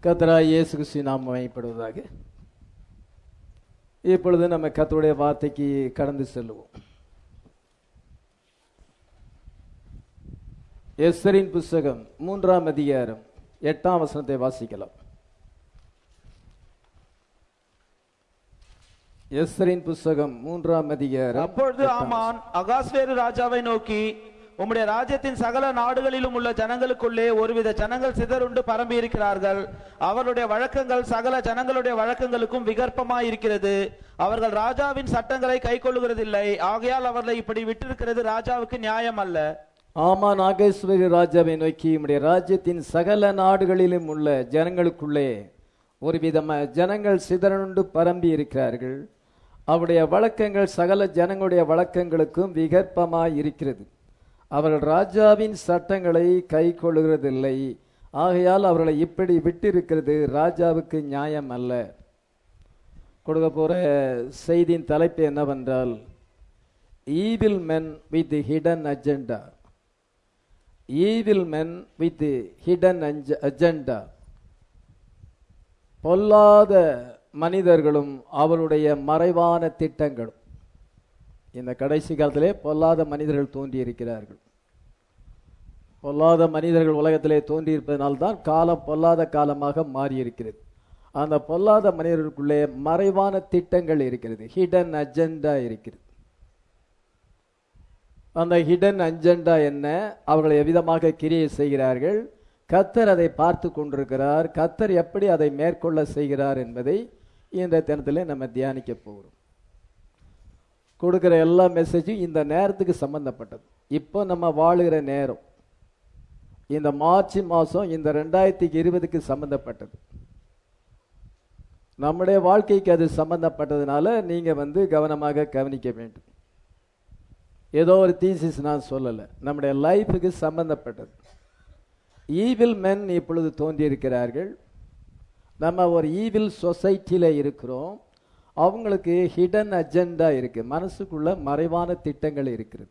கர்த்தராகிய இயேசு கிறிஸ்துவின் நாமம் மகிமைப்படுவதாக. இப்பொழுது நம்ம கர்த்தருடைய வார்த்தைக்கு கடந்து செல்லுவோம். எஸ்தரின் புஸ்தகம் 3ஆம் அதிகாரம் 8ஆம் வசனத்தை வாசிக்கலாம். எஸ்தரின் புஸ்தகம் 3ஆம் அதிகாரம். அப்பொழுது ஆமான் அகாஸ்வேரு ராஜாவை நோக்கி, உம்முடைய ராஜ்யத்தின் சகல நாடுகளிலும் உள்ள ஜனங்களுக்குள்ளே ஒருவித ஜனங்கள் சிதறுண்டு பரம்பி இருக்கிறார்கள். அவர்களுடைய வழக்கங்கள் சகல ஜனங்களுடைய வழக்கங்களுக்கும் விகற்பமாய் இருக்கிறது. அவர்கள் ராஜாவின் சட்டங்களை கை கொள்ளுகிறதில்லை. ஆகையால் அவர்களை இப்படி விட்டிருக்கிறது ராஜாவுக்கு நியாயம் அல்ல. ஆமான் அகாஸ்வேரு ராஜாவை நோக்கி, உம்முடைய ராஜ்யத்தின் சகல நாடுகளிலும் உள்ள ஜனங்களுக்குள்ளே ஒரு விதமான ஜனங்கள் சிதறுண்டு பரம்பி இருக்கிறார்கள். அவருடைய வழக்கங்கள் சகல ஜனங்களுடைய வழக்கங்களுக்கும் விகற்பமாய் இருக்கிறது. அவர்கள் ராஜாவின் சட்டங்களை கை கொள்ளுகிறதில்லை. ஆகையால் அவர்களை இப்படி விட்டிருக்கிறது ராஜாவுக்கு நியாயம் அல்ல. கொடுக்க போற செய்தியின் தலைப்பு என்னவென்றால், evil men with hidden agenda. Evil men with hidden agenda. பொல்லாத மனிதர்களும் அவருடைய மறைவான திட்டங்களும். இந்த கடைசி காலத்திலே பொல்லாத மனிதர்கள் தோன்றி இருக்கிறார்கள். பொல்லாத மனிதர்கள் உலகத்திலே தோன்றி இருப்பதனால்தான் காலம் பொல்லாத காலமாக மாறி இருக்கிறது. அந்த பொல்லாத மனிதர்களுக்குள்ளே மறைவான திட்டங்கள் இருக்கிறது, ஹிடன் அஜெண்டா இருக்கிறது. அந்த ஹிடன் அஜெண்டா என்ன, அவர்கள் எவ்விதமாக கிரியை செய்கிறார்கள், கர்த்தர் அதை பார்த்து கொண்டிருக்கிறார், கர்த்தர் எப்படி அதை மேற்கொள்ள செய்கிறார் என்பதை இந்த தினத்திலே நம்ம தியானிக்க போகிறோம். கொடுக்கிற எல்லா மெசேஜும் இந்த நேரத்துக்கு சம்பந்தப்பட்டது. இப்போ நம்ம வாழுகிற நேரம் இந்த மார்ச் மாதம் இந்த 2020க்கு சம்பந்தப்பட்டது. நம்முடைய வாழ்க்கைக்கு அது சம்பந்தப்பட்டதுனால நீங்கள் கவனமாக கவனிக்க வேண்டும். ஏதோ ஒரு தீசிஸ் நான் சொல்லலை, நம்முடைய லைஃபுக்கு சம்பந்தப்பட்டது. ஈவில் மென் இப்பொழுது தோன்றியிருக்கிறார்கள். நம்ம ஒரு ஈவில் சொசைட்டியில் இருக்கிறோம். அவங்களுக்கு ஹிடன் அஜெண்டா இருக்கு, மனசுக்குள்ள மறைவான திட்டங்கள் இருக்கிறது.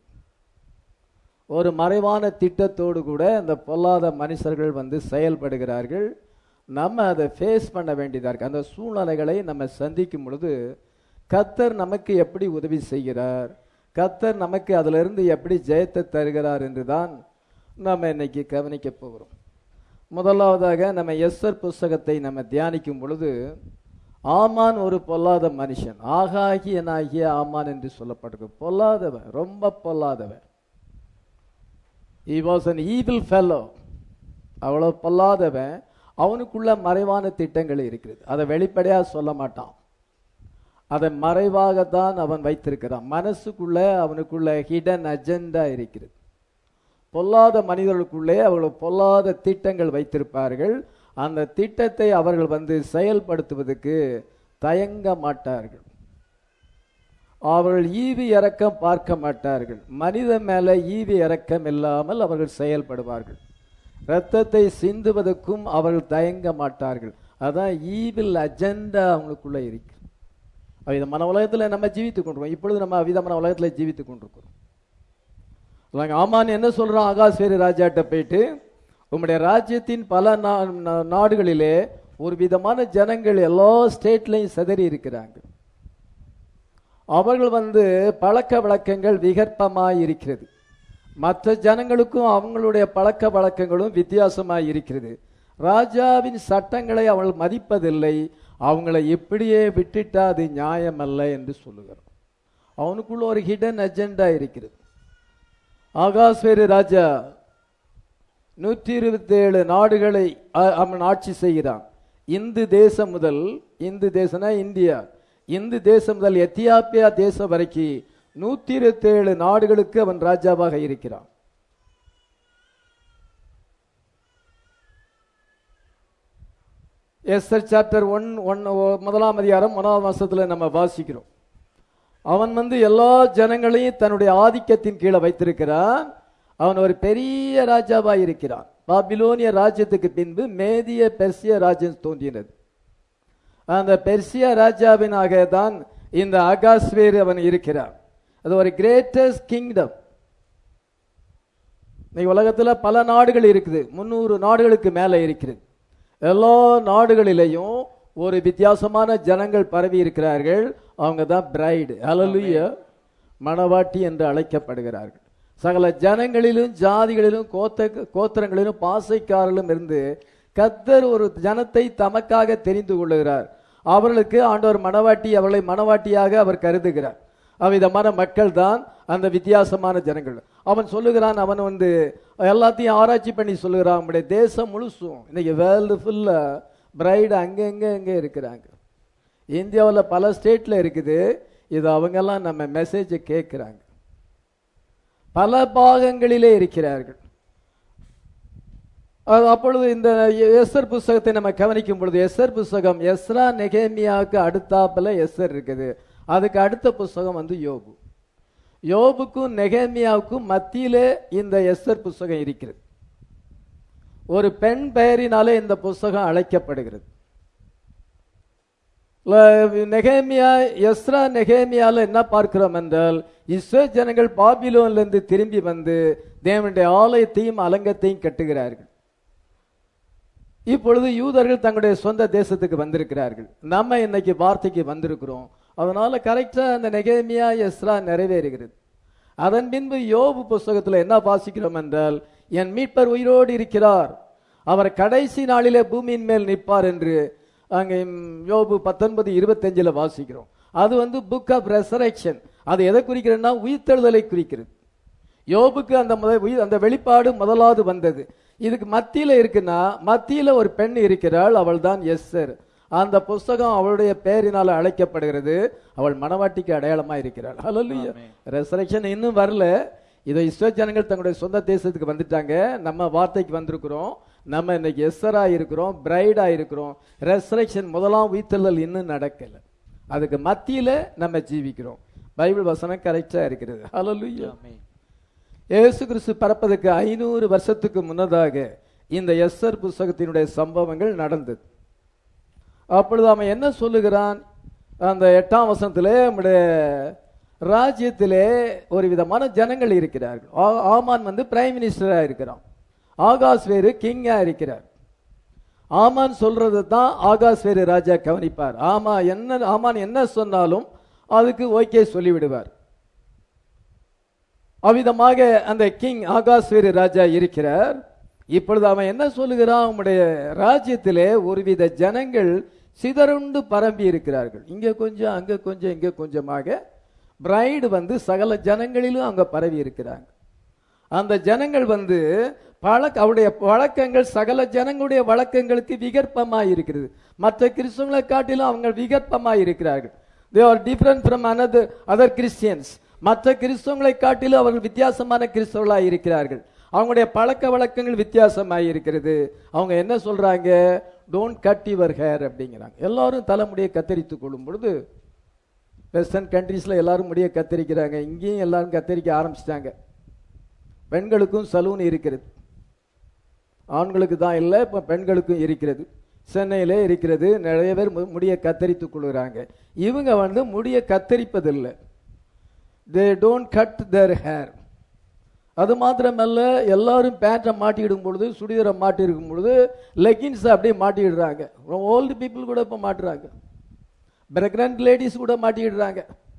ஒரு மறைவான திட்டத்தோடு கூட அந்த பொல்லாத மனுஷர்கள் செயல்படுகிறார்கள். நம்ம அதை ஃபேஸ் பண்ண வேண்டியதா இருக்கு. அந்த சூழ்நிலைகளை நம்ம சந்திக்கும் பொழுது கர்த்தர் நமக்கு எப்படி உதவி செய்கிறார், கர்த்தர் நமக்கு அதிலிருந்து எப்படி ஜெயத்தை தருகிறார் என்றுதான் நம்ம இன்னைக்கு கவனிக்க போகிறோம். முதலாவதாக நம்ம எஸ்தர் புஸ்தகத்தை நம்ம தியானிக்கும் பொழுது, ஆமான் ஒரு பொல்லாத மனுஷன், ஆகாகியனாகிய ஆமான் என்று சொல்லப்பட்டிருக்கு. பொல்லாதவன், ரொம்ப பொல்லாதவன். He was an evil fellow. அவ்வளோ பொல்லாதவன். அவனுக்குள்ள மறைவான திட்டங்கள் இருக்கிறது. அதை வெளிப்படையாக சொல்ல மாட்டான், அதை மறைவாகத்தான் அவன் வைத்திருக்கிறான். மனசுக்குள்ள அவனுக்குள்ள ஹிடன் அஜெண்டா இருக்கிறது. பொல்லாத மனிதர்களுக்குள்ளே அவர்கள் பொல்லாத திட்டங்கள் வைத்திருப்பார்கள். அந்த திட்டத்தை அவர்கள் செயல்படுத்துவதற்கு தயங்க மாட்டார்கள். அவர்கள் ஈவி இரக்கம் பார்க்க மாட்டார்கள். மனித மேல ஈவி இரக்கம் இல்லாமல் அவர்கள் செயல்படுவார்கள். இரத்தத்தை சிந்துவதற்கும் அவர்கள் தயங்க மாட்டார்கள். அதான் ஈவில் அஜெண்டா அவங்களுக்குள்ள இருக்கு. அவ்விதமான உலகத்தில் நம்ம ஜீவித்துக் கொண்டிருக்கோம். இப்பொழுது நம்ம அவ்விதமான உலகத்தில் ஜீவித்துக் கொண்டிருக்கிறோம். ஆமான் என்ன சொல்றான், அகாஸ்வேரு ராஜாட்ட போயிட்டு, உம்முடைய ராஜ்யத்தின் பல நாடுகளிலே ஒரு விதமான ஜனங்கள் எல்லா ஸ்டேட்லையும் சிதறி இருக்கிறாங்க. அவர்கள் பழக்க வழக்கங்கள் விகற்பமாய் இருக்கிறது. மற்ற ஜனங்களுக்கும் அவங்களுடைய பழக்க வழக்கங்களும் வித்தியாசமாய் இருக்கிறது. ராஜாவின் சட்டங்களை அவர்கள் மதிப்பதில்லை. அவங்களை இப்படியே விட்டுட்டா அது நியாயம் அல்ல என்று சொல்லுகிறோம். அவனுக்குள்ள ஒரு ஹிடன் அஜெண்டா இருக்கிறது. அகாஸ்வேரு ராஜா 127 நாடுகளை அவன் ஆட்சி செய்கிறான். இந்து தேசம் முதல், இந்து தேசம்னா இந்தியா, இந்து தேசம் முதல் எத்தியோப்பியா தேசம் வரைக்கும் 127 நாடுகளுக்கு அவன் ராஜாவாக இருக்கிறான். எஸ்தர் சாப்டர் 1 அதிகாரம் 1ஆம் வசனத்துல நம்ம வாசிக்கிறோம். அவன் எல்லா ஜனங்களையும் தன்னுடைய ஆதிக்கத்தின் கீழே வைத்திருக்கிறான். அவன் ஒரு பெரிய ராஜாவாக இருக்கிறான். பாபிலோனிய ராஜ்யத்துக்கு பின்பு மேதிய பெர்சிய ராஜ்யம் தோன்றினது. அந்த பெர்சியா ராஜாவினாக தான் இந்த அகாஸ்வேரு அவன் இருக்கிறான். அது ஒரு கிரேட்டஸ்ட் கிங்டம். உலகத்தில் பல நாடுகள் இருக்குது, 300 நாடுகளுக்கு மேலே இருக்கிறது. எல்லா நாடுகளிலேயும் ஒரு வித்தியாசமான ஜனங்கள் பரவி இருக்கிறார்கள். அவங்க தான் பிரைடு, ஹல்லேலூயா, மணவாட்டி என்று அழைக்கப்படுகிறார்கள். சகல ஜனங்களிலும் ஜாதிகளிலும் கோத்திரங்களிலும் பாசைக்காரர்களும் இருந்து கர்த்தர் ஒரு ஜனத்தை தமக்காக தெரிந்து கொள்ளுகிறார். அவர்களுக்கு ஆண்டவர் மணவாட்டி, அவர்களை மணவாட்டியாக அவர் கருதுகிறார். அவ்விதமான மக்கள் தான் அந்த வித்தியாசமான ஜனங்கள். அவன் சொல்லுகிறான், அவன் எல்லாத்தையும் ஆராய்ச்சி பண்ணி சொல்லுகிறான், நம்முடைய தேசம் முழுசும் இன்னைக்கு வேர்ல்டு ஃபுல்லா பிரைடு அங்கே இருக்கிறாங்க. இந்தியாவில் பல ஸ்டேட்ல இருக்குது. இது அவங்கெல்லாம் நம்ம மெசேஜை கேட்கிறாங்க. பல பாகங்களிலே இருக்கிறார்கள். அப்பொழுது இந்த எஸ்தர் புஸ்தகத்தை நம்ம கவனிக்கும் பொழுது, எஸ்தர் புஸ்தகம் எஸ்ரா நெகேமியாவுக்கு அடுத்தாப்புல எஸ்தர் இருக்குது. அதுக்கு அடுத்த புஸ்தகம் யோபு. யோபுக்கும் நெகேமியாவுக்கும் மத்தியிலே இந்த எஸ்தர் புஸ்தகம் இருக்கிறது. ஒரு பெண் பெயரினாலே இந்த புஸ்தகம் அழைக்கப்படுகிறது. நெகேமியா, எஸ்ரா நெகேமியால என்ன பார்க்கிறோம் என்றால், இஸ்ரேல் ஜனங்கள் பாபிலோனிலிருந்து திரும்பி வந்து தேவனுடைய ஆலயத்தையும் அலங்கத்தையும் கட்டுகிறார்கள். இப்பொழுது யூதர்கள் தங்களுடைய சொந்த தேசத்துக்கு வந்திருக்கிறார்கள். நம்ம இன்னைக்கு வார்த்தைக்கு வந்திருக்கிறோம். அதனால கரெக்டா அந்த நெகேமியா எஸ்ரா நிறைவேறுகிறது. அதன் பின்பு யோபு புஸ்தகத்தில் என்ன வாசிக்கிறோம் என்றால், என் மீட்பர் உயிரோடு இருக்கிறார், அவர் கடைசி நாளிலே பூமியின் மேல் நிற்பார் என்று அங்கே யோபு 19:25 வாசிக்கிறோம். அது புக் ஆஃப் ரெசரக்ஷன். அது எதை குறிக்கிறதுனா உயிர்த்தெழுதலை குறிக்கிறது. யோபுக்கு அந்த வெளிப்பாடு முதலாவது வந்தது. இதுக்கு மத்தியில இருக்குன்னா, மத்தியில ஒரு பெண் இருக்கிறாள், அவள் தான் எஸ்தர். அந்த புஸ்தகம் அவளுடைய பெயரினால அழைக்கப்படுகிறது. அவள் மணவாட்டிக்கு அடையாளமா இருக்கிறாள். ஹல்லேலூயா. ரெசரக்ஷன் இன்னும் வரல. இதை இஸ்ரேல் ஜனங்கள் தங்களுடைய சொந்த தேசத்துக்கு வந்துட்டாங்க. நம்ம வார்த்தைக்கு வந்திருக்கிறோம். நம்ம இன்னைக்கு எஸ்தரா இருக்கிறோம், பிரைடா இருக்கிறோம். ரெசரக்ஷன் முதலாம் உயிர்த்தெழுதல் இன்னும் நடக்கல. அதுக்கு மத்தியில நம்ம ஜீவிக்கிறோம். பைபிள் வசனம் கரெக்டா இருக்கிறது. ஹல்லேலூயா. இயேசு கிறிஸ்து பிறப்பதற்கு 500 வருஷத்துக்கு முன்னதாக இந்த எஸ்தர் புஸ்தகத்தினுடைய சம்பவங்கள் நடந்தது. அப்பொழுது அவன் என்ன சொல்லுகிறான், அந்த 8ஆம் வசனத்திலே நம்முடைய ராஜ்யத்திலே ஒரு விதமான ஜனங்கள் இருக்கிறார்கள். ஆமான் பிரைம் மினிஸ்டரா இருக்கிறான். ஆகாஸ் வேறு கிங்கா இருக்கிறார். ஆமான் சொல்றது தான் ஆகாஸ் வேறு ராஜா கவனிப்பார். ஆமான் என்ன சொன்னாலும் அதுக்கு ஓகே சொல்லிவிடுவார். அவ்விதமாக அந்த கிங் ஆகாஸ் வேறு ராஜா இருக்கிறார். இப்பொழுது அவன் என்ன சொல்லுகிறான், உம்முடைய ராஜ்யத்திலே ஒருவித ஜனங்கள் சிதறுண்டு பரம்பி இருக்கிறார்கள். இங்க கொஞ்சம் அங்க கொஞ்சம் இங்க கொஞ்சமாக பிரைடு சகல ஜனங்களிலும் அங்க பரவி இருக்கிறாங்க. அந்த ஜனங்கள் அவருடைய வழக்கங்கள் சகல ஜனங்களுடைய வழக்கங்களுக்கு விகற்பமாய் இருக்கிறது. மற்ற கிறிஸ்தவங்களை காட்டிலும் அவங்க விகற்பமாய் இருக்கிறார்கள். they are different from other Christians. மற்ற கிறிஸ்தவங்களை காட்டிலும் அவர்கள் வித்தியாசமான கிறிஸ்தவர்களாய் இருக்கிறார்கள். அவங்களுடைய பழக்க வழக்கங்கள் வித்தியாசமாய் இருக்கிறது. அவங்க என்ன சொல்றாங்க, டோன்ட் கட் யுவர் ஹேர் அப்படிங்கிறாங்க. எல்லாரும் தலைமுடியை கத்தரித்து கொள்ளும் பொழுது, வெஸ்டர்ன் கண்ட்ரீஸ்ல எல்லாரும் முடிய கத்தரிக்கிறாங்க. இங்கேயும் எல்லாரும் கத்தரிக்க ஆரம்பிச்சிட்டாங்க. பெண்களுக்கும் சலூன் இருக்கிறது. ஆண்களுக்கு தான் இல்லை, இப்போ பெண்களுக்கும் இருக்கிறது. சென்னையிலே இருக்கிறது. நிறைய பேர் முடிய கத்தரித்து கொள்கிறாங்க. இவங்க முடிய கத்தரிப்பதில்லை. they don't cut their hair. அது மாத்திரமல்ல, எல்லாரும் பேண்ட்டை மாட்டிடும் பொழுது, சுடிதாரை மாட்டி இருக்கும் பொழுது லெகின்ஸ் அப்படியே மாட்டிடுறாங்க. ஓல்டு பீப்புள் கூட இப்போ மாட்டுறாங்க. பிரெக்னன்ட் லேடிஸ் கூட மாட்டிடுறாங்க.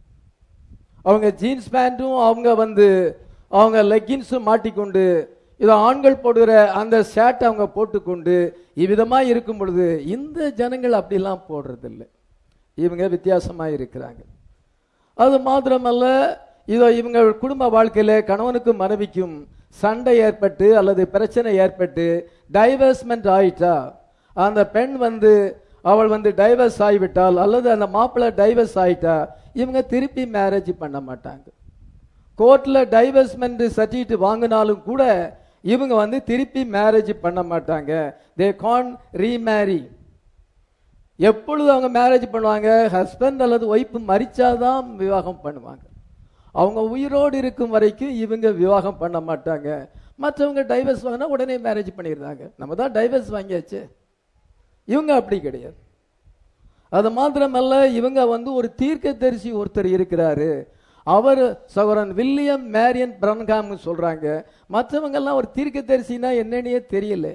அவங்க ஜீன்ஸ் பேண்ட்டும் அவங்க லெகின்ஸும் மாட்டிக்கொண்டு, இதை ஆண்கள் போடுகிற அந்த ஷர்ட் அவங்க போட்டுக்கொண்டு இவ்விதமா இருக்கும் பொழுது, இந்த ஜனங்கள் அப்படிலாம் போடுறதில்லை. இவங்க வித்தியாசமா இருக்கிறாங்க. அது மாத்திரமல்ல, இவங்க குடும்ப வாழ்க்கையில கணவனுக்கும் மனைவிக்கும் சண்டை ஏற்பட்டு அல்லது பிரச்சனை ஏற்பட்டு டைவர்ஸ்மெண்ட் ஆயிட்டா, அந்த பெண் அவள் டைவர்ஸ் ஆகிவிட்டால் அல்லது அந்த மாப்பிள்ளை டைவர்ஸ் ஆயிட்டா, இவங்க திருப்பி மேரேஜ் பண்ண மாட்டாங்க. கோர்ட்ல டைவர்ஸ்மெண்ட் சர்டிஃபிகேட் வாங்கினாலும் கூட இவங்க திருப்பி மேரேஜ் பண்ண மாட்டாங்க. They can't remarry. எப்பொழுது அவங்க மேரேஜ் பண்ணுவாங்க, ஹஸ்பண்ட் அல்லது ஒய்ஃப் மரிச்சாதான் விவாகம் பண்ணுவாங்க. அவங்க உயிரோடு இருக்கும் வரைக்கும் இவங்க விவாகம் பண்ண மாட்டாங்க. மற்றவங்க டைவர்ஸ் வாங்கினா உடனே மேரேஜ் பண்ணிடுறாங்க. நம்ம தான் டைவர்ஸ் வாங்கியாச்சு. இவங்க அப்படி கிடையாது. அது மாத்திரமல்ல, இவங்க ஒரு தீர்க்கதரிசி ஒருத்தர் இருக்கிறாரு. அவர் சகோதரன் வில்லியம் மேரியன் பிரன்ஹாம் சொல்றாங்க. மற்றவங்க எல்லாம் ஒரு தீர்க்கதரிசினா என்னன்னே தெரியல.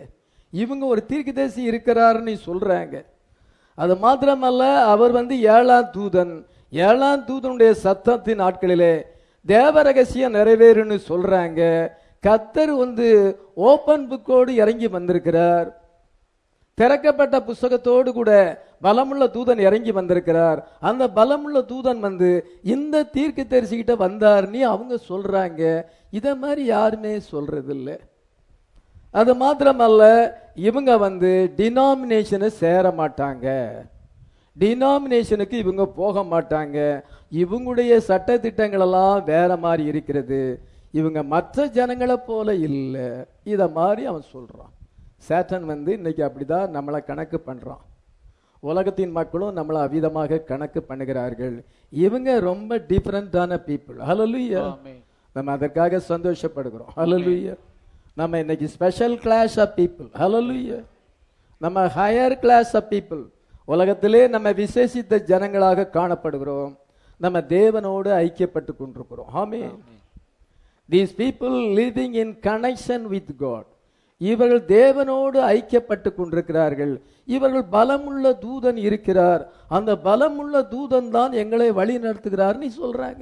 இவங்க ஒரு தீர்க்கதரிசி இருக்கிறாருன்னு சொல்றாங்க. அது மாத்திரமல்ல, அவர் வந்து ஏழாம் தூதன். ஏழாம் தூதனுடைய சத்தத்தின் நாட்களிலே தேவ ரகசியம் நிறைவேறுன்னு சொல்றாங்க. கர்த்தர் வந்து ஓபன் புக்கோடு இறங்கி வந்திருக்கிறார். திறக்கப்பட்ட புஸ்தகத்தோடு கூட பலமுள்ள தூதன் இறங்கி வந்திருக்கிறார். அந்த பலமுள்ள தூதன் வந்து இந்த தீர்க்கதரிசிகிட்ட வந்தார்னு அவங்க சொல்றாங்க. இத மாதிரி யாருமே சொல்றது இல்லை. அது மாத்திரமல்ல, இவங்க வந்து டினாமினேஷனை சேர மாட்டாங்க. டினாமினேஷனுக்கு இவங்க போக மாட்டாங்க. இவங்களுடைய சட்ட திட்டங்கள் எல்லாம் வேற மாதிரி இருக்கிறது. இவங்க மற்ற ஜனங்களை போல இல்லை. இத மாதிரி அவன் சொல்றான். சேட்டன் வந்து இன்னைக்கு அப்படிதான் நம்மளை கணக்கு பண்றான். உலகத்தின் மக்களும் நம்மளை அவிதமாக கணக்கு பண்ணுகிறார்கள். இவங்க ரொம்ப டிஃபரண்டான பீப்புள். ஹல்லேலூயா. நம்ம அதற்காக சந்தோஷப்படுகிறோம். ஹல்லேலூயா. நம்ம இன்னைக்கு special class of people. Hallelujah. நம்ம ஹையர் கிளாஸ் ஆஃப் பீப்புள். உலகத்திலே நம்ம விசேஷித்த ஜனங்களாக காணப்படுகிறோம். நம்ம தேவனோடு ஐக்கியப்பட்டு கொண்டிருக்கிறோம். ஆமென். These people living in connection with God. இவர்கள் தேவனோடு ஐக்கியப்பட்டு கொண்டிருக்கிறார்கள். இவர்கள் பலமுள்ள தூதன் இருக்கிறார். அந்த பலமுள்ள தூதன் தான் எங்களை வழி நடத்துகிறார்னு சொல்றாங்க.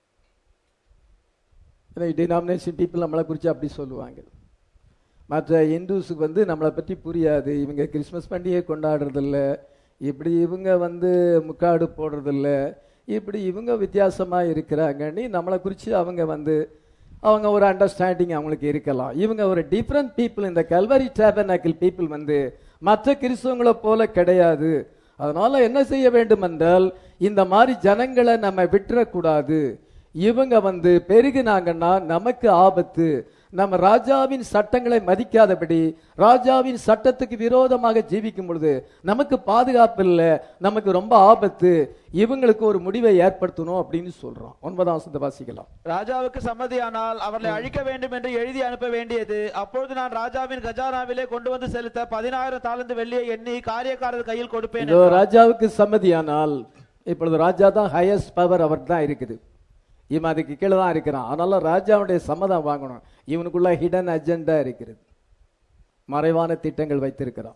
டினாமினேஷன் பீப்புள் நம்மளை குறித்து அப்படி சொல்லுவாங்க. மற்ற இந்துஸுக்கு வந்து நம்மளை பற்றி புரியாது. இவங்க கிறிஸ்மஸ் பண்டிகை கொண்டாடுறதில்ல, இப்படி இவங்க வந்து முக்காடு போடுறதில்ல, இப்படி இவங்க வித்தியாசமாக இருக்கிறாங்கன்னு நம்மளை குறித்து அவங்க ஒரு அண்டர்ஸ்டாண்டிங் அவங்களுக்கு இருக்கலாம். இவங்க ஒரு டிஃப்ரெண்ட் பீப்புள். இந்த கல்வரி டேபர்னாக்கிள் பீப்புள் வந்து மற்ற கிறிஸ்தவங்களை போல கிடையாது. அதனால என்ன செய்ய வேண்டும் என்றால், இந்த மாதிரி ஜனங்களை நம்ம விட்டுறக்கூடாது. இவங்க வந்து பெருகினாங்கன்னா நமக்கு ஆபத்து. நம்ம ராஜாவின் சட்டங்களை மதிக்காதபடி ராஜாவின் சட்டத்துக்கு விரோதமாக ஜீவிக்கும் பொழுது நமக்கு பாதுகாப்பு இல்லை, நமக்கு ரொம்ப ஆபத்து. இவங்களுக்கு ஒரு முடிவை ஏற்படுத்தணும் அப்படின்னு சொல்றோம். 9ஆம் வசனத்தை வாசிக்கலாம். ராஜாவுக்கு சம்மதியானால் அவர்களை அழிக்க வேண்டும் என்று எழுதி அனுப்ப வேண்டியது. அப்பொழுது நான் ராஜாவின் கஜானாவிலே கொண்டு வந்து செலுத்த 10,000 தாலந்து வெள்ளியை எண்ணி காரியக்காரர் கையில் கொடுப்பேன். ராஜாவுக்கு சம்மதியானால், இப்பொழுது ராஜா தான் ஹையஸ்ட் பவர், அவர் தான் இருக்குது. இவன் அதுக்கு கீழே தான் இருக்கிறான். அதனால ராஜாவுடைய சம்மதம் வாங்கணும். இவனுக்குள்ள ஹிடன் அஜெண்டா இருக்கிறது, மறைவான திட்டங்கள் வைத்திருக்கிறான்.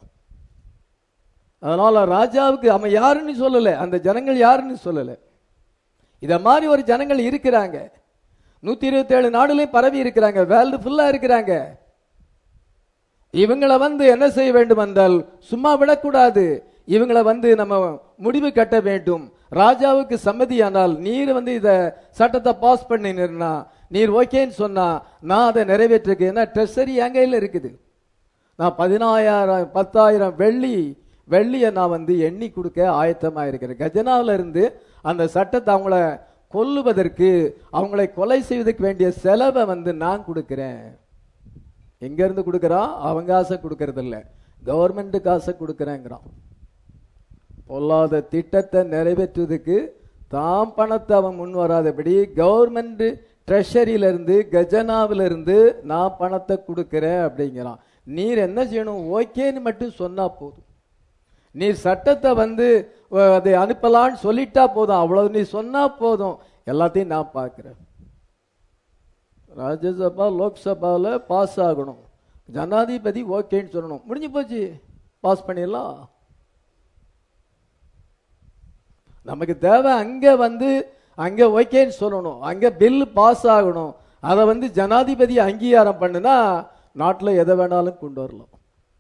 அதனால ராஜாவுக்கு அவன் யாருன்னு சொல்லல, அந்த ஜனங்கள் யாருன்னு சொல்லல. இத மாதிரி ஒரு ஜனங்கள் இருக்கிறாங்க. 127 நாடுலையும் பரவி இருக்கிறாங்க, வேர்ல்டு ஃபுல்லா இருக்கிறாங்க. இவங்களை வந்து என்ன செய்ய வேண்டும் என்றால் சும்மா விடக்கூடாது. இவங்களை வந்து நம்ம முடிவு கட்ட வேண்டும். ராஜாவுக்கு சம்மதியானால் நீர் வந்து இத சட்டத்தை பாஸ் பண்ணினா, நீர் ஓகேன்னு சொன்னா நான் அதை நிறைவேற்றுக்கு. ஏன்னா ட்ரெஷரி என் கையில் இருக்குது. நான் 10,000 வெள்ளியை நான் வந்து எண்ணி கொடுக்க ஆயத்தமா இருக்கிறேன். கஜனாவில இருந்து அந்த சட்டத்தை அவங்கள கொல்லுவதற்கு, அவங்களை கொலை செய்வதற்கு வேண்டிய செலவை வந்து நான் கொடுக்கிறேன். எங்க இருந்து கொடுக்கறான்? அவங்க காசை கொடுக்கறது இல்ல, கவர்மெண்ட் காசை கொடுக்கறேங்கிறான். பொல்லாத திட்டத்தை நிறைவேற்றுவதற்கு தாம் பணத்தை அவன் முன் வராதபடி கவர்மெண்ட் ட்ரெஷரியிலிருந்து கஜனாவிலிருந்து நான் பணத்தை கொடுக்கிறேன் அப்படிங்கிறான். நீர் என்ன செய்யணும்? ஓகேன்னு மட்டும் சொன்னா போதும். நீர் சட்டத்தை வந்து அதை அனுப்பலான்னு சொல்லிட்டா போதும், அவ்வளவு நீ சொன்னா போதும், எல்லாத்தையும் நான் பார்க்கிறேன். ராஜ்யசபா லோக்சபால பாஸ் ஆகணும், ஜனாதிபதி ஓகேன்னு சொல்லணும், முடிஞ்சு போச்சு, பாஸ் பண்ணிடலாம். நமக்கு தேவை அங்க ஓகேன்னு சொல்லணும், அங்க பில் பாஸ் ஆகணும். அதை வந்து ஜனாதிபதி அங்கீகாரம் பண்ணுனா நாட்டில் எதை வேணாலும் கொண்டு வரலாம்.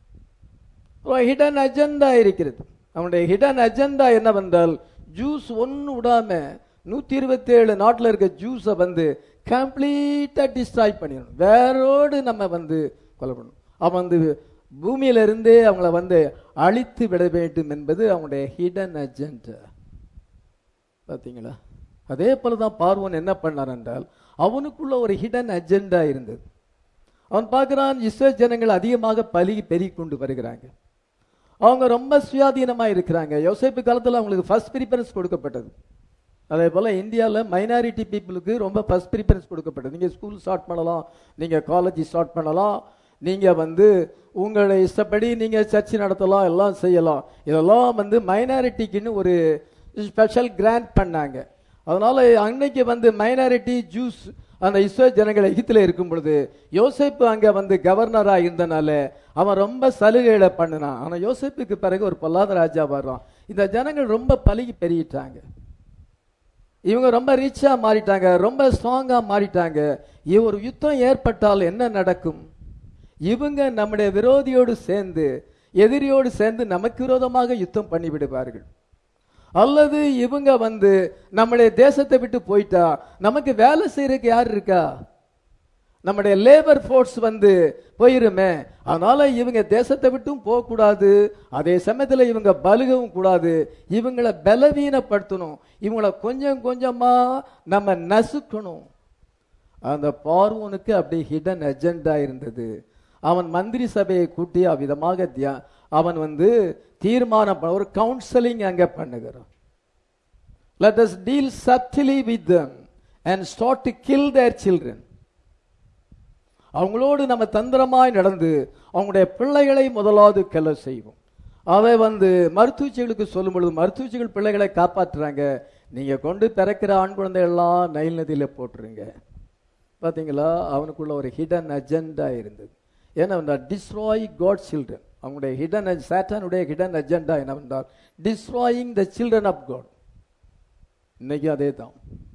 ஹிடன் அஜெண்டா இருக்கிறது. அவனுடைய ஹிடன் அஜெண்டா என்னவென்றால், ஜூஸ் ஒன்னு விடாம 127 நாட்டில் இருக்க ஜூஸை வந்து கம்ப்ளீட்டா டிஸ்ட்ராய் பண்ணிடணும், வேரோடு நம்ம வந்து கொலை பண்ணணும். அவன் வந்து பூமியில இருந்தே அவங்கள வந்து அழித்து விட வேண்டும் என்பது அவனுடைய ஹிடன் அஜெண்டா. பார்த்தீங்களா? அதே போலதான் பார்வோன் என்ன பண்ணார் என்றால், அவனுக்குள்ள ஒரு ஹிடன் அஜெண்டா இருந்தது. அவன் பார்க்கிறான், இஸ்ரேல் ஜனங்கள் அதிகமாக பெருகி கொண்டு வருகிறாங்க, அவங்க ரொம்ப சுயாதீனமா இருக்கிறாங்க. யோசேப்பு காலத்தில் அவங்களுக்கு ஃபர்ஸ்ட் ப்ரிஃபரன்ஸ் கொடுக்கப்பட்டது. அதே போல இந்தியாவில் மைனாரிட்டி பீப்புளுக்கு ரொம்ப ஃபர்ஸ்ட் ப்ரிஃபரன்ஸ் கொடுக்கப்பட்டது. நீங்க ஸ்கூல் ஸ்டார்ட் பண்ணலாம், நீங்க காலேஜ் ஸ்டார்ட் பண்ணலாம், நீங்க வந்து உங்களுடைய இஷ்டப்படி நீங்க சர்ச் நடத்தலாம், எல்லாம் செய்யலாம். இதெல்லாம் வந்து மைனாரிட்டிக்குன்னு ஒரு ஸ்பெஷல் கிராண்ட் பண்ணாங்க. அதனால அன்னைக்கு வந்து மைனாரிட்டி ஜூஸ் அந்த இஸ்ரவேல் ஜனங்கள் எகிப்திலே இருக்கும் பொழுது யோசேப்பு அங்க வந்து கவர்னரா இருந்தனால அவன் ரொம்ப சலுகைகளை பண்ணினான். ஆனா யோசேப்புக்கு பிறகு ஒரு பொல்லாத ராஜா வர்றான். இந்த ஜனங்கள் ரொம்ப பழகி பெருகிட்டாங்க, இவங்க ரொம்ப ரிச்சா மாறிட்டாங்க, ரொம்ப ஸ்ட்ராங்கா மாறிட்டாங்க. ஒரு யுத்தம் ஏற்பட்டால் என்ன நடக்கும்? இவங்க நம்முடைய விரோதியோடு சேர்ந்து, எதிரியோடு சேர்ந்து நமக்கு விரோதமாக யுத்தம் பண்ணி விடுவார்கள். அல்லது இவங்க வந்து நம்முடைய தேசத்தை விட்டு போயிட்டா நமக்கு வேலை செய்யறதுக்கு யார் இருக்கா? நம்முடைய லேபர் ஃபோர்ஸ் வந்து போயிருமே. அதனால இவங்க தேசத்தை விட்டும் போக கூடாது, அதே சமயத்தில் இவங்க பலுகவும் கூடாது. இவங்களை பலவீனப்படுத்தணும், இவங்களை கொஞ்சம் கொஞ்சமா நம்ம நசுக்கணும். அந்த பார்வோனுக்கு அப்படி ஹிடன் அஜெண்டா இருந்தது. அவன் மந்திரி சபையை கூட்டி அவ்விதமாக அவன் வந்து தீர்மானம் ஒரு கவுன்சிலிங் அங்க பண்ணுகிறான். Let us deal subtly with them and start to kill their children. அவங்களோடு நம்ம தந்திரமாய் நடந்து அவங்களுடைய பிள்ளைகளை முதலாவது கொலை செய்வோம். அவை வந்து மருத்துவச்சிகளுக்கு சொல்லும் பொழுது மருத்துவச்சிகள் பிள்ளைகளை காப்பாற்றுறாங்க. நீங்க கொண்டு பிறக்கிற ஆண் குழந்தைகள்லாம் நைல் நதியில போட்டுருங்க. பாத்தீங்களா, அவனுக்குள்ள ஒரு ஹிடன் அஜெண்டா இருந்தது. ஏன்னா டிஸ்ட்ராய் காட் சில்ட்ரன். அவங்களுடைய ஹிடன் சாத்தானுடைய ஹிடன் அஜெண்டா என்னவென்றால் destroying the children of God. இன்னைக்கு அதே தான்.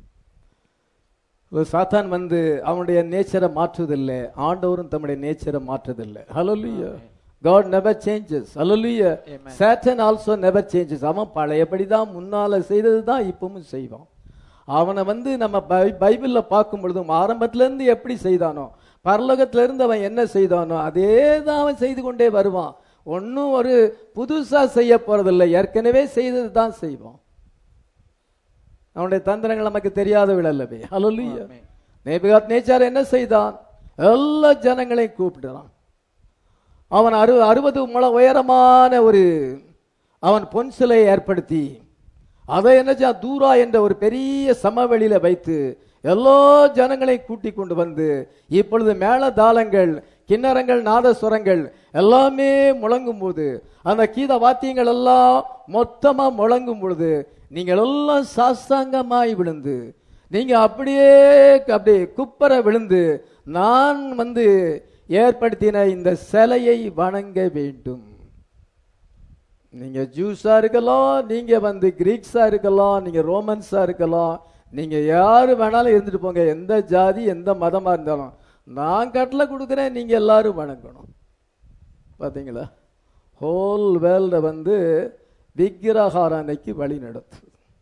சாத்தான் வந்து அவனுடைய நேச்சரை மாற்றுவதில்லை, ஆண்டவரும் தம்முடைய நேச்சரை மாற்றுவதில்லை. ஹல்லேலூயா. God never changes. Hallelujah. Satan also never changes. அவன் பழையபடி தான் முன்னால செய்தது தான் இப்பவும் செய்வான். அவனை வந்து நம்ம பைபிள்ல பார்க்கும் பொழுதும் ஆரம்பத்துல இருந்து எப்படி செய்தானோ, பரலோகத்துல இருந்து அவன் என்ன செய்தானோ அதே தான் அவன் செய்து கொண்டே வருவான். ஒன்னும் ஒரு புதுசா செய்ய போறதில்லை, ஏற்கனவே செய்தது தான் செய்வான். அவனுடைய தந்திரங்கள் நமக்கு தெரியாத விடல்லவே. ஹல்லேலூயா. நேபுகாத்நேச்சார் என்ன செய்தான்? எல்லா ஜனங்களையும் கூப்பிடுறான். அவன் 60 முழ உயரமான ஒரு அவன் பொன் சிலையை ஏற்படுத்தி அதை என்ன தூரா என்ற ஒரு பெரிய சமவெளியில வைத்து எல்லா ஜனங்களையும் கூட்டி கொண்டு வந்து இப்பொழுது மேள தாளங்கள், கிண்ணறங்கள், நாதஸ்வரங்கள் எல்லாமே முழங்கும் போது, அந்த கீத வாத்தியங்கள் எல்லாம் மொத்தமா முழங்கும் பொழுது நீங்கள் எல்லாம் சாஸ்தாங்கமாய் விழுந்து, நீங்க அப்படியே குப்பர விழுந்து நான் வந்து ஏற்படுத்தின இந்த சிலையை வணங்க வேண்டும். நீங்க ஜூஸா இருக்கலாம், நீங்க வந்து கிரீக்ஸா இருக்கலாம், நீங்க ரோமன்ஸா இருக்கலாம், நீங்க யாரு வேணாலும் இருந்துட்டு போங்க, எந்த ஜாதி எந்த மதமா இருந்தாலும் நான் கட்டளை கொடுக்குறேன், நீங்க எல்லாரும் வணங்கணும். பாத்தீங்களா, ஹோல் வேர்ல்ட வந்து விக்கிரகாராதனைக்கு வழி நடத்து.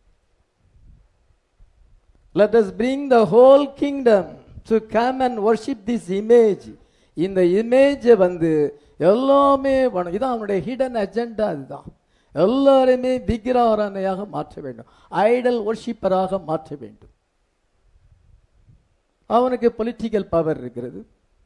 Let us bring the whole kingdom to come and worship this image. இந்த இமேஜை வந்து எல்லாமே இதான் அவனுடைய ஹிடன் அஜெண்டா. அதுதான் எல்லாருமே விக்கிரகாராதனையாக மாற்ற வேண்டும், ஐடல் வர்ஷிப்பராக மாற்ற வேண்டும். அவனுக்கு பொலிட்டிக்கல் பவர் இருக்கிறது.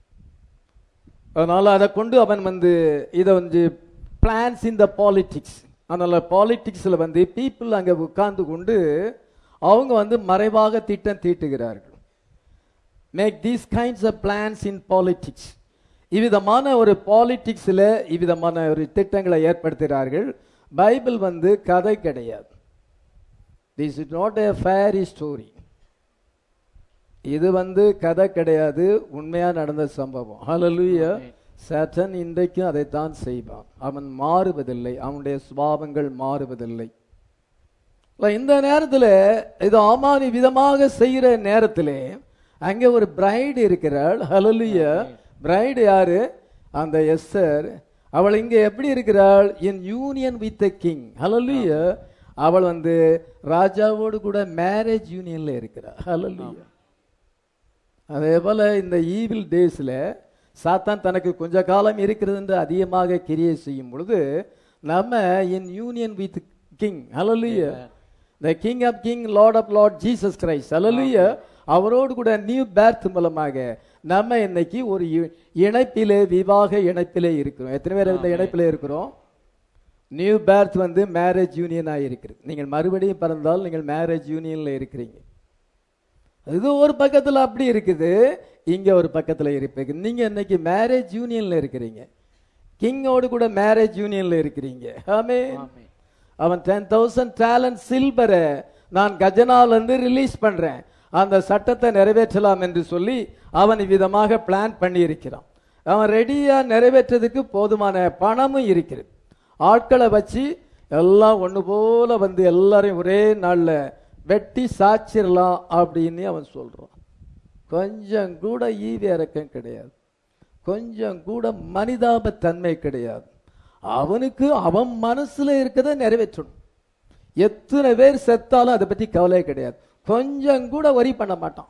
அதனால அதை கொண்டு அவன் வந்து இதை வந்து பிளான்ஸ் இன் த பாலிட்டிக்ஸ். அதனால பாலிட்டிக்ஸ்ல வந்து பீப்புள் அங்க உட்கார்ந்து கொண்டு அவங்க வந்து மறைவாக திட்டம் தீட்டுகிறார்கள். Make these kinds of plans in politics. இவ்விதமான ஒரு பாலிட்டிக்ஸ்ல இவ்விதமான ஒரு திட்டங்களை ஏற்படுத்துகிறார்கள். பைபிள் வந்து கதை கிடையாது. This is not a fairy story. இது வந்து கதை கிடையாது, உண்மையா நடந்த சம்பவம். ஹல்லேலூயா. சாத்தான் இன்றைக்கும் அதைத்தான் செய்வான். அவன் மாறுவதில்லை, அவனுடைய சுபாவங்கள் மாறுவதில்லை. இந்த நேரத்தில் இது ஆமானி விதமாக செய்கிற நேரத்திலே அங்கே ஒரு பிரைடு இருக்கிறாள். ஹல்லேலூயா. பிரைடு யாரு? அந்த எஸ்தர். அவள் இங்கே எப்படி இருக்கிறாள்? In union with the king. Hallelujah. அவள் வந்து ராஜாவோடு கூட மேரேஜ் யூனியன்ல இருக்கிறாள். ஹல்லேலூயா. அதே போல இந்த ஈவில் டேஸ்ல சாத்தான் தனக்கு கொஞ்ச காலம் இருக்கிறது என்று அதிகமாக கிரியை செய்யும் பொழுது நம்ம in union with king. Hallelujah. the king of king, lord of lord, Jesus Christ. Hallelujah. அவரோடு கூட நியூ பேர்த் மூலமாக நம்ம இன்னைக்கு ஒரு இணைப்பிலே, விவாக இணைப்பிலே இருக்கிறோம். எத்தனை பேர் இந்த இணைப்பிலே இருக்கிறோம்? நியூ பேர்த் வந்து மேரேஜ் யூனியனா இருக்கிறது. நீங்கள் மறுபடியும் பிறந்தால் நீங்கள் மேரேஜ் யூனியன்ல இருக்கிறீங்க. இது ஒரு பக்கத்துல அப்படி இருக்குது, இங்க ஒரு பக்கத்துல இருப்பீங்க. நீங்க இன்னைக்கு மேரேஜ் யூனியன்ல இருக்கிறீங்க, கிங்கோடு கூட மேரேஜ் யூனியன்ல இருக்கிறீங்க. ஆமென். அவன் 10,000 talent சில்வரை நான் கஜனால இருந்து ரிலீஸ் பண்றேன், அந்த சட்டத்தை நிறைவேற்றலாம் என்று சொல்லி அவன் இவ்விதமாக பிளான் பண்ணி இருக்கிறான். அவன் ரெடியா நிறைவேற்றதுக்கு போதுமான பணமும் இருக்கிறது. ஆட்களை வச்சு எல்லாம் ஒன்று போல வந்து எல்லாரையும் ஒரே நாளில் வெட்டி சாச்சிடலாம் அப்படின்னு அவன் சொல்றான். கொஞ்சம் கூட ஈவி இறக்கம் கிடையாது, கொஞ்சம் கூட மனிதாப தன்மை கிடையாது. அவனுக்கு அவன் மனசுல இருக்கிறத நிறைவேற்றணும். எத்தனை பேர் செத்தாலும் அதை பத்தி கவலை கிடையாது, கொஞ்சம் கூட வரி பண்ண மாட்டான்.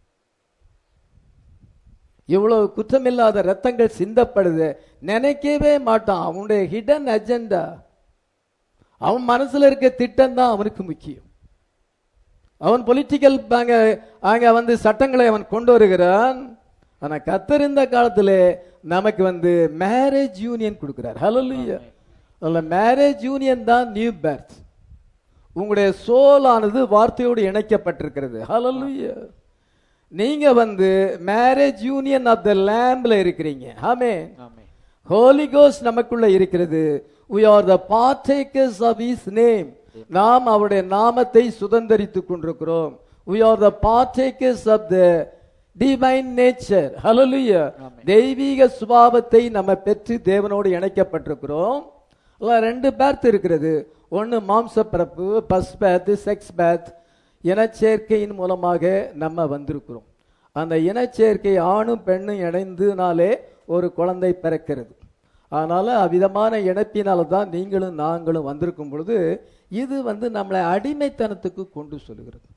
இவ்வளவு குற்றமில்லாத ரத்தங்கள் சிந்தப்படுது நினைக்கவே மாட்டான். அவனுடைய ஹிடன் அஜெண்டா, அவன் மனசுல இருக்க திட்டம் தான் அவனுக்கு முக்கியம். அவன் பொலிட்டிக்கல் அங்க வந்து சட்டங்களை அவன் கொண்டு வருகிறான். ஆனா கர்த்தர் இந்த காலத்திலே நமக்கு வந்து மேரேஜ் யூனியன் கொடுக்கிறார். ஹல்லேலூயா. மேரேஜ் யூனியன் தான் நியூ பர்த். உங்களுடைய சோல் ஆனது வார்த்தையோடு இணைக்கப்பட்டிருக்கிறது. ஹல்லேலூயா. நீங்க வந்து மேரேஜ் யூனியன் ஆஃப் த லேம்ப்ல இருக்கிறீங்க. ஆமென். ஹோலி கோஸ்ட் நமக்குள்ள இருக்கிறது. we are the partakers of his name. நாம் அவருடைய நாமத்தை சுதந்தரித்துக் கொண்டிருக்கிறோம். we are the partakers of the divine nature. hallelujah. தெய்வீக சுபாவத்தை நம்ம பெற்று தேவனோடு இணைக்கப்பட்டிருக்கிறோம். ரெண்டு பேர்த் இருக்கிறது. ஒன்னு மாம்ச பிறப்பு, பஸ் பேத், செக்ஸ் பேத், இனச்சேர்க்கையின் மூலமாக நம்ம வந்திருக்கிறோம். அந்த இனச்சேர்க்கை ஆணும் பெண்ணும் இணைந்துனாலே ஒரு குழந்தை பிறக்கிறது. அதனால அவ்விதமான இணைப்பினால தான் நீங்களும் நாங்களும் வந்திருக்கும் பொழுது இது வந்து நம்மளை அடிமைத்தனத்துக்கு கொண்டு சொல்லுகிறது.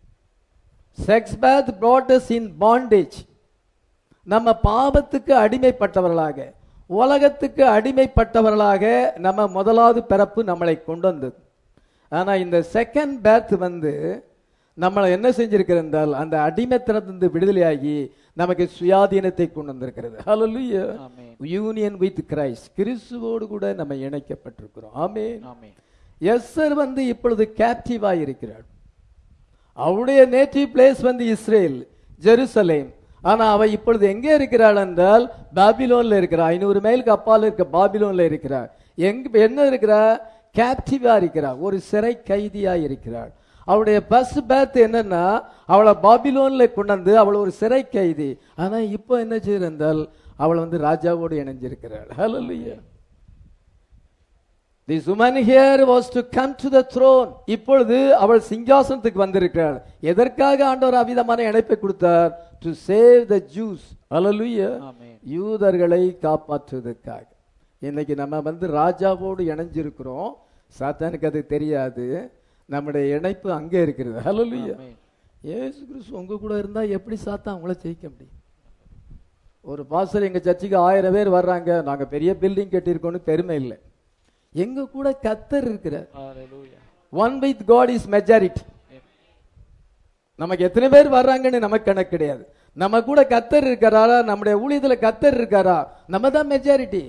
Sex path brought us in bondage. நம்ம பாவத்துக்கு அடிமைப்பட்டவர்களாக, உலகத்துக்கு அடிமைப்பட்டவர்களாக நம்ம முதலாவது பிறப்பு நம்மளை கொண்டு வந்தது. ஆனா இந்த செகண்ட் பேர்த் வந்து நம்மளை என்ன செஞ்சிருக்கிறது என்றால் அந்த அடிமைத்தனத்திலிருந்து விடுதலையாகி நமக்கு சுயாதீனத்தை கொண்டு வந்திருக்கிறது. ஹல்லேலூயா. யூனியன் வித் கிரைஸ்ட், கிறிஸ்துவோடு கூட நம்ம இணைக்கப்பட்டிருக்கிறோம். ஆமென். எஸ்தர் வந்து இப்பொழுது கேப்டிவா இருக்கிறாள். அவளுடைய நேட்டிவ் பிளேஸ் வந்து இஸ்ரேல், ஜெருசலேம். ஆனா அவ இப்பொழுது எங்கே இருக்கிறாள் என்றால் பாபிலோன்ல இருக்கிறாள். 500 மைலுக்கு அப்பால் இருக்க பாபிலோன்ல இருக்கிறாள். என்ன இருக்கிறாள்? கேப்டிவா இருக்கிறாள், ஒரு சிறை கைதியா இருக்கிறாள். அவளுடைய பஸ் பேத் என்னன்னா அவளை பாபிலோன்ல கொண்டு அவள் ஒரு சிறை கைதி. ஆனா இப்போ என்ன செய்யறால் அவள் வந்து ராஜாவோடு இணைஞ்சிருக்கிறாள். ஹல்லேலூயா. This woman here was to come to the throne. இப்பொழுது அவள் சிங்காசனத்துக்கு வந்திருக்கிறாள். எதற்காக ஆண்டவர் அவிதமான இணைப்பை கொடுத்தார்? To save the Jews. ஹல்லேலூயா. யூதர்களை காப்பாற்றுவதற்காக. இன்னைக்கு நம்ம வந்து ராஜாவோடு இணைஞ்சிருக்கிறோம். சாத்தானுக்கு அது தெரியாது. நம்முடைய இணைப்பு அங்கே இருக்கிறது. ஹல்லேலூயா. இயேசு கிறிஸ்து உங்க கூட இருந்தா எப்படி சாத்தான் உங்களை ஜெயிக்க முடியும்? ஒரு பாஸ்டர் எங்க சர்ச்சுக்கு 1000 பேர் வர்றாங்க, நாங்க பெரிய பில்டிங் கட்டியிருக்கோம்னு பெருமை இல்லை. எங்க கூட கர்த்தர் இருக்கிறார். One with God is majority. நமக்கு எத்தனை பேர் வர்றாங்கன்னு நமக்கு கணக்கு கிடையாது. நம்ம கூட கர்த்தர் இருக்கிறாரா, நம்முடைய ஊழியத்துல கர்த்தர் இருக்காரா, நம்ம தான் மெஜாரிட்டி.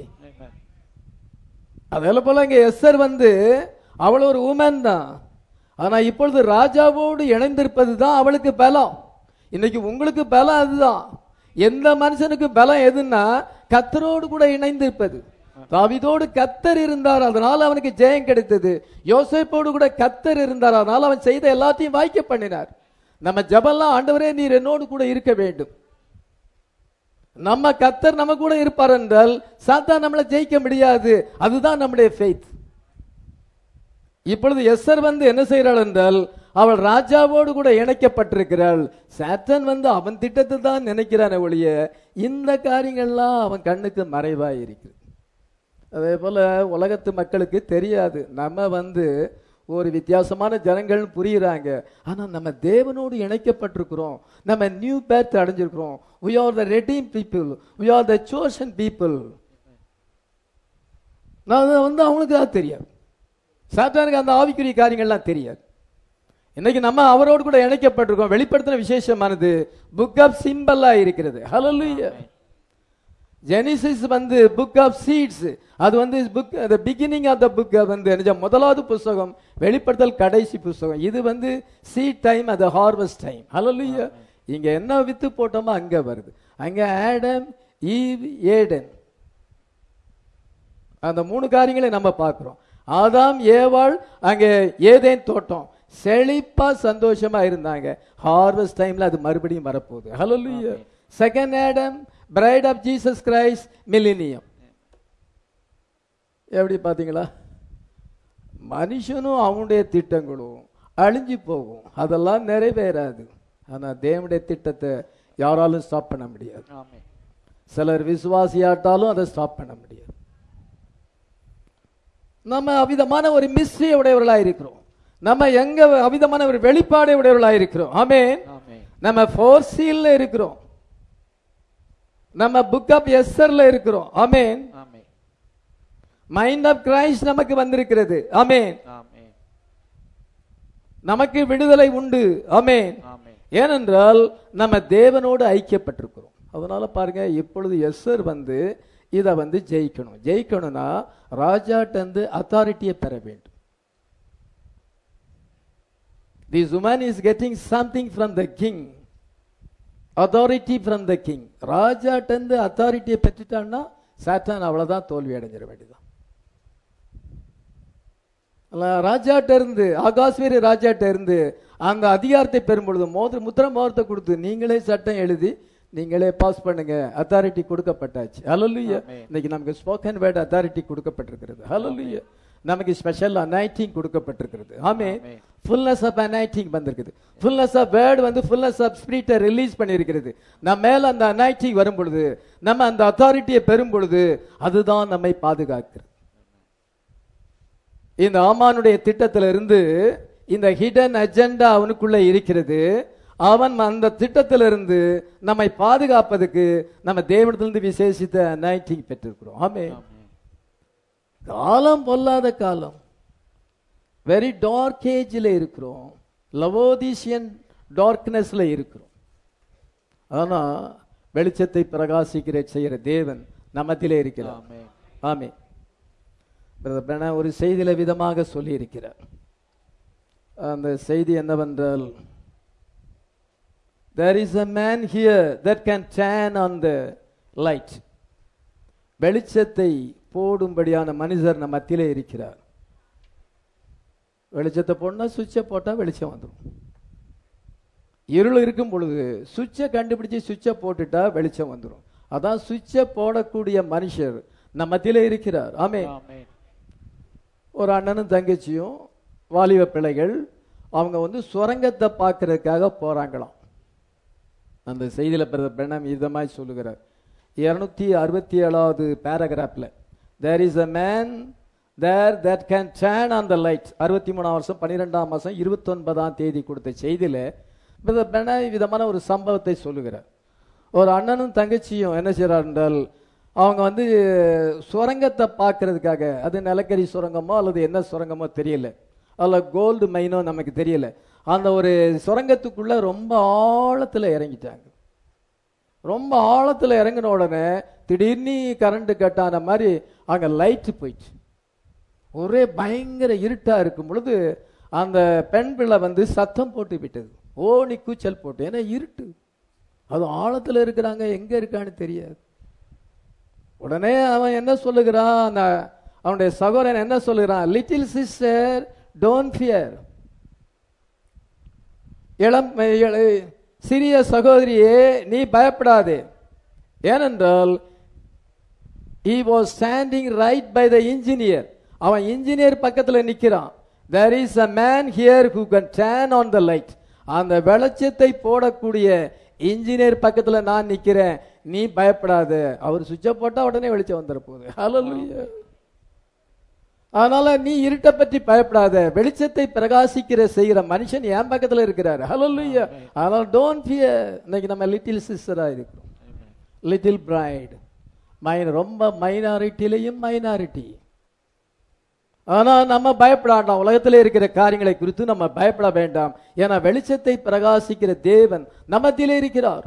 அதே போல இங்க எஸ்தர் வந்து அவள் ஒரு உமன் தான். ஆனா இப்பொழுது ராஜாவோடு இணைந்திருப்பது தான் அவளுக்கு பலம். இன்னைக்கு உங்களுக்கு பலம் அதுதான். எந்த மனுஷனுக்கு பலம் எதுன்னா கர்த்தரோடு கூட இணைந்திருப்பது. தாவீதோடு கர்த்தர் இருந்தார், அதனால அவனுக்கு ஜெயம் கிடைத்தது. யோசேப்போடு கூட கர்த்தர் இருந்தார், அதனால அவன் செய்த எல்லாத்தையும் வாய்க்க பண்ணினார். நம்ம ஜெபம்லாம் ஆண்டவரே நீர் என்னோடு கூட இருக்க வேண்டும், நம்ம கர்த்தர் நம்ம கூட இருப்பார் என்றால் சாத்தான் நம்மளை ஜெயிக்க முடியாது. அதுதான் நம்முடைய ஃபெய்த். இப்பொழுது எஸ்தர் வந்து என்ன செய்கிறாள் என்றால் அவள் ராஜாவோடு கூட இணைக்கப்பட்டிருக்கிறாள். சாத்தான் வந்து அவன் திட்டத்தை தான் நினைக்கிறான் ஒழிய இந்த காரியங்கள்லாம் அவன் கண்ணுக்கு மறைவாய் இருக்குது. அதே போல உலகத்து மக்களுக்கு தெரியாது. நம்ம வந்து ஒரு வித்தியாசமான ஜனங்கள் புரியுறாங்க. ஆனா நம்ம தேவனோடு இணைக்கப்பட்டிருக்கிறோம், நம்ம நியூ பர்த் அடைஞ்சிருக்கிறோம். we are the redeemed people, we are the chosen people. நான் வந்து அவனுக்கு தான் தெரியாது, சாத்தானுக்கு அந்த ஆவிக்குரிய காரியங்கள்லாம் தெரியாது. இன்னைக்கு நம்ம அவரோடு கூட இணைக்கப்பட்டிருக்கோம். வெளிப்படுத்தின விசேஷமானது புக் ஆஃப் சிம்பலா இருக்கிறது. ஹல்லேலூயா. ஜெனிசிஸ் வந்து புக் ஆஃப் சீட்ஸ், அது வந்து book the beginning of the book வந்து முதலாவது புத்தகம், வெளிப்படுத்தல் கடைசி புத்தகம். இது வந்து சீட் டைம், அது ஹார்வெஸ்ட் டைம். ஹல்லேலூயா. இங்க என்ன வித்து போட்டோமோ அங்க வருது. அங்க ஆடம், ஈவ், ஏடன், அந்த 3 காரியங்களை நம்ம பார்க்கிறோம். ஆதாம், ஏவாள், அங்கே ஏதேன் தோட்டம். செழிப்பா சந்தோஷமா இருந்தாங்க. ஹார்வெஸ்ட் டைம்ல அது மறுபடியும் வரப்போகுது. ஹalleluya. Second Adam, bride of Jesus Christ, millennium. எப்படி பாத்தீங்களா? மனுஷனும் அவனுடைய திட்டங்களும் அழிஞ்சு போகும், அதெல்லாம் நிறைவேறாது. ஆனா தேவனுடைய திட்டத்தை யாராலும் ஸ்டாப் பண்ண முடியாது. சிலர் விசுவாசியாட்டாலும் அதை ஸ்டாப் பண்ண முடியாது. நம்ம அவிதமான ஒரு மிஸ்ட்ரி உடையவர்களாக இருக்கிறோம். நம்ம எங்க அவிதமான ஒரு வெளிப்பாடு உடையவர்களாக இருக்கிறோம். ஆமென். நம்ம ஃபோர்சீல்ல இருக்கிறோம். நம்ம புக் ஆஃப் எஸ்தர்ல இருக்கிறோம். ஆமென். மைண்ட் ஆஃப் கிரைஸ்ட் நமக்கு வந்திருக்கிறது. ஆமென். நமக்கு விடுதலை உண்டு. ஆமென். ஏனென்றால் நம்ம தேவனோடு ஐக்கியப்பட்டிருக்கிறோம். அதனால பாருங்க, இப்பொழுது எஸ்தர் இதை ஜெயிக்கணும். ஜெயிக்கணும்னா ராஜாட்டந்து அத்தாரிட்டியை பெற வேண்டும். This woman is getting something from the king, authority from the king. ராஜாட்டந்து அத்தாரிட்டியை பெற்றுட்டான்னா சாத்தான் அவ்வளவுதான் தோல்வி அடைஞ்சிட வேண்டியதான். ராஜாட்ட இருந்து, ஆகாஸ்வேரி ராஜாட்ட இருந்து அந்த அதிகாரத்தை பெறும் பொழுது முத்திர மோதிரத்தை கொடுத்து நீங்களே சட்டம் எழுதி நீங்களே பாஸ் பண்ணுங்க, அத்தாரிட்டி கொடுக்கப்பட்டாச்சு. ஹalleluya. இன்னைக்கு நமக்கு ஸ்போக்கன் வேர்ட் அத்தாரிட்டி கொடுக்கப்பட்டிருக்கிறது. ஹalleluya. நமக்கு ஸ்பெஷல் அனாயிட்டிங் கொடுக்கப்பட்டிருக்கிறது. ஆமென். ஃபுல்னஸ் ஆஃப் அனாயிட்டிங் வந்திருக்குது. Fullness of word fullness of ஸ்பிரிட்டை ரிலீஸ் பண்ணியிருக்கிறது. நம்ம மேல அந்த அனாயிட்டிங் வரும் பொழுது, நம்ம அந்த அத்தாரிட்டியை பெறும் பொழுது, அதுதான் நம்மை பாதுகாக்கிறது. இந்த ஆமானுடைய திட்டத்திலிருந்து இந்த ஹிடன் அஜெண்டா அவனுக்குள்ள இருக்கிறது. அவன் அந்த திட்டத்திலிருந்து நம்மை பாதுகாப்பதற்கு நம்ம தேவனிடத்திலிருந்து விசேஷித்த அனாயிட்டிங் பெற்றிருக்கிறோம். ஆமென். காலம் பொல்லாத காலம், வெரி டார்க் ஏஜ்ல இருக்கிறோம். லவோதீசியன் டார்க்னஸ்ல இருக்கிறோம். ஆனா வெளிச்சத்தை பிரகாசிக்கிற செய்கிற தேவன் நம்மத்திலே இருக்கிறார். ஆமென். ஒரு செய்தியில விதமாக சொல்லி இருக்கிறார். அந்த செய்தி என்னவென்றால், there is a man here that can turn on the light. வெளிச்சத்தை போடும்படியான மனிதர் நம்ம மத்தியிலே இருக்கிறார். வெளிச்சத்தை போடனா சுவிட்சை போட்டா வெளிச்சம் வந்துடும். இருள் இருக்கும் பொழுது சுவிட்சை கண்டுபிடிச்சு சுவிட்சை போட்டுட்டா வெளிச்சம் வந்துடும். அதான் சுவிட்சை போடக்கூடிய மனுஷர் நம்ம மத்தியிலே இருக்கிறார். ஆமென். ஒரு அண்ணனும் தங்கச்சியும் வாலிப பிள்ளைகள், அவங்க சுரங்கத்தை பார்க்கறதுக்காக போறாங்களாம். அந்த செய்தியில பிரணம் இதமாய் சொல்லுகிறார். 267வது பேராகிராஃப்ல, there is a man there that can turn on the light. 63ஆம் வருஷம் 12ஆம் மாசம் 29ஆம் தேதி கொடுத்த செய்தியில பிரணம் விதமான ஒரு சம்பவத்தை சொல்லுகிறார். ஒரு அண்ணனும் தங்கச்சியும் என்ன செய்யறார் என்றால், அவங்க சுரங்கத்தை பார்க்கறதுக்காக, அது நிலக்கரி சுரங்கமோ அல்லது என்ன சுரங்கமோ தெரியல, அல்ல கோல்டு மைனோ நமக்கு தெரியல, அந்த ஒரு சுரங்கத்துக்குள்ள ரொம்ப ஆழத்துல இறங்கிட்டாங்க. ரொம்ப ஆழத்துல இறங்கின உடனே திடீர்னு கரண்ட் கட்டான மாதிரி அங்க லைட் போயிடுச்சு. ஒரே பயங்கர இருட்டா இருக்கும் பொழுது அந்த பெண் பிள்ளை சத்தம் போட்டு விட்டது, ஓனி கூச்சல் போட்டு. ஏன்னா இருட்டு, அது ஆழத்துல இருக்கிறாங்க, எங்க இருக்கான்னு தெரியாது. உடனே அவன் என்ன சொல்லுகிறான், அவனுடைய சகோதரன் என்ன சொல்லுகிறான், லிட்டில் சிஸ்டர் டோன்ட் ஃபியர். சிறிய சகோதரியே நீ பயப்படாதே. ஏனென்றால் he was standing right by the engineer. அவன் இன்ஜினியர் பக்கத்துல நிக்கிறான். there is a man here who can turn on the light. அந்த வெளிச்சத்தை போடக்கூடிய இன்ஜினியர் பக்கத்துல நான் நிக்கிறேன், நீ பயப்படாத. அவர் சுவிட்சை போட்டா உடனே வெளிச்சம் வந்துட போகுது. ஹalleluya. அதனால நீ இருட்டை பற்றி பயப்படாத, வெளிச்சத்தை பிரகாசிக்கிற செய்கிற மனுஷன் என் பக்கத்துல இருக்கிறார். ஹalleluya. அதனால டோன்ட் ஃபியர். இன்னைக்கு நம்ம லிட்டில் சிஸ்டரா இருக்கிறோம், லிட்டில் பிரைட். ரொம்ப மைனாரிட்டிலையும் மைனாரிட்டி. ஆனா நம்ம பயப்பட வேண்டாம். உலகத்திலே இருக்கிற காரியங்களை குறித்து நம்ம பயப்பட வேண்டாம். ஏன்னா வெளிச்சத்தை பிரகாசிக்கிற தேவன் நம்மத்திலே இருக்கிறார்.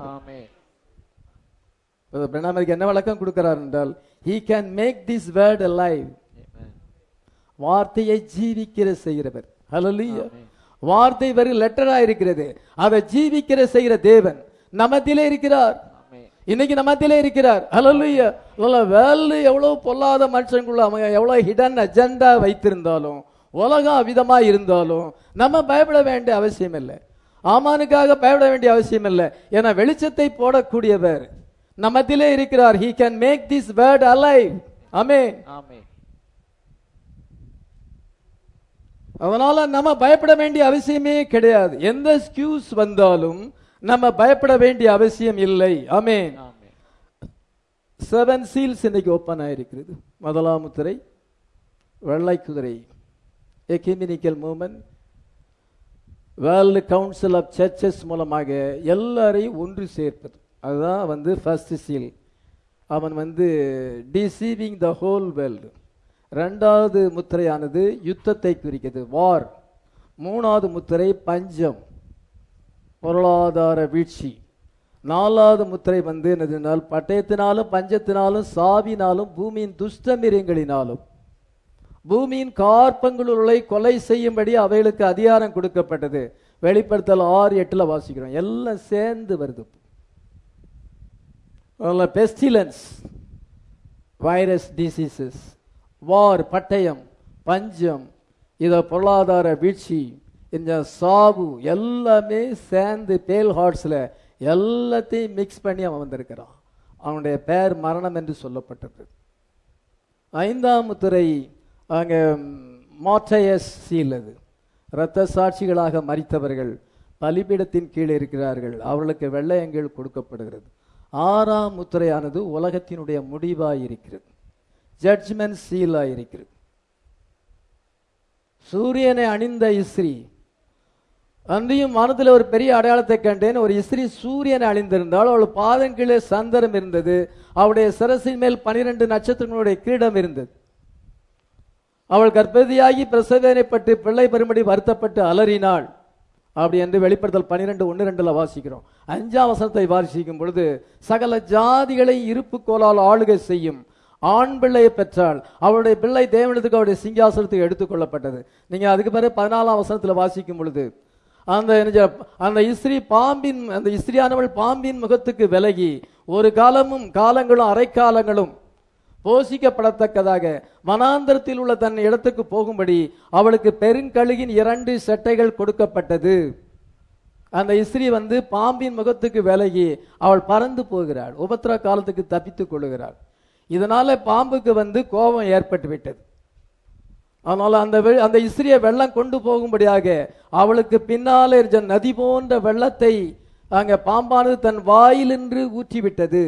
நமக்கு என்ன விளக்கம் கொடுக்கிறார் என்றால், he can make this word alive. வார்த்தையை ஜீவிக்கிற செய்கிறவர். ஹalleluya. வார்த்தை வெறும் லெட்டரா இருக்கிறது, அதை ஜீவிக்கிற செய்கிற தேவன் நம்மத்திலே இருக்கிறார். இன்னைக்கு நம்மத்திலே இருக்கிறார். ஹalleluya. வேல்ல எவ்வளவு பொல்லாத மனுஷங்களுக்குள்ள அவங்க எவ்வளவு ஹிடன் அஜெண்டா வைத்திருந்தாலும் உலகம் அவிதமா இருந்தாலும் நம்ம பயப்பட வேண்டிய அவசியம் இல்லை. ஆமானுக்காக பயப்பட வேண்டிய அவசியம் இல்லை. ஏன்னா வெளிச்சத்தை போடக்கூடியவர் நம்மத்திலே இருக்கிறார். he can make this word alive. ஆமென். ஆமென். அதனால நம்ம பயப்பட வேண்டிய அவசியமே கிடையாது. எந்த எக்ஸ்கியூஸ் வந்தாலும் நம்ம பயப்பட வேண்டிய அவசியம் இல்லை. ஆமென். ஆமென். 7 seals இன்னைக்கு ஓபன் ஆயிருக்கிறது. முதலாம் முத்திரை வெள்ளை குதிரை, ecumenical movement, world council of churches மூலமாக எல்லாரையும் ஒன்று சேர்ப்பது. அதுதான் வந்து ஃபர்ஸ்ட் சீல். அவன் வந்து டிசீவிங் த ஹோல் வேர்ல்டு. ரெண்டாவது முத்திரையானது யுத்தத்தை குறிக்கிறது, வார். மூணாவது முத்திரை பஞ்சம், பொருளாதார வீழ்ச்சி. நாலாவது முத்திரை வந்து என்னதுனால் பட்டயத்தினாலும் பஞ்சத்தினாலும் சாவினாலும் பூமியின் துஷ்டமிரியங்களினாலும் பூமியின் கார்பங்களுள்ளை கொலை செய்யும்படி அவைகளுக்கு அதிகாரம் கொடுக்கப்பட்டது. வெளிப்படுத்தல் 6:8 வாசிக்கிறோம். எல்லாம் சேர்ந்து வருது. பெஸ்டிலன்ஸ், வைரஸ், டிசீசஸ், வார், பட்டயம், பஞ்சம், இத பொருளாதார வீழ்ச்சி, இந்த சாவு எல்லாமே சேர்ந்து பேல் ஹார்ட்ஸ்ல எல்லாத்தையும் மிக்ஸ் பண்ணி அவன் வந்திருக்கிறான். அவனுடைய பெயர் மரணம் என்று சொல்லப்பட்டது. 5ஆம் முத்திரை அங்கே மார்டையஸ் சீல். அது இரத்த சாட்சிகளாக மரித்தவர்கள் பலிபீடத்தின் கீழே இருக்கிறார்கள், அவர்களுக்கு வெள்ளையங்கள் கொடுக்கப்படுகிறது. 6ஆம் முத்திரையானது உலகத்தினுடைய முடிவாய் இருக்கிறது, ஜட்ஜ்மெண்ட் சீலாய் இருக்கிறது. சூரியனை அணிந்த இஸ்ரீ, அன்றையும் வானத்தில் ஒரு பெரிய அடையாளத்தை கண்டேன். ஒரு இஸ்ரீ சூரியனை அணிந்திருந்தால் அவள் பாதங்களே சந்தரம் இருந்தது, அவளுடைய சிரசின் மேல் 12 நட்சத்திரங்களுடைய கிரீடம் இருந்தது. அவள் கர்ப்பவதியாகி பிரசவேதனைப்பட்டு பிள்ளை பெறும்படி வருத்தப்பட்டு அலறினாள். அப்படி என்று வெளிப்படுத்தல் 12:1-2 வாசிக்கிறோம். 5ஆம் வசனத்தை வாசிக்கும் பொழுது சகல ஜாதிகளை இருப்பு கோலால் ஆளுகை செய்யும் ஆண் பிள்ளையை பெற்றாள், அவளுடைய பிள்ளை தேவனிடத்துக்கு அவருடைய சிங்காசனத்துக்கு எடுத்துக் கொள்ளப்பட்டது. நீங்க அதுக்கு பிறகு 14ஆம் வசனத்தில் வாசிக்கும் பொழுது அந்த இஸ்ரீ பாம்பின், அந்த இஸ்ரீயானவள் பாம்பின் முகத்துக்கு விலகி ஒரு காலங்களும் அரைக்காலங்களும் போஷிக்கப்படத்தக்கதாக வனாந்தரத்தில் உள்ள தன் இடத்துக்கு போகும்படி அவளுக்கு பெருங்கழுகின் 2 சட்டைகள் கொடுக்கப்பட்டது. அந்த இஸ்ரீ வந்து பாம்பின் முகத்துக்கு விலகி அவள் பறந்து போகிறாள், உபத்திர காலத்துக்கு தப்பித்துக் கொள்ளுகிறாள். இதனால பாம்புக்கு வந்து கோபம் ஏற்பட்டு விட்டது. அதனால அந்த இஸ்ரீயை வெள்ளம் கொண்டு போகும்படியாக அவளுக்கு பின்னாலே இருந்த நதி போன்ற வெள்ளத்தை அங்க பாம்பானது தன் வாயிலின்று ஊற்றிவிட்டது.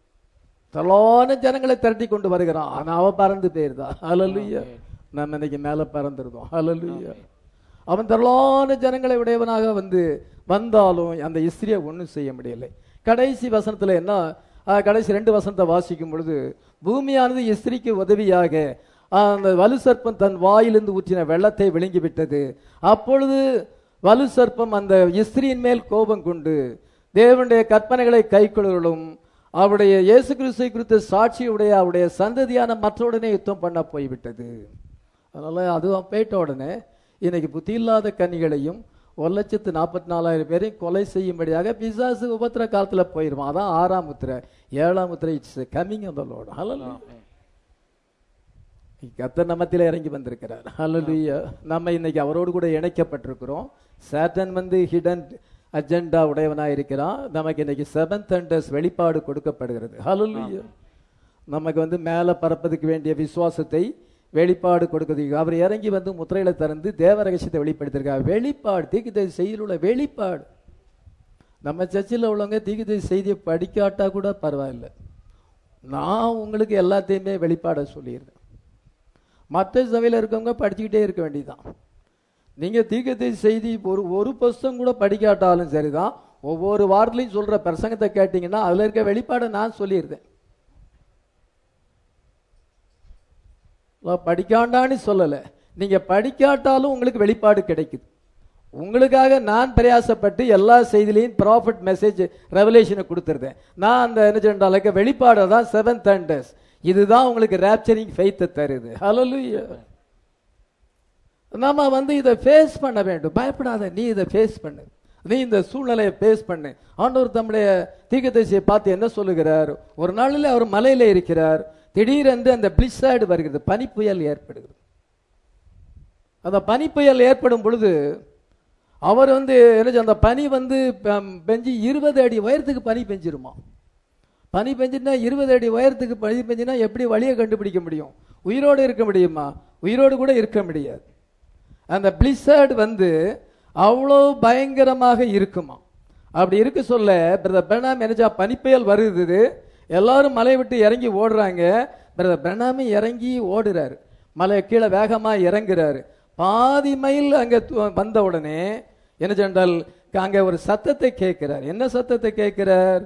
தலான ஜனங்களை திரட்டி கொண்டு வருகிறான். ஆனா அவ பறந்து போயிருந்தான். ஹல்லேலூயா. நம்ம இன்னைக்கு மேல பறந்துருந்தோம். ஹல்லேலூயா. அவன் தலான ஜனங்களை உடையவனாக வந்தாலும் அந்த இஸ்ரீயை ஒன்றும் செய்ய முடியலை. கடைசி வசனத்துல என்ன, கடைசி 2 வசனத்தை வாசிக்கும் பொழுது பூமியானது இஸ்ரீக்கு உதவியாக அந்த வலு சர்ப்பம் தன் வாயிலிருந்து ஊற்றின வெள்ளத்தை விழுங்கி விட்டது. அப்பொழுது வலு சர்ப்பம் அந்த இஸ்ரீயின் மேல் கோபம் கொண்டு தேவனுடைய கற்பனைகளை கைக்கொள்ளும் அவருடைய இயேசு கிறிஸ்துவை குறித்த சாட்சியுடைய அவருடைய சந்ததியான மற்றவுடனே யுத்தம் பண்ண போய்விட்டது. அதனால அதுவும் போயிட்ட உடனே இன்னைக்கு புத்தி இல்லாத கன்னிகளையும் 1,44,000 பேரையும் கொலை செய்யும்படியாக பிசாசு உபத்திர காலத்துல போயிருவான். அதான் 6ஆம் முத்திரை. 7ஆம் முத்திரை it's coming of the lord. Hallelujah. கர்த்தர் நம்மத்திலே இறங்கி வந்திருக்கிறார். ஹல்லேலூயா. நம்ம இன்னைக்கு அவரோடு கூட இணைக்கப்பட்டிருக்கிறோம். சாத்தான் ஹிடன் அஜெண்டா உடையவனாக இருக்கிறான். நமக்கு இன்னைக்கு 7 thunders வெளிப்பாடு கொடுக்கப்படுகிறது. ஹல்லேலூயா. நமக்கு மேல பறப்பதுக்கு வேண்டிய விசுவாசத்தை வெளிப்பாடு கொடுக்கிறது. அவர் இறங்கி முத்திரைகளை திறந்து தேவ ரகசியத்தை வெளிப்படுத்திருக்கார். வெளிப்பாடு, தீர்க்கதரிசி செய்தியில் உள்ள வெளிப்பாடு. நம்ம சர்ச்சில் உள்ளவங்க தீர்க்கதரிசி செய்தியை படிக்காட்டா கூட பரவாயில்லை, நான் உங்களுக்கு எல்லாத்தையுமே வெளிப்பாட சொல்லிடுறேன். மற்ற சபையில் இருக்கவங்க படிச்சுக்கிட்டே இருக்க வேண்டியதுதான். நீங்க தீர்க்கதரிசி செய்தி ஒரு புஸ்தகம் கூட படிக்காட்டாலும் சரிதான், ஒவ்வொரு வாரத்திலையும் சொல்ற பிரசங்கத்தை கேட்டீங்கன்னா அதுல இருக்க வெளிப்பாடை நான் சொல்லிடுறேன். படிக்காண்டான்னு சொல்லல, நீங்க படிக்காட்டாலும் உங்களுக்கு வெளிப்பாடு கிடைக்குது. உங்களுக்காக நான் பிரயாசப்பட்டு எல்லா செய்திலையும் ப்ராஃபிட் மெசேஜ் ரெவலேஷனை கொடுத்துருந்தேன். நான் அந்த என்ன சொன்னாலுக்கு வெளிப்பாடு தான் 7 thunders. இதுதான் உங்களுக்கு ரேப்சரிங் ஃபெய்த்தை தருது. ஹல்லேலூயா. நாம இதை ஃபேஸ் பண்ண வேண்டும். பயப்படாத, நீ இதை ஃபேஸ் பண்ணு, நீ இந்த சூழ்நிலையை ஃபேஸ் பண்ணு. ஆண்டவர் தம்முடைய தீர்க்கதரிசியை பார்த்து என்ன சொல்லுகிறார்? ஒரு நாளில் அவர் மலையில இருக்கிறார், திடீரென்று அந்த பிளிஸார்டு வருகிறது, பனி புயல் ஏற்படுகிறது. அந்த பனி புயல் ஏற்படும் பொழுது அவர் வந்து என்ன அந்த பனி வந்து பெஞ்சு 20 அடி உயரத்துக்கு பனி பெஞ்சிருமா. பனி பெஞ்சுன்னா 20 அடி உயரத்துக்கு பனி பெஞ்சுன்னா எப்படி வழியை கண்டுபிடிக்க முடியும்? உயிரோடு இருக்க முடியுமா? உயிரோடு கூட இருக்க முடியாது. அந்த பிளிசர்ட் வந்து அவ்வளோ பயங்கரமாக இருக்குமா. அப்படி இருக்க சொல்ல பிரதர் பிரணாம் என்னச்சா பனிப்புயல் வருது, எல்லாரும் மலையை விட்டு இறங்கி ஓடுறாங்க. பிரதர் பிரணாமி இறங்கி ஓடுறாரு, மலை கீழே வேகமா இறங்குறாரு. பாதி மைல் அங்க வந்த உடனே என்ன சென்றால் அங்க ஒரு சத்தத்தை கேட்கிறார். என்ன சத்தத்தை கேட்கிறார்?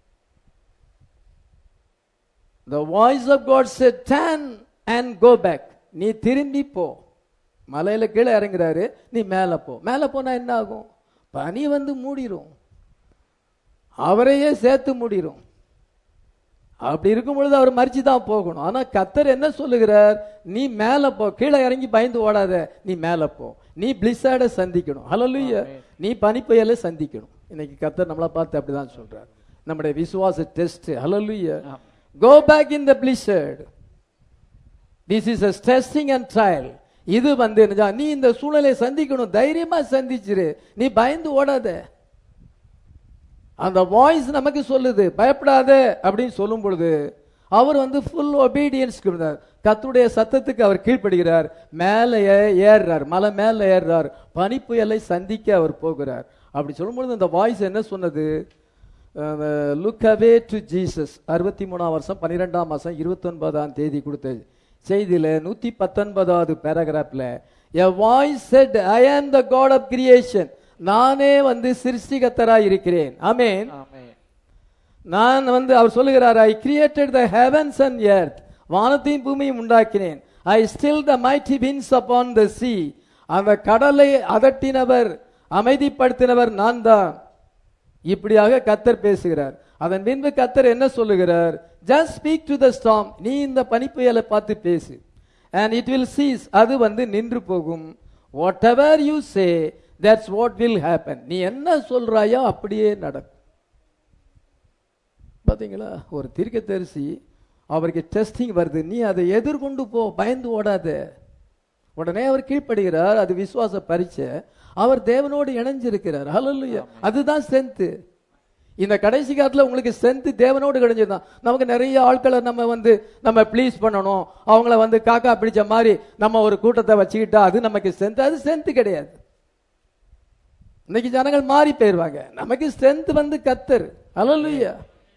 The voice of God said, turn and go back. நீ திரும்பி போ. மலையில கீழே இறங்குறாரு, நீ மேல போ. மேல போனா என்ன ஆகும்? பனி வந்து மூடிரும், அவரையே சேர்த்து மூடிரும். அப்படி இருக்கும் பொழுது அவர் மறிச்சு தான் போகணும். ஆனா கர்த்தர் என்ன சொல்லுகிறார்? நீ மேல போ, கீழே இறங்கி பயந்து ஓடாத, நீ மேல போ. நீ பிளிஸார்டை சந்திக்கணும். ஹல்லேலூயா. நீ பனிப்புயலை சந்திக்கணும். இன்னைக்கு கர்த்தர் நம்மளை பார்த்து அப்படிதான் சொல்றார். நம்முடைய விசுவாச test. Hallelujah. Go back in the blizzard. This is a testing and trial. இது வந்து நீ இந்த சூழ்நிலையை சந்திக்கணும். தைரியமா சந்திச்சிரு, நீ பயந்து ஓடாத. அந்த வாய்ஸ் நமக்கு சொல்லுது பயப்படாத அப்படின்னு சொல்லும் பொழுது அவர் வந்து ஃபுல் ஒபீடியன்ஸ். கர்த்தருடைய சத்தத்துக்கு அவர் கீழ்ப்படுகிறார். மேலே ஏறுறார், மலை மேலே ஏறுறார், பனிப்புயலை சந்திக்க அவர் போகிறார். அப்படி சொல்லும் பொழுது அந்த வாய்ஸ் என்ன சொன்னது? Look away to Jesus. 63ஆம் வருஷம் 12ஆம் மாசம் 29ஆம் தேதி கொடுத்த செய்தியில 119வது பேராகிராஃப்ல a voice said, I am the God of creation. நானே வந்து சிருஷ்டிகர்த்தராய் இருக்கிறேன். ஆமென். நான் வந்து அவர் சொல்லுகிறார், I created the heavens and earth. வானத்தையும் பூமியையும் உண்டாக்கினேன். I stilled the mighty winds upon the sea. அந்த கடலை அதட்டினவர், அமைதிப்படுத்தினவர் நான் தான். இப்படியாக கர்த்தர் பேசுகிறார். அதன் பின்பு கர்த்தர் என்ன சொல்லுகிறார்? just speak to the storm. நீ இந்த பனிப்புயலை பார்த்து பேசு, and it will cease. அது வந்து நின்று போகும். whatever you say, that's what will happen. நீ என்ன சொல்றாயோ அப்படியே நடக்கும். பாத்தீங்களா? ஒரு தீர்க்கதரிசி, அவருக்கு டெஸ்டிங் வருது, நீ அதை எதிர்கொண்டு போ, பயந்து ஓடாத. உடனே அவர் கீழ்ப்படுகிறார். அது விசுவாச பரீட்சை. அவர் தேவனோடு இணைஞ்சிருக்கிறார். ஹல்லேலூயா. அதுதான் ஸ்ட்ரென்த். இந்த கடைசி காலத்துல உங்களுக்கு ஸ்ட்ரென்த் தேவனோடு கிடைச்சதுதான். நமக்கு நிறைய ஆட்களை நம்ம ப்ளீஸ் பண்ணணும், அவங்கள வந்து காக்கா பிடிச்ச மாதிரி நம்ம ஒரு கூட்டத்தை வச்சுக்கிட்டா அது நமக்கு ஸ்ட்ரென்த். அது ஸ்ட்ரென்த் கிடையாது. இன்னைக்கு ஜனங்கள் மாறி போயிருவாங்க. நமக்கு ஸ்ட்ரென்த் வந்து கர்த்தர். ஹல்லேலூயா.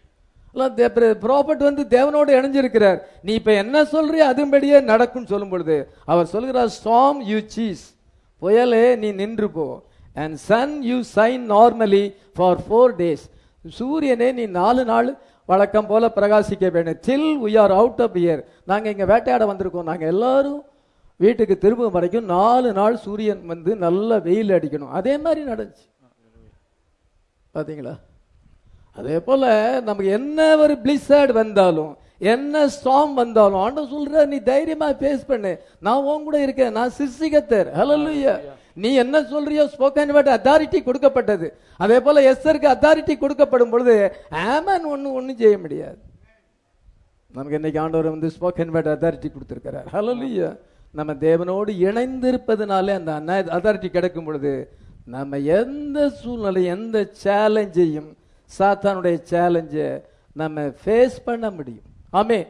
ப்ராஃபட் வந்து தேவனோடு இணைஞ்சிருக்கிறார். நீ இப்ப என்ன சொல்றியோ அதுபடியே நடக்கும் சொல்லும் பொழுது அவர் சொல்கிறார், ஸ்டார்ம் யூ சீஸ். புயலே நீ நின்று போ. And sun you shine normally for 4 days. சூரியனே நீ 4 நாள் வழக்கம் போல பிரகாசிக்க வேண்டும். till we are out of here. நாங்க இங்க வேட்டையாட வந்திருக்கோம், நாங்க எல்லாரும் வீட்டுக்கு திரும்பும் வரைக்கும் 4 நாள் சூரியன் வந்து நல்ல வெயில் அடிக்கணும். அதே மாதிரி நடந்துச்சு. பாத்தீங்களா? அதே போல நமக்கு என்ன ஒரு பிளிஸர்ட் வந்தாலும், என்ன ஸ்டார்ம் வந்தாலும் ஆண்டவர் சொல்ற, நீ தைரியமா ஃபேஸ் பண்ணு, நான் உன் கூட இருக்கேன், நான் சிருஷ்டிகர்த்தர். ஹல்லேலூயா. நீ என்ன சொல்றியோ ஸ்போக்கன் வேர்ட் அத்தாரிட்டி கொடுக்கப்பட்டது. அதே போல எஸ்தருக்கு அத்தாரிட்டி கொடுக்கப்படும் பொழுது ஆமன் ஒன்னும் செய்ய முடியாது. நமக்கு இன்னைக்கு ஆண்டவர் வந்து ஸ்போக்கன் வேர்ட் அத்தாரிட்டி கொடுத்திருக்கிறார். ஹல்லேலூயா. நம்ம தேவனோடு இணைந்திருப்பதனாலே அந்த அத்தாரிட்டி கிடைக்கும் பொழுது நம்ம எந்த சூழ்நிலை, எந்த சேலஞ்சையும், சாத்தானுடைய சேலஞ்சை நம்ம ஃபேஸ் பண்ண முடியும். ஆமென்.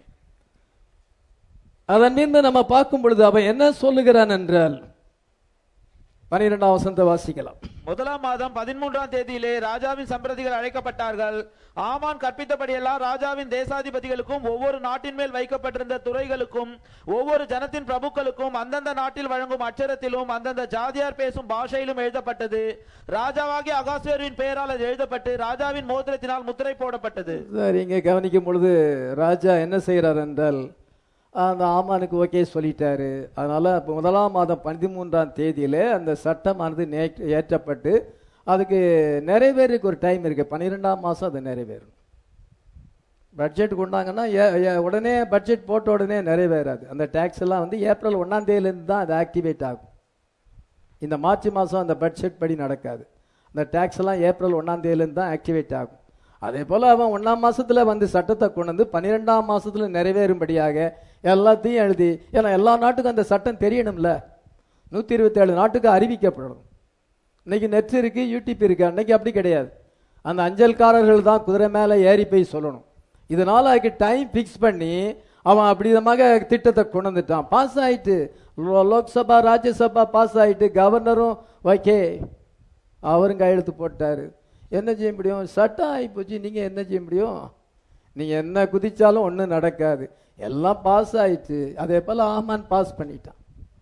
அதன் மீது நம்ம பார்க்கும் பொழுது அவன் என்ன சொல்லுகிறான் என்றால் 12ஆம் வசனத்தை வாசிக்கலாம். 1ஆம் மாதம் 13ஆம் தேதியிலே ராஜாவின் சம்பிரதிகள் அழைக்கப்பட்டார்கள். ஆமான் கற்பித்தபடியெல்லாம் ராஜாவின் தேசாதிபதிகளுக்கும் ஒவ்வொரு நாட்டின் மேல் வைக்கப்பட்டிருந்த துறைகளுக்கும் ஒவ்வொரு ஜனத்தின் பிரபுக்களுக்கும் அந்தந்த நாட்டில் வழங்கும் அச்சரத்திலும் அந்தந்த ஜாதியார் பேசும் பாஷையிலும் எழுதப்பட்டது. ராஜாவாகிய அகாஸ்வேருவின் பெயரால் அது எழுதப்பட்டு ராஜாவின் மோதிரத்தினால் முத்திரை போடப்பட்டது. இங்க கவனிக்கும் பொழுது ராஜா என்ன செய்யறார் என்றால், அந்த ஆமானுக்கு ஓகே சொல்லிட்டாரு. அதனால 1ஆம் மாதம் 13ஆம் தேதியில அந்த சட்டமானது ஏற்றப்பட்டு அதுக்கு நிறைவேறதுக்கு ஒரு டைம் இருக்கு. 12ஆம் மாசம் அது நிறைவேறும். பட்ஜெட் கொண்டாங்கன்னா உடனே பட்ஜெட் போட்ட உடனே நிறைவேறாது. அந்த டாக்ஸ் எல்லாம் வந்து ஏப்ரல் 1ஆம் தேதியிலேருந்து தான் அது ஆக்டிவேட் ஆகும். இந்த மார்ச் மாதம் அந்த பட்ஜெட் படி நடக்காது. அந்த டாக்ஸ் எல்லாம் ஏப்ரல் 1ஆம் தேதியிலேருந்து தான் ஆக்டிவேட் ஆகும். அதே போல அவன் 1ஆம் மாசத்துல வந்து சட்டத்தை கொண்டு வந்து 12ஆம் மாசத்துல நிறைவேறும்படியாக எல்லாத்தையும் எழுதி, ஏன்னா எல்லா நாட்டுக்கும் அந்த சட்டம் தெரியணும்ல. 127 நாட்டுக்கு அறிவிக்கப்படணும். இன்னைக்கு நெட் இருக்கு, யூடியூப் இருக்கு. அன்னைக்கு அப்படி கிடையாது. அந்த அஞ்சல்காரர்கள் தான் குதிரை மேலே ஏறி போய் சொல்லணும். இதனால அதுக்கு டைம் ஃபிக்ஸ் பண்ணி அவன் அப்படி விதமாக திட்டத்தை கொண்டு வந்துட்டான். பாஸ் ஆயிட்டு, லோக்சபா ராஜ்யசபா பாஸ் ஆயிட்டு, கவர்னரும் ஓகே அவரும் கையெழுத்து போட்டாரு. என்ன செய்ய முடியும்? சட்டம் ஆகி போச்சு. நீங்க என்ன செய்ய முடியும்? நீங்க என்ன குதிச்சாலும் ஒன்றும் நடக்காது. எல்லாம் பாஸ் ஆயிட்டு. அதே போல ஆமான் பாஸ் பண்ணிட்டான்.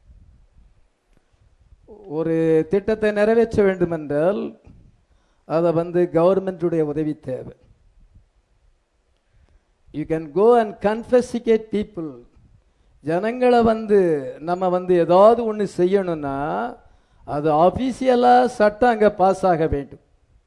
ஒரு திட்டத்தை நிறைவேற்ற வேண்டும் என்றால் அதை கவர்மெண்டுடைய உதவி தேவை. You can go and confiscate people. ஜனங்களை நம்ம ஏதாவது ஒன்று செய்யணும்னா அது ஆபீசியலா சட்டம் அங்க பாஸ் ஆக வேண்டும்.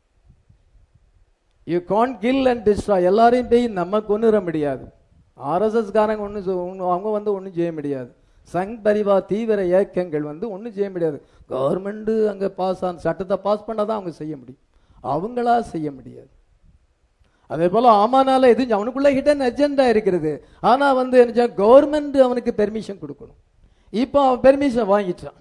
You can't kill and destroy. எல்லாரையும் போய் நம்ம கொன்னுற முடியாது. ஆர்எஸ்எஸ் காரங்க அவங்க ஒன்றும் செய்ய முடியாது. சங் பரிவார் தீவிர இயக்கங்கள் ஒன்றும் செய்ய முடியாது. கவர்மெண்ட் அங்கே பாஸ் ஆன சட்டத்தை பாஸ் பண்ணாதான் அவங்க செய்ய முடியும். அவங்களா செய்ய முடியாது. அதே போல ஆமானால எதுவும் அவனுக்குள்ள ஹிடன் அஜெண்டா இருக்கிறது. ஆனா கவர்மெண்ட் அவனுக்கு பெர்மிஷன் கொடுக்கணும். இப்போ அவன் பெர்மிஷன் வாங்கிட்டான்.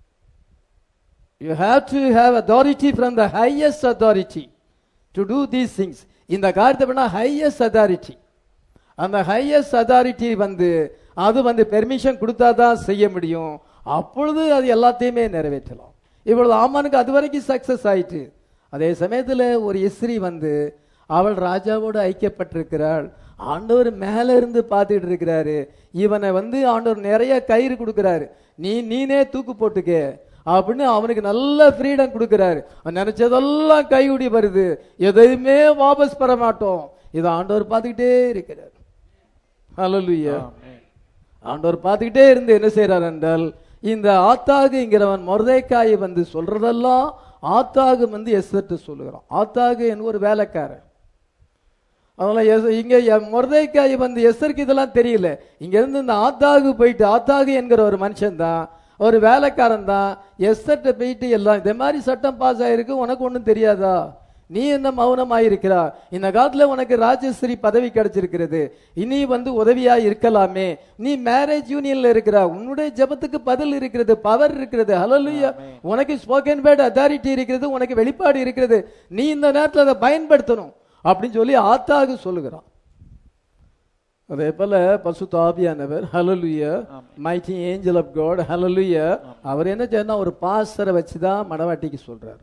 You have to have authority from the highest authority to do these things. இந்த காரியத்தை பண்ணா highest authority. அந்த highest authority அது பெர்மிஷன் கொடுத்தாதான் செய்ய முடியும். அப்பொழுது அது எல்லாத்தையுமே நிறைவேற்றலாம். இவ்வளவு ஆமானுக்கு அது வரைக்கும் சக்சஸ் ஆயிட்டு. அதே சமயத்துல ஒரு இஸ்ரீ அவள் ராஜாவோடு ஐக்கியப்பட்டிருக்கிறாள். ஆண்டவர் மேல இருந்து பார்த்துட்டு இருக்கிறாரு. இவனை ஆண்டவர் நிறைய கயிறு கொடுக்கிறாரு. நீனே தூக்கு போட்டுக்க அப்படின்னு அவனுக்கு நல்ல ஃப்ரீடம் கொடுக்கிறாரு. நினைச்சதெல்லாம் கைகூடி வருது. எதையுமே வாபஸ் பெற மாட்டோம். இதை ஆண்டவர் பார்த்துக்கிட்டே இருக்கிறார். ஹல்லேலூயா. ஆண்டவர் பார்த்துக்கிட்டே இருந்து என்ன செய்யறார் என்றால், இந்த ஆத்தாகுங்கிறவன் மொர்தெக்காய் சொல்றதெல்லாம் ஆத்தாகு எஸ்தர்ட்ட சொல்லுகிறான். ஆத்தாகு என்ன ஒரு வேலைக்காரன். அதனால இங்க மொர்தெக்காய் எஸ்தருக்கு இதெல்லாம் தெரியல. இங்க இருந்து இந்த ஆத்தாகு போயிட்டு, ஆத்தாகு என்கிற ஒரு மனுஷன் தான், ஒரு வேலைக்காரன் தான் எஸ்தர்ட்ட போயிட்டு எல்லாம் இதே மாதிரி சட்டம் பாஸ் ஆயிருக்கு, உனக்கு ஒன்றும் தெரியாதா? நீ என்ன மௌனமாயிருக்கிறா? இந்த காலத்துல உனக்கு ராஜஸ்ரீ பதவி கிடைச்சிருக்கிறது, இனி உதவியா இருக்கலாமே. நீ மேரேஜ் யூனியன்ல இருக்கிறா, உன்னுடைய ஜெபத்துக்கு பதில் இருக்கிறது, பவர் இருக்கிறது. ஹல்லேலூயா. உனக்கு ஸ்போக்கன் வேர்ட் அத்தாரிட்டி இருக்கிறது, உனக்கு வெளிப்பாடு இருக்கிறது. நீ இந்த நேரத்தில் அதை பயன்படுத்தணும் அப்படின்னு சொல்லி ஆத்தாகு சொல்லுகிறான். அதே போல பரிசுத்த ஆவியானவர், hallelujah, mighty angel of God, hallelujah, அவர் என்ன செய்யனா ஒரு பாஸ்டரை வச்சுதான் மணவாட்டிக்கு சொல்றாரு.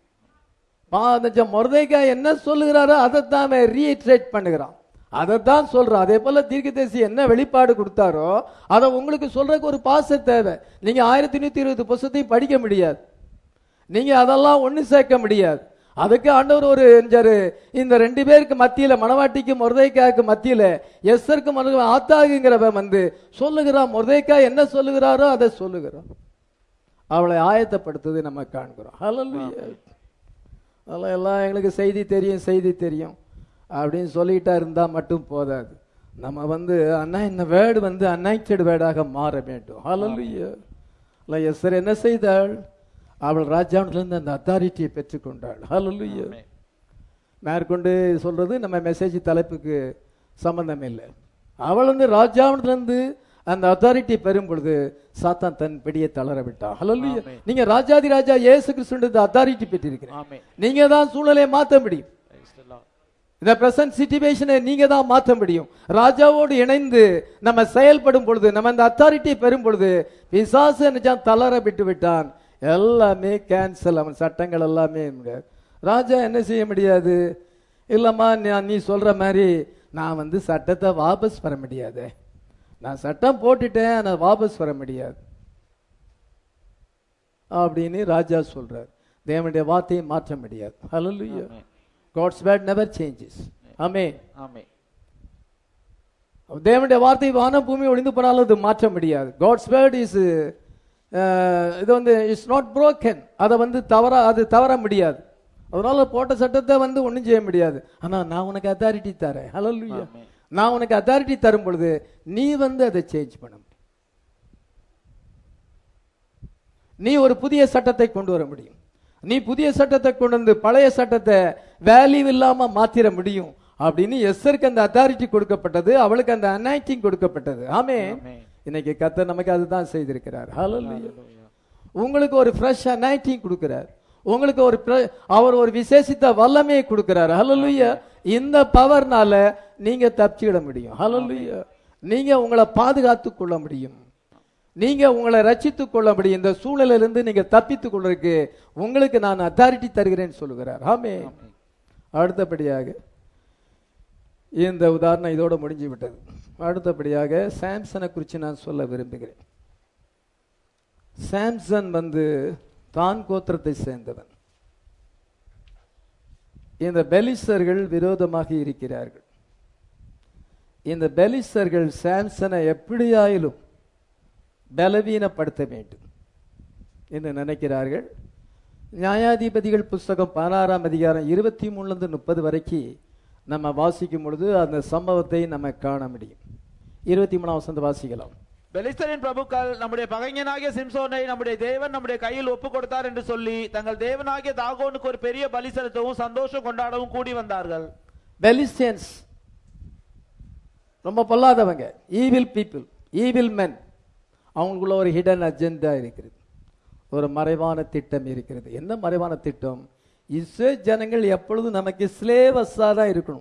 மொர்தெக்காய் என்ன சொல்லுகிறாரோ அதைத்தான் ரீட்ரேட் பண்ணுகிறான், அதைத்தான் சொல்றான். அதே போல தீர்க்கதரிசி என்ன வெளிப்பாடு கொடுத்தாரோ அதை உங்களுக்கு சொல்றதுக்கு ஒரு பாஸ்டர் தேவை. நீங்க 1120 புத்தகத்தையும் படிக்க முடியாது, நீங்க அதெல்லாம் ஒண்ணு சேர்க்க முடியாது. அதுக்கு ஆண்டவர் ஒரு இந்த ரெண்டு பேருக்கு மத்தியில, மணவாட்டிக்கு மொர்தெக்காய்க்கு மத்தியில எஸ்தருக்கு ஆத்தாகுங்கிறவன் சொல்லுகிறான். மொர்தெக்காய் என்ன சொல்லுகிறாரோ அதை சொல்லுகிறான். அவளை ஆயத்தப்படுத்துவதை நம்ம காண்கிறோம். ஹல்லேலூயா. அதெல்லாம் எல்லாம் எங்களுக்கு செய்தி தெரியும் அப்படின்னு சொல்லிட்டா இருந்தா மட்டும் போதாது. நம்ம இந்த வேர்டு அனாயிண்டட் வேர்டாக மாற வேண்டும். ஹல்லேலூயா. எஸ்தர் என்ன செய்தாள்? அவள் ராஜாவிலிருந்து அந்த அத்தாரிட்டியை பெற்றுக்கொண்டாள். ஹல்லேலூயா. மேற்கொண்டு சொல்றது நம்ம மெசேஜ் தலைப்புக்கு சம்பந்தம் இல்லை. அவள் ராஜாவிலிருந்து அந்த அத்தாரிட்டி பெறும் பொழுது சாத்தான் தன் பிடியை தளர விட்டான். ஹல்லேலூயா. நீங்க ராஜாதி ராஜா இயேசு கிறிஸ்துவின் அத்தாரிட்டி பெற்றிருக்கிறீங்க. நீங்க தான் சூழ்நிலையை மாற்ற முடியும். இந்த பிரசன்ட் சிச்சுவேஷனை நீங்க தான் மாற்ற முடியும். ராஜாவோடு இணைந்து நம்ம செயல்படும் பொழுது, நம்ம இந்த அத்தாரிட்டி பெறும் பொழுது பிசாசு தளர விட்டு விட்டான். எல்லாமே கேன்சல். அவன் சட்டங்கள் எல்லாமே ராஜா என்ன செய்ய முடியாது. இல்லம்மா நீ சொல்ற மாதிரி நான் சட்டத்தை வாபஸ் பெற முடியாது, நான் சட்டம் போட்டுட்டேன், நான் வாபஸ் வர முடியாது அப்படின்னு ராஜா சொல்றார். தேவனுடைய வார்த்தையை மாற்ற முடியாது. ஹல்லேலூயா. God's word never changes. ஆமென். ஆமென். தேவனுடைய வார்த்தை வானம் பூமி ஒளிந்து போனாலும் அது மாற்ற முடியாது. God's word is இது இஸ் நாட் broken. அதை அது தவற முடியாது. அதனால போட்ட சட்டத்தை ஒன்றும் செய்ய முடியாது. ஆனா நான் உனக்கு அத்தாரிட்டி தரேன். ஹல்லேலூயா. நான் உனக்கு அத்தாரிட்டி தரும் பொழுது நீ அதை சேஞ்ச் பண்ண முடியும். நீ ஒரு புதிய சட்டத்தை கொண்டு வர முடியும். நீ புதிய சட்டத்தை கொண்டு வந்து பழைய சட்டத்தை வேல்யூ இல்லாம மாத்திர முடியும் அப்படின்னு எஸ்தருக்கு அந்த அத்தாரிட்டி கொடுக்கப்பட்டது, அவளுக்கு அந்த அனாயிண்டிங் கொடுக்கப்பட்டது. ஆமென். இன்னைக்கு கர்த்தர் நமக்கு அதுதான் செய்திருக்கிறார். ஹல்லேலூயா. உங்களுக்கு ஒரு ஃப்ரெஷ் அனாயிட்டிங் கொடுக்கிறார், உங்களுக்கு அவர் ஒரு விசேஷித்த வல்லமையை கொடுக்கிறார். ஹல்லேலூயா. இந்த பவர்னால நீங்க தப்பிச்சிட முடியும். ஹல்லேலூயா. நீங்க உங்களை பாதுகாத்துக் கொள்ள முடியும், நீங்க உங்களை ரட்சித்துக் கொள்ள முடியும். இந்த சூழலிலிருந்து நீங்க தப்பித்துக் கொள்றதுக்கு உங்களுக்கு நான் அத்தாரிட்டி தருகிறேன்னு சொல்லுகிறார். ஆமென். அடுத்தபடியாக இந்த உதாரணம் இதோட முடிஞ்சு விட்டது. அடுத்தபடியாக சாம்சனை குறித்து நான் சொல்ல விரும்புகிறேன். சாம்சன் தான் கோத்திரத்தை சேர்ந்தவன். இந்த பெலிஸ்தர்கள் விரோதமாக இருக்கிறார்கள். இந்த பெலிஸ்தர்கள் சாம்சனை எப்படியாயிலும் பலவீனப்படுத்த வேண்டும் என்று நினைக்கிறார்கள். நியாயாதிபதிகள் புஸ்தகம் 16ஆம் அதிகாரம் 23-30 வரைக்கும் நம்ம வாசிக்கும் பொழுது அந்த சம்பவத்தை நம்ம காண முடியும். 23ஆம் வசனத்தை வாசிக்கலாம். பெலிஸ்தரின் பிரபுக்கள் நம்முடைய பகைஞனாகிய சிம்சோனை நம்முடைய தேவன் நம்முடைய கையில் ஒப்பு கொடுத்தார் என்று சொல்லி தங்கள் தேவனாகிய தாகோனுக்கு ஒரு பெரிய பலி செலுத்தவும் சந்தோஷம் கொண்டாடவும் கூடி வந்தார்கள். பெலிஸ்டியன்ஸ் ரொம்ப பொல்லாதவங்க, ஈவில் பீப்புள், ஈவில் மென். அவங்களுக்குள்ள ஒரு ஹிடன் அஜெண்டா இருக்கிறது, ஒரு மறைவான திட்டம் இருக்கிறது. என்ன மறைவான திட்டம்? இஸ்ரேல் ஜனங்கள் எப்பொழுதும் நமக்கு ஸ்லேவஸா தான் இருக்கணும்.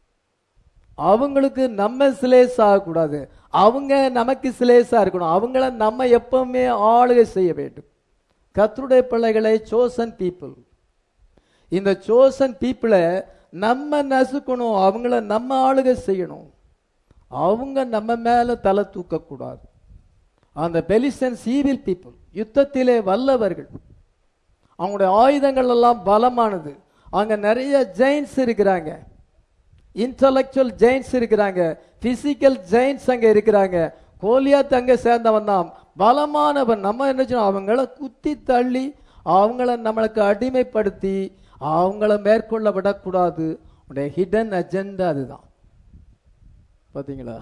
அவங்களுக்கு நம்ம ஸ்லேஸ் ஆகக்கூடாது, அவங்க நமக்கு ஸ்லேஸா இருக்கணும். அவங்கள நம்ம எப்பவுமே ஆளுகை செய்ய வேண்டும். கர்த்தருடைய பிள்ளைகளை சோசன் பீப்புள், இந்த சோசன் பீப்புளை நம்ம நசுக்கணும், அவங்கள நம்ம ஆளுகை செய்யணும். அவங்க நம்ம மேல தலை தூக்கக்கூடாது. அந்த பெலிஸ்டியன்ஸ் ஈவில் பீப்புள், யுத்தத்திலே வல்லவர்கள், அவங்களுடைய ஆயுதங்கள் எல்லாம் பலமானது. அங்க நிறைய ஜெயின்ஸ் இருக்கிறாங்க, இன்டலெக்சுவல் ஜெயின்ஸ் இருக்கிறாங்க, பிசிக்கல் ஜெயின்ஸ் அங்க இருக்கிறாங்க. கோலியாத் அங்க சேர்ந்தவன் தான், பலமானவன். நம்ம என்ன செய்யணும்? அவங்கள குத்தி தள்ளி அவங்கள நம்மளுக்கு அடிமைப்படுத்தி அவங்கள மேற்கொள்ள விடக்கூடாது. ஹிடன் அஜெண்டா அதுதான். பார்த்தீங்களா?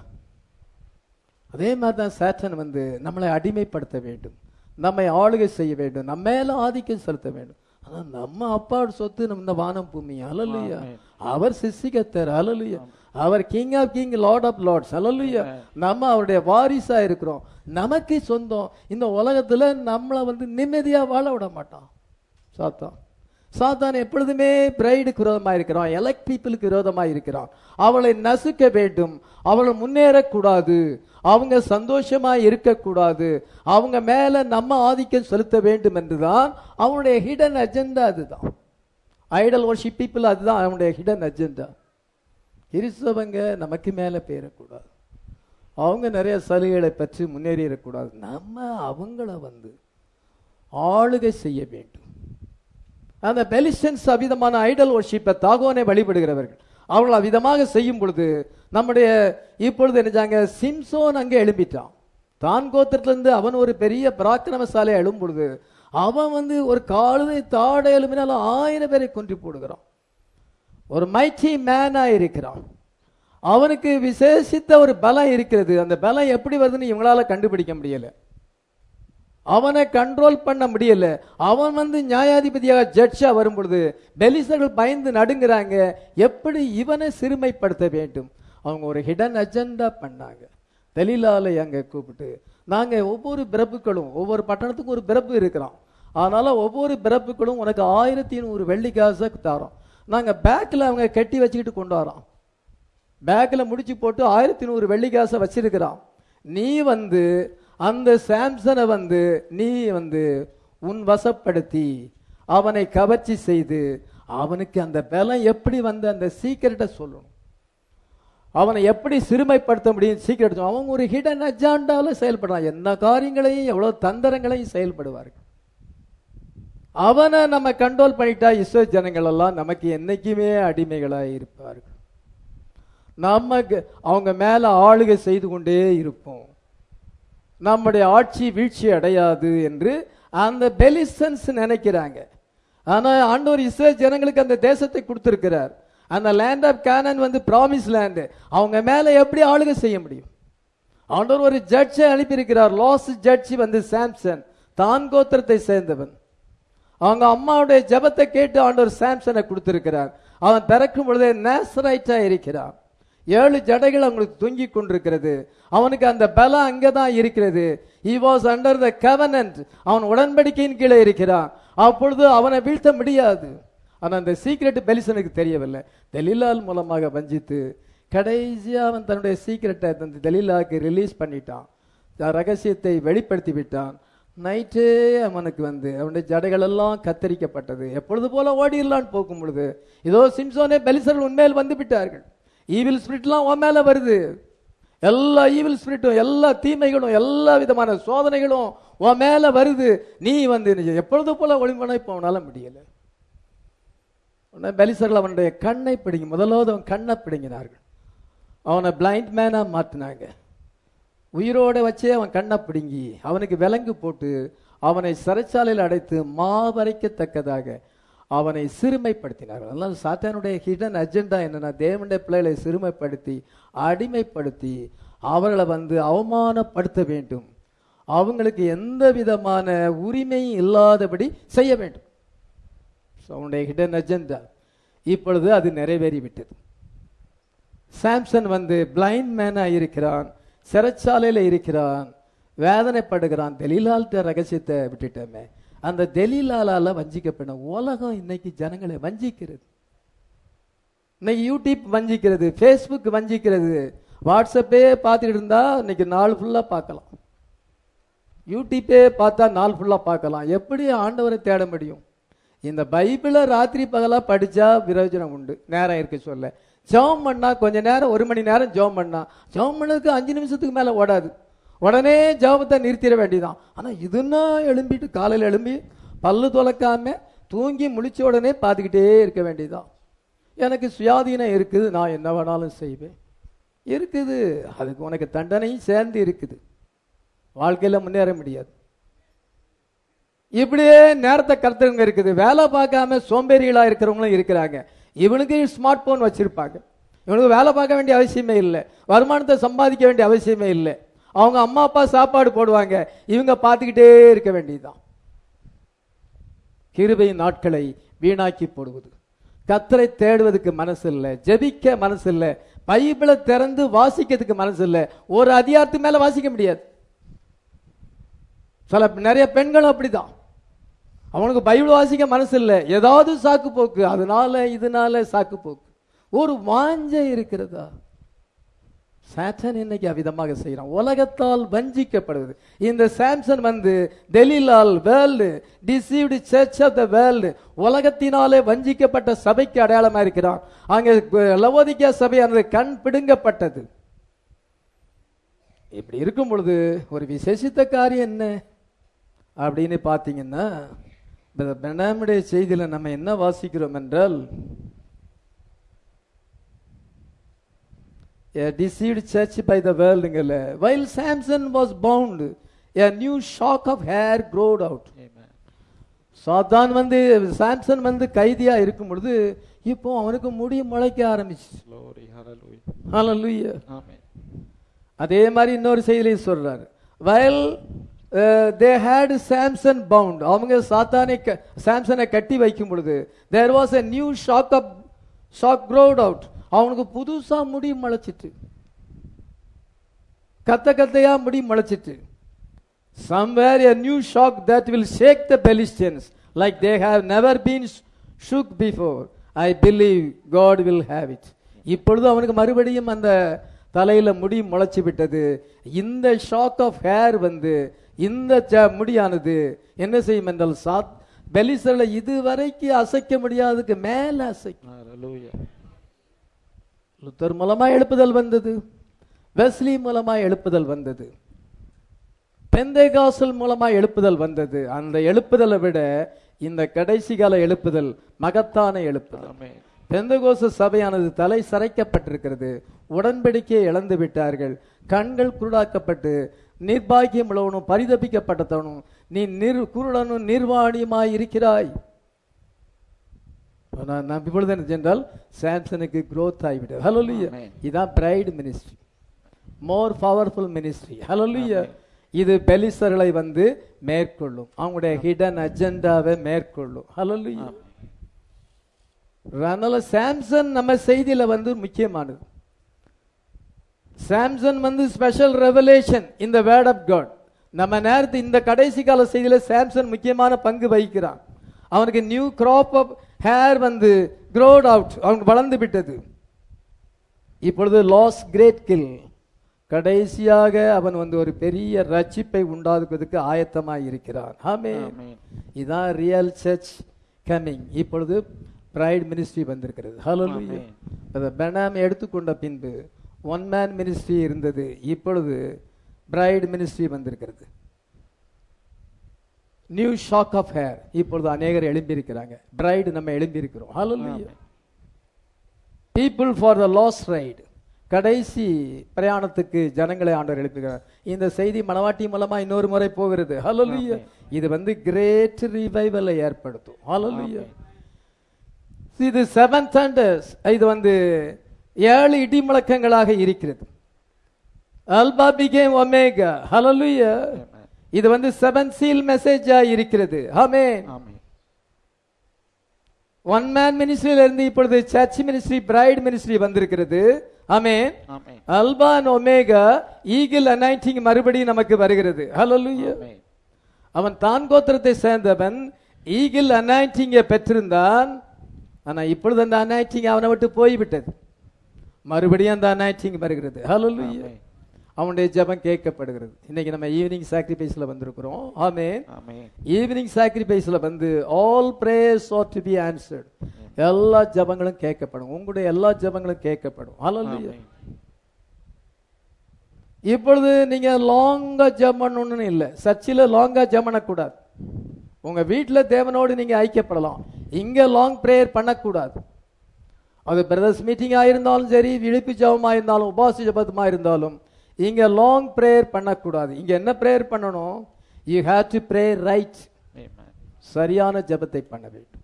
அதே மாதிரி தான் சாட்டன் நம்மளை அடிமைப்படுத்த வேண்டும், நம்மை ஆளுகை செய்ய வேண்டும், நம்ம மேல ஆதிக்கம் செலுத்த வேண்டும். ஆனா நம்ம அப்பாவோட சொத்து நம்ம வானம் பூமி. ஹல்லேலூயா. அவர் சிசிகத்தர். ஹல்லேலூயா. அவர் king of king, lord of lords. Hallelujah. நம்ம அவருடைய வாரிசா இருக்கிறோம், நமக்கு சொந்தம். இந்த உலகத்துல நம்மளை நிம்மதியா வாழ விட மாட்டான் சாத்தான். சாத்தான் எப்பொழுதுமே பிரைடுக்கு விரோதமாக இருக்கிறான், எலக்ட் பீப்புளுக்கு விரோதமாக இருக்கிறான். அவளை நசுக்க வேண்டும், அவளை முன்னேறக்கூடாது, அவங்க சந்தோஷமா இருக்கக்கூடாது, அவங்க மேல நம்ம ஆதிக்கம் செலுத்த வேண்டும் என்றுதான் அவனுடைய ஹிடன் அஜெண்டா. அதுதான் ஐடல் வர்ஷிப் பீப்புள், அதுதான் அவனுடைய ஹிடன் அஜெண்டா. கிறிஸ்தவங்க நமக்கு மேல பேரக்கூடாது, அவங்க நிறைய சலுகைகளை பற்றி முன்னேறிடக்கூடாது. நம்ம அவங்கள ஆளுகை செய்ய வேண்டும். அந்த பெலிஸ்டியன்ஸ் அவிதமான ஐடல் வர்ஷிப்பை, தாகோனை வழிபடுகிறவர்கள், அவர்கள் அவிதமாக செய்யும் பொழுது நம்முடைய இப்பொழுது என்னச்சாங்க, சிம்சோன் அங்கே எழும்பிட்டான். தான் கோத்திரத்திலிருந்து அவன் ஒரு பெரிய பராக்கிரமசாலை எழும் பொழுது அவன் ஒரு காலுதை தாட எழுப்பினால 1000 பேரை கொன்று போடுகிறான். ஒரு மைட்டி மேனா இருக்கிறான். அவனுக்கு விசேஷித்த ஒரு பலம் இருக்கிறது. அந்த பலம் எப்படி வருதுன்னு இவங்களால கண்டுபிடிக்க முடியல, அவனை கண்ட்ரோல் பண்ண முடியல. அவன் நியாயாதிபதியாக ஜட்ஜா வரும் பொழுது பெலிஸ்தர்கள் பயந்து நடுங்கிறாங்க. எப்படி இவனை சிறுமைப்படுத்த வேண்டும்? அவங்க ஒரு ஹிடன் அஜெண்டா பண்ணாங்க. தெலீலாலை அங்க கூப்பிட்டு, நாங்க ஒவ்வொரு பிரபுக்களும், ஒவ்வொரு பட்டணத்துக்கும் ஒரு பிரபு இருக்கிறோம், அதனால ஒவ்வொரு பிரபுக்களும் உனக்கு 1100 வெள்ளிக்காசை தரோம். நாங்க பேக்ல அவங்க கட்டி வச்சுக்கிட்டு கொண்டு வரோம், பேக்ல முடிச்சு போட்டு 1100 வெள்ளிக்காசை வச்சிருக்கிறோம். நீ அந்த சாம்சனை நீ உன் வசப்படுத்தி அவனை கவர்ச்சி செய்து அவனுக்கு அந்த பலம் எப்படி அந்த சீக்கிரட்டை சொல்லணும், அவனை எப்படி சிறுமைப்படுத்த முடியும் சீக்கிரம். அவங்க ஒரு ஹிடன் அஜெண்டால செயல்படுறான். என்ன காரியங்களையும் எவ்வளவு தந்திரங்களையும் செயல்படுவார்கள். அவனை நம்ம கண்ட்ரோல் பண்ணிட்டா இஸ்ரேல் ஜனங்கள் எல்லாம் நமக்கு என்னைக்குமே அடிமைகளாக இருப்பார்கள். நமக்கு அவங்க மேல ஆளுகை செய்து கொண்டே இருப்போம், நம்முடைய ஆட்சி வீழ்ச்சி அடையாது என்று அந்த பெலிஸ்டியன்ஸ் நினைக்கிறாங்க. ஆனா ஆண்டவர் இஸ்ரேல் ஜனங்களுக்கு அந்த தேசத்தை கொடுத்திருக்கிறார். அந்த land of Canaan promise land. அவங்க மேல எப்படி ஆளுகை செய்ய முடியும்? ஆண்டவர் ஒரு ஜட்ஜை அனுப்பியிருக்கிறார். லாஸ் ஜட்ஜி சாம்சன், தான் கோத்திரத்தை சேர்ந்தவன். அவங்க அம்மாவுடைய ஜெபத்தை கேட்டு ஆண்டவர் சாம்சனை கொடுத்திருக்கிறார். அவன் பிறக்கும் பொழுதே நேசரைட்டா இருக்கிறான். 7 ஜடைகள் அவங்களுக்கு தொங்கிக் கொண்டிருக்கிறது. அவனுக்கு அந்த பலம் அங்கதான் இருக்கிறது. he was under the covenant. அவன் உடன்படிக்கையின் கீழே இருக்கிறான். அப்பொழுது அவனை வீழ்த்த முடியாது. ஆனா அந்த சீக்ரெட் பெலிசனுக்கு தெரியவில்லை. தெலீலால் மூலமாக வஞ்சித்து கடைசியா அவன் தன்னுடைய சீக்ரெட்டை அந்த தெலீலாவுக்கு ரிலீஸ் பண்ணிட்டான். ரகசியத்தை வெளிப்படுத்தி விட்டான். நைட்டே அவனுக்கு அவனுடைய ஜடைகள் எல்லாம் கத்தரிக்கப்பட்டது. எப்பொழுது போல ஓடிடலான்னு போகும் பொழுது இதோ சிம்சோனே பெலிசர்கள் உண்மையில் வந்து விட்டார்கள். ஈவில் ஸ்பிரிட்லாம் உன் மேல வருது. எல்லா ஈவில் ஸ்பிரிட்டும், எல்லா தீமைகளும், எல்லா விதமான சோதனைகளும் உன் மேல வருது. நீ எப்பொழுது போல ஒளிமனை போனால முடியல. பெலிசர்கள் அவனுடைய கண்ணை பிடிங்கி முதலாவது அவன் கண்ணை பிடுங்கினார்கள். அவனை பிளைண்ட் மேனா மாத்தினாங்க. உயிரோட வச்சே அவன் கண்ணை பிடுங்கி அவனுக்கு விலங்கு போட்டு அவனை சிறைச்சாலையில் அடைத்து மாவரைக்கத்தக்கதாக அவனை சிறுமைப்படுத்தினார்கள். அதனால சாத்தானுடைய ஹிடன் அஜெண்டா என்னன்னா, தேவனுடைய பிள்ளைகளை சிறுமைப்படுத்தி அடிமைப்படுத்தி அவர்களை அவமானப்படுத்த வேண்டும். அவங்களுக்கு எந்த விதமான உரிமையும் இல்லாதபடி செய்ய வேண்டும். அவனுடைய ஹிடன் அஜெண்டா இப்பொழுது அது நிறைவேறிவிட்டது. சாம்சன் பிளைண்ட் மேனா இருக்கிறான், சிறைச்சாலையில இருக்கிறான், வேதனைப்படுகிறான். தெலீலால் ரகசியத்தை விட்டுட்டோமே. அந்த தெலீலால வஞ்சிக்கப்பட்ட உலகம் இன்னைக்கு ஜனங்களை வஞ்சிக்கிறது. இன்னைக்கு யூடியூப் வஞ்சிக்கிறது, ஃபேஸ்புக் வஞ்சிக்கிறது, வாட்ஸ்அப்பே பார்த்துட்டு இருந்தா இன்னைக்கு நாள் ஃபுல்லா பார்க்கலாம். யூடியூப்பே பார்த்தா நாள் ஃபுல்லா பார்க்கலாம். எப்படி ஆண்டவரை தேட முடியும்? இந்த பைபிளை ராத்திரி பகலா படிச்சா பிரயோஜனம் உண்டு. நேரம் இருக்கு சொல்ல. ஜெபம் பண்ணா கொஞ்ச நேரம் 1 மணி நேரம் ஜெபம் பண்ணா, ஜெபம் பண்ணதுக்கு 5 நிமிஷத்துக்கு மேல ஓடாது. உடனே ஜெபத்தை நிறுத்திட வேண்டியதான். ஆனா இதுன்னா எழும்பிட்டு காலையில் எழும்பி பல்லு துலக்காம தூங்கி முழிச்ச உடனே பார்த்துக்கிட்டே இருக்க வேண்டியதான். எனக்கு சுயாதீனம் இருக்குது, நான் என்ன வேணாலும் செய்வேன். இருக்குது, அதுக்கு உனக்கு தண்டனையும் சேர்ந்து இருக்குது. வாழ்க்கையில முன்னேற முடியாது. இப்படியே நேரத்தை கருத்துங்க இருக்குது. வேலை பார்க்காம சோம்பேறிகளா இருக்கிறவங்களும் இருக்கிறாங்க. இவனுக்கு ஸ்மார்ட் போன் வச்சிருப்பாங்க. இவனுக்கு வேலை பார்க்க வேண்டிய அவசியமே இல்லை, வருமானத்தை சம்பாதிக்க வேண்டிய அவசியமே இல்லை. அவங்க அம்மா அப்பா சாப்பாடு போடுவாங்க, இவங்க பார்த்துக்கிட்டே இருக்க வேண்டியதுதான். கிருபையின் நாட்களை வீணாக்கி போடுவது, கர்த்தரை தேடுவதற்கு மனசு இல்லை, ஜெபிக்க மனசு இல்லை, பைபிளை திறந்து வாசிக்கிறதுக்கு மனசு இல்லை. ஒரு அதிகாரத்து மேல வாசிக்க முடியாது. நிறைய பெண்களும் அப்படிதான். அவனுக்கு பைபிள் வாசிக்க மனசு இல்லை, ஏதாவது சாக்கு போக்கு, அதனால இதனால சாக்கு போக்கு. ஒரு வாஞ்சை இருக்கிறதா? சாத்தான் இன்னைக்கு அவ்விதமாக செய்யறான். உலகத்தால் வஞ்சிக்கப்படுவது. இந்த சாம்சன் தெலீலால் world deceived church of the world, உலகத்தினாலே வஞ்சிக்கப்பட்ட சபைக்கு அடையாளமா இருக்கிறான். அங்கே லவோதிக்கா சபையானது கண் பிடுங்கப்பட்டது. இப்படி இருக்கும் பொழுது ஒரு விசேஷித்த காரியம் என்ன அப்படின்னு பாத்தீங்கன்னா, பெனாமுடைய செய்தியில நம்ம என்ன வாசிக்கிறோம் என்றால், a deceived church by the world. While Samson was bound, a new shock of hair growed out. Amen. சாத்தான் சாம்சன் கைதியா இருக்கும் பொழுது இப்போ அவனுக்கு முடி முளைக்க ஆரம்பிச்சு. ஹல்லேலூயா. ஆமென். அதே மாதிரி இன்னொரு செய்தியில சொல்றாரு, while they had Samson bound, அவங்க சாம்சனை கட்டி வைக்கும் பொழுது there was a new shock growed out. அவனுக்கு புதுசா முடி முளைச்சிட்டு, கத்தையா முடி முளைச்சிட்டு. Somewhere a new shock that will shake the Philistines like they have never been shook before. I believe God will have it. இப்பொழுது அவனுக்கு மறுபடியும் அந்த தலையில முடி முளைச்சு விட்டது. இந்த ஷாக் ஆஃப் ஹேர் இந்த முடியானது என்ன செய்யும் என்றால் பெலிஸ்தர்களை இதுவரைக்கு அசைக்க முடியாததுக்கு மேல அசைக்கும். லுத்தர் மூலமா எழுப்புதல் வந்தது, வெஸ்லி மூலமா எழுப்புதல் வந்தது, பெந்தேகாசல் மூலமா எழுப்புதல் வந்தது. அந்த எழுப்புதலை விட இந்த கடைசி கால எழுப்புதல் மகத்தான எழுப்புதல். பெந்தேகோச சபையானது தலை சரைக்கப்பட்டிருக்கிறது, உடன்படிக்கையை இழந்து விட்டார்கள், கண்கள் குருடாக்கப்பட்டு நிர்பாகியம் உள்ளவனும் பரிதபிக்கப்பட்டவனும் நீ குருடனும் நிர்வாணியுமாய் இருக்கிறாய். இப்பொழுது என்றால் சாம்சனுக்கு growth ஆகிவிட்டது. ஹல்லேலூயா. இதான் bride ministry, more powerful ministry. Hallelujah. இது பெலிஸ்தர்களை மேற்கொள்ளும், அவங்களுடைய ஹிடன் அஜெண்டாவை மேற்கொள்ளும். ஹல்லேலூயா. அதனால சாம்சன் நம்ம செய்தியில முக்கியமானது. சாம்சன் வந்து ஸ்பெஷல் ரெவலேஷன் இந்த வேர்ட் ஆஃப் காட். நம்ம நேரத்து இந்த கடைசி கால செய்தியில சாம்சன் முக்கியமான பங்கு வகிக்கிறான். அவனுக்கு நியூ கிராப் ஆஃப் ஹேர் வந்து க்ரோட் அவுட், அவனுக்கு வளர்ந்து விட்டது. இப்பொழுது லாஸ் கிரேட் கில், கடைசியாக அவன் வந்து ஒரு பெரிய ரட்சிப்பை உண்டாக்குவதற்கு ஆயத்தமாய் இருக்கிறான். ஆமென். இதான் ரியல் சர்ச் கமிங். இப்பொழுது பிரைட் மினிஸ்ட்ரி வந்திருக்கிறது. ஹalleluya. அதை பெனாம் எடுத்துக்கொண்ட பின்பு ஒன் மேன் மினிஸ்ட்ரி இருந்தது, இப்பொழுது பிரைட் மினிஸ்ட்ரி வந்திருக்கிறது. நியூ ஷாக் ஆஃப் ஹேர், இப்பொழுது அநேகர் எழும்பியிருக்கிறாங்க. பிரைடு நம்ம எழும்பியிருக்கிறோம். Hallelujah. People for the last ride, கடைசி பிரயாணத்துக்கு ஜனங்களை ஆண்டவர் எழுப்புகிறார். இந்த செய்தி மணவாட்டி மூலமா இன்னொரு முறை போகிறது. ஹalleluya. இது வந்து கிரேட் ரிவைவலை ஏற்படுத்தும். ஹalleluya. இது 7 thunders, இது வந்து 7 இடி முழக்கங்களாக இருக்கிறது. Alpha became omega. ஹalleluya. இது வந்து 7 seal மெசேஜா இருக்கிறது. ஆமென். ஒன் மேன் மினிஸ்ட்ரியில இருந்து இப்பொழுது சர்ச் மினிஸ்ட்ரி, பிரைட் மினிஸ்ட்ரி வந்திருக்கிறது. Amen. Alpha and omega, eagle anointing மறுபடியும் நமக்கு வருகிறது. ஹalleluya. அவன் தான் கோத்திரத்தை சேர்ந்தவன், ஈகிள் அனாயிண்டிங்கை பெற்றிருந்தான். ஆனா இப்பொழுது அந்த அனாயிண்டிங் அவனை விட்டு போய்விட்டது. மறுபடியும் அந்த அனாயிண்டிங் வருகிறது. ஹalleluya. அவனுடைய ஜெபம் கேட்கப்படுகிறது. இன்னைக்கு நம்ம ஈவினிங் சாக்ரிஃபைஸ்ல வந்திருக்கிறோம். ஆமென். ஈவினிங் சாக்ரிஃபைஸ்ல வந்து all prayers are to be answered, எல்லா ஜெபங்களும் கேட்கப்படும். உங்களுடைய எல்லா ஜெபங்களும் கேட்கப்படும். ஹalleluya. இப்பொழுது நீங்க லாங்கா ஜெபம் பண்ணணும்னு இல்லை, சர்ச்சில் லாங்கா ஜெபம் பண்ணக்கூடாது. உங்க வீட்டில் தேவனோடு நீங்க ஐக்கியப்படலாம், இங்க லாங் பிரேயர் பண்ணக்கூடாது. அது பிரதர்ஸ் மீட்டிங் ஆயிருந்தாலும் சரி, விழிப்பு ஜெபமா இருந்தாலும், உபாச ஜெபமா இருந்தாலும், இங்க லாங் பிரேயர் பண்ணக்கூடாது. இங்க என்ன பிரேயர் பண்ணணும்? You have to pray right, சரியான ஜெபத்தை பண்ண வேண்டும்.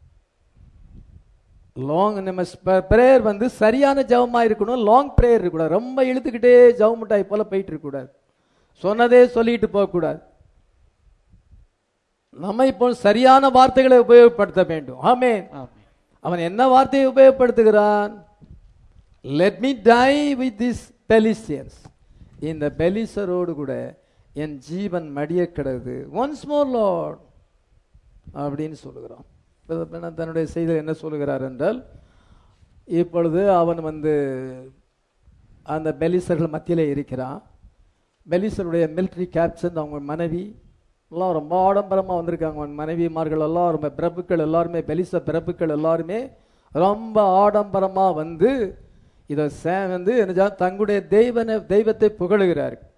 லாங் நம்ம பிரேயர் வந்து சரியான ஜெபமா இருக்கணும். லாங் பிரேயர் இருக்கக்கூடாது. ரொம்ப இழுத்துக்கிட்டே ஜெபம் மிட்டாய் போல போயிட்டு இருக்கக்கூடாது. சொன்னதே சொல்லிட்டு போகக்கூடாது. நம்ம இப்போ சரியான வார்த்தைகளை உபயோகப்படுத்த வேண்டும். ஆமென். அவன் என்ன வார்த்தையை உபயோகப்படுத்துகிறான்? Let me die with this Philistines, இந்த பெலிசரோடு கூட என் ஜீவன் மடிய கிடது. ஒன்ஸ் மோர் லார்ட் அப்படின்னு சொல்லுகிறான். தன்னுடைய செய்தியில் என்ன சொல்லுகிறார் என்றால், இப்பொழுது அவன் வந்து அந்த பெலிசர்கள் மத்தியிலே இருக்கிறான். பெலிசருடைய மிலிட்ரி கேப்டன், அவங்க மனைவி எல்லாம் ரொம்ப ஆடம்பரமாக வந்திருக்காங்க. அவன் மனைவிமார்கள் எல்லாம் ரொம்ப பிரபுக்கள், எல்லாருமே பெலிச பிரபுக்கள் எல்லாருமே ரொம்ப ஆடம்பரமாக வந்து இதை வந்து தங்களுடைய தெய்வத்தை புகழுகிறார்கள்.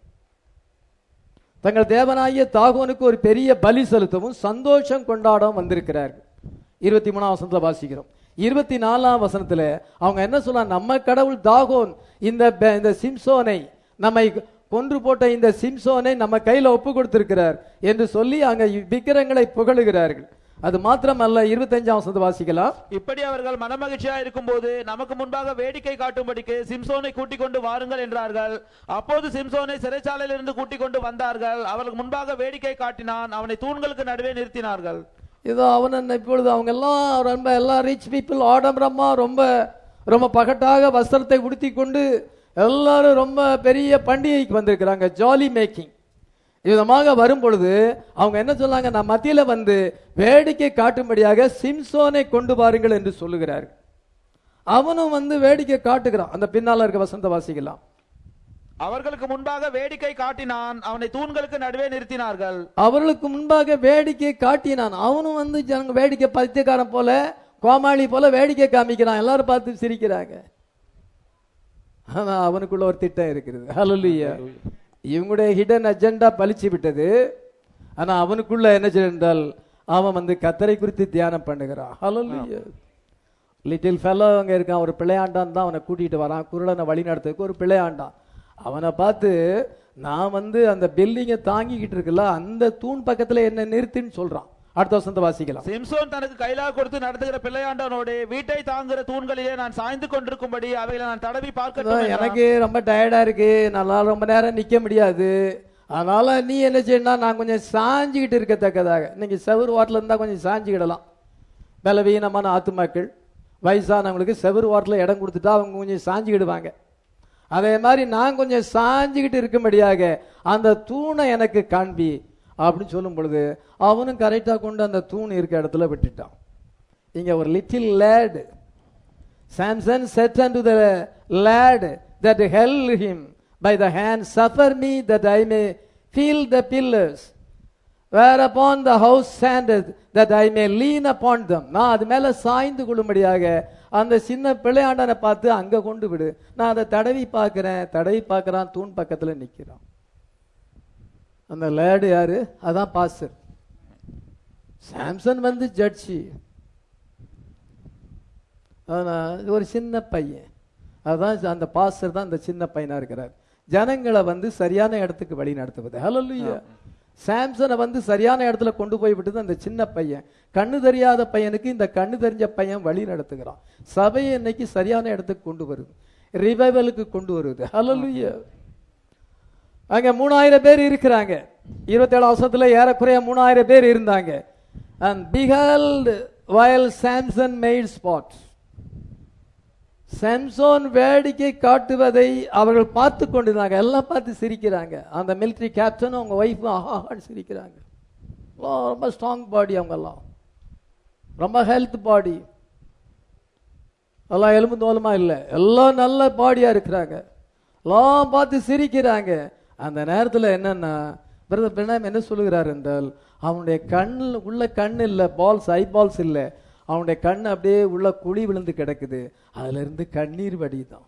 தங்கள் தேவனாகிய தாகோனுக்கு ஒரு பெரிய பலி செலுத்தவும் சந்தோஷம் கொண்டாடவும் வந்திருக்கிறார்கள். 23ஆம் வசனத்துல வாசிக்கிறோம். 24ஆம் வசனத்துல அவங்க என்ன சொல்றாங்க? நம்ம கடவுள் தாகோன் இந்த சிம்சோனை, நம்மை கொன்று போட்ட இந்த சிம்சோனை நம்ம கையில ஒப்பு கொடுத்திருக்கிறார் என்று சொல்லி அங்க விக்கிரங்களை புகழுகிறார்கள். அது மாத்திரமல்ல, 25ஆம் வசனத்தை வாசிக்கலாம். இப்படி அவர்கள் மனமகிழ்ச்சியா இருக்கும் போது நமக்கு முன்பாக வேடிக்கை காட்டும்படிக்கு சிம்சோனை கூட்டிக் கொண்டு வாருங்கள் என்றார்கள். அப்போது சிம்சோனை சிறைச்சாலையிலிருந்து கூட்டிக் கொண்டு வந்தார்கள். அவர்களுக்கு முன்பாக வேடிக்கை காட்டினான். அவனை தூண்களுக்கு நடுவே நிறுத்தினார்கள். இதோ அவன் இப்பொழுது அவங்க எல்லாம் ரொம்ப எல்லாம் ரிச் பீப்புள், ஆடம்பரமா ரொம்ப ரொம்ப பகட்டாக வஸ்திரத்தை உடுத்தி கொண்டு எல்லாரும் ரொம்ப பெரிய பண்டிகைக்கு வந்திருக்கிறாங்க, ஜாலி மேக்கிங். விதமாக வரும் பொழுது அவங்க என்ன சொன்னாங்க? நான் மத்தியில வந்து வேடிக்கை காட்டும்படியாக சிம்சோனை கொண்டு வாருங்கள் என்று சொல்லுகிறார்கள். அவனும் வந்து வேடிக்கை காட்டுகிறான். அந்த பின்னால இருக்க வசனத்தை வாசிக்கலாம். அவர்களுக்கு முன்பாக வேடிக்கை காட்டினான். அவனை தூண்களுக்கு நடுவே நிறுத்தினார்கள். அவர்களுக்கு முன்பாக வேடிக்கை காட்டினான். அவனும் வந்து ஜனங்க வேடிக்கை பைத்தியக்காரன் போல, கோமாளி போல வேடிக்கை காமிக்கிறான். எல்லாரும் பார்த்து சிரிக்கிறாங்க. ஆனா அவனுக்குள்ள ஒரு திட்டம் இருக்கிறது. ஹல்லேலூயா. இவங்களுடைய ஹிடன் அஜெண்டா பலிச்சு விட்டது. ஆனா அவனுக்குள்ள என்ன என்றால், அவன் வந்து கர்த்தரை குறித்து தியானம் பண்ணுகிறான். ஹல்லேலூயா. லிட்டில் ஃபெல்லோ அங்க இருக்கான், ஒரு பிள்ளையாண்டான் தான் அவனை கூட்டிட்டு வரான். குருடனை வழி நடத்துறதுக்கு ஒரு பிள்ளையாண்டான். அவனை பார்த்து, நான் வந்து அந்த பில்டிங்கை தாங்கிக்கிட்டு இருக்குல்ல, அந்த தூண் பக்கத்துல என்ன நிறுத்தின்னு சொல்றான். அடுத்த வசனத்தை வாசிக்கலாம். சிம்சோன் தனக்கு கையிலாக கொடுத்து நடத்துகிற பிள்ளையாண்டவனோடு வீட்டை தாங்குகிற தூண்களிலே நான் சாய்ந்து கொண்டிருக்கும்படி அவைகளை நான் தடவி பார்க்கட்டும். எனக்கு ரொம்ப டயர்டா இருக்கு, நல்லா ரொம்ப நேரம் நிக்க முடியாது, அதனால நீ என்ன செய்யணும், நான் கொஞ்சம் சாஞ்சிக்கிட்டு இருக்கத்தக்கதாக. இன்னைக்கு செவுறு வாட்டில் இருந்தா கொஞ்சம் சாஞ்சிக்கிடலாம். பலவீனமான ஆத்துமாக்கள், வயசானவங்களுக்கு செவுறு வாட்டில் இடம் கொடுத்துட்டா அவங்க கொஞ்சம் சாஞ்சிக்கிடுவாங்க. அதே மாதிரி நான் கொஞ்சம் சாஞ்சிக்கிட்டு இருக்கும்படியாக அந்த தூணை எனக்கு காண்பி அப்படின்னு சொல்லும் பொழுது அவனும் கரெக்டா கொண்டு அந்த தூண் இருக்க இடத்துல விட்டுட்டான். இங்க ஒரு little late, Samson said unto the lad that held him by the hand, suffer me that I may feel the pillars whereupon the house standeth, that I may lean upon them. நான் அது மேல சாய்ந்து கொள்ளும்படியாக அந்த சின்ன பிள்ளையாண்டனை பார்த்து அங்க கொண்டு விடு. நான் அதை தடவி பார்க்கறான், தூண் பக்கத்துல நிக்கிறான். அந்த லேடு யாரு? அதான் பாஸ்டர். சாம்சன் வந்து ஜட்ஜி, ஒரு சின்ன பையன். அதான் அந்த பாஸ்டர் தான் அந்த சின்ன பையனா இருக்கிறார். ஜனங்களை வந்து சரியான இடத்துக்கு வழி நடத்துவது. ஹல்லேலூயா. சாம்சனை வந்து சரியான இடத்துல கொண்டு போய் விட்டது அந்த சின்ன பையன். கண்ணு தெரியாத பையனுக்கு இந்த கண்ணு தெரிஞ்ச பையன் வழி நடத்துகிறான். சபையை இன்னைக்கு சரியான இடத்துக்கு கொண்டு வருது, ரிவைவலுக்கு கொண்டு வருது. ஹல்லேலூயா. அங்க 3000 பேர் இருக்கிறாங்க. 27 வருஷத்துல ஏறக்குறைய 3000 பேர் இருந்தாங்க. And behold, while Samson made sport, சாம்சோன் வேடிக்கை காட்டுவதை அவர்கள் பார்த்து கொண்டிருந்தாங்க. எல்லாம் பார்த்து சிரிக்கிறாங்க. அந்த மிலிட்டரி கேப்டன் அவங்க ஒய்ஃப் ஆஹான்னு சிரிக்கிறாங்க. ரொம்ப ஸ்ட்ராங் பாடி, அவங்க எல்லாம் ரொம்ப ஹெல்த் பாடி, எல்லாம் எலும்பு தோலுமா இல்லை, எல்லாம் நல்ல பாடியா இருக்கிறாங்க. எல்லாம் பார்த்து சிரிக்கிறாங்க. அந்த நேரத்தில் என்னன்னா பிரதர் பிரணாம் என்ன சொல்லுகிறார் என்றால், அவனுடைய கண்ணில் உள்ள கண் இல்லை, பால்ஸ் ஐ பால்ஸ் இல்லை, அவனுடைய கண் அப்படியே உள்ள குழி விழுந்து கிடக்குது. அதுல இருந்து கண்ணீர் வடிதான்.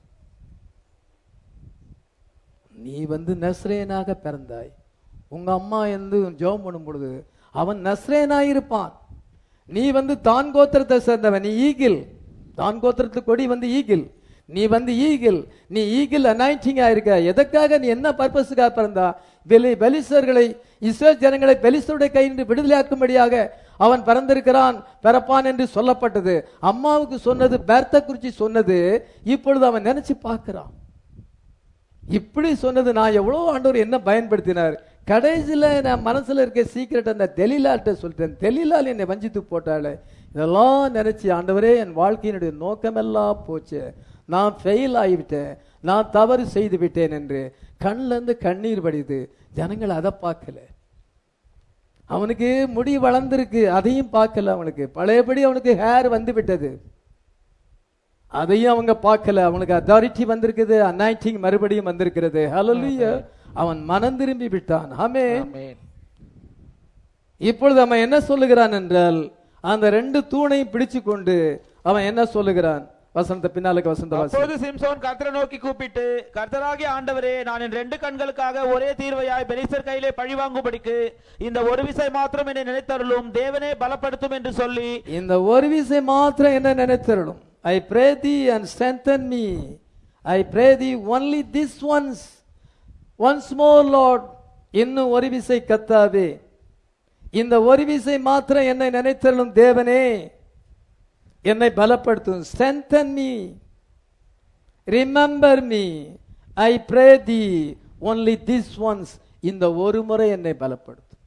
நீ வந்து நஸ்ரேனாக பிறந்தாய். உங்க அம்மா வந்து ஜெபம் பண்ணும் பொழுது அவன் நஸ்ரேனாயிருப்பான். நீ வந்து தான் கோத்திரத்தை சேர்ந்தவன், நீ ஈகிள். தான் கோத்திரத்து கொடி வந்து ஈகிள், நீ வந்து ஈகிள். நீ ஈகிள் அனாயிண்டிங் ஆயிருக்க. எதற்காக நீ என்ன பர்பஸுக்காக பிறந்தா? பெலிஸ்தர்களை, இஸ்ரேல் ஜனங்களை பெலிஸ்தருடைய கையிலிருந்து விடுதலையாக்கும்படியாக அவன் பிறந்திருக்கிறான், பிறப்பான் என்று சொல்லப்பட்டது. அம்மாவுக்கு சொன்னது, பேர்த்த குறிச்சி சொன்னது, இப்பொழுது அவன் நினைச்சு பார்க்கிறான். இப்படி சொன்னது நான் எவ்வளவு ஆண்டவர் என்ன பயன்படுத்தினார். கடைசியில நான் மனசுல இருக்க சீக்கிரட் அந்த தெலிலாட்ட சொல்லிட்டேன். தெலிலால் என்னை வஞ்சித்து போட்டாளே, இதெல்லாம் நினைச்சு ஆண்டவரே என் வாழ்க்கையினுடைய நோக்கமெல்லாம் போச்சு, நான் ஃபெயில் ஆகிவிட்டேன், நான் தவறு செய்து விட்டேன் என்று கண்ணில இருந்து கண்ணீர் வடிது. ஜனங்கள் அதை பார்க்கல. அவனுக்கு முடி வளர்ந்திருக்கு, அதையும் பார்க்கல. அவனுக்கு பழையபடி அவனுக்கு ஹேர் வந்து விட்டது, அதையும் அவங்க பார்க்கல. அவனுக்கு அத்தாரிட்டி வந்திருக்குது, அனாயிண்டிங் மறுபடியும் வந்திருக்கிறது. ஹல்லேலூயா. அவன் மனம் திரும்பி விட்டான். ஆமென். இப்பொழுது அவன் என்ன சொல்லுகிறான் என்றால், அந்த 2 தூணையும் பிடிச்சு கொண்டு அவன் என்ன சொல்லுகிறான்? வசனத்தை பின்னாலுக்கு வசந்த வாசி. அப்போது சிம்சோன் கர்த்தரை நோக்கி கூப்பிட்டு, கர்த்தராகிய ஆண்டவரே, நான் என் 2 கண்களுக்காக ஒரே தீர்வையாய் பெலிஸ்தர் கையிலே பழி வாங்கும்படிக்கு இந்த ஒரு விசை மாத்திரம் என்னை நினைத்தருளும், தேவனே பலப்படுத்தும் என்று சொல்லி, இந்த ஒரு விசை மாத்திரம் என்ன நினைத்தருளும், I pray thee and strengthen me, I pray thee only this once more Lord. இன்னும் ஒரு விசை கர்த்தாவே, இந்த ஒரு விசை மாத்திரம் என்னை நினைத்தருளும் தேவனே, என்னை பலப்படுத்தும். strengthen me, remember me, I pray thee only this once. இந்த ஒரு முறை என்னை பலப்படுத்தும்.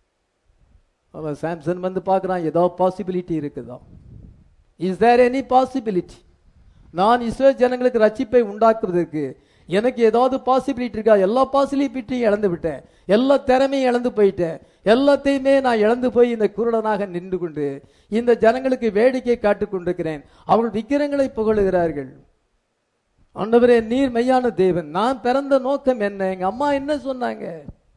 அவன் சாம்சன் வந்து பார்க்கிறான், ஏதோ பாசிபிலிட்டி இருக்குதா? Is there any possibility? நான் இஸ்ரேல் ஜனங்களுக்கு ரட்சிப்பை உண்டாக்குவதற்கு எனக்கு ஏதாவது பாசிபிலிட்டி இருக்கா? எல்லா பாசிபிலிட்டியும் இழந்து விட்டேன், எல்லா திறமையும் இழந்து போயிட்டேன், எல்லாத்தையுமே நான் இழந்து போய் இந்த குருடனாக நின்று கொண்டு இந்த ஜனங்களுக்கு வேடிக்கை காட்டிக் கொண்டிருக்கிறேன். அவர்கள் விக்கிரங்களை புகழுகிறார்கள். ஆண்டவரே, நீர் மெய்யான தேவன். நான் பிறந்த நோக்கம் என்ன? எங்க அம்மா என்ன சொன்னாங்க?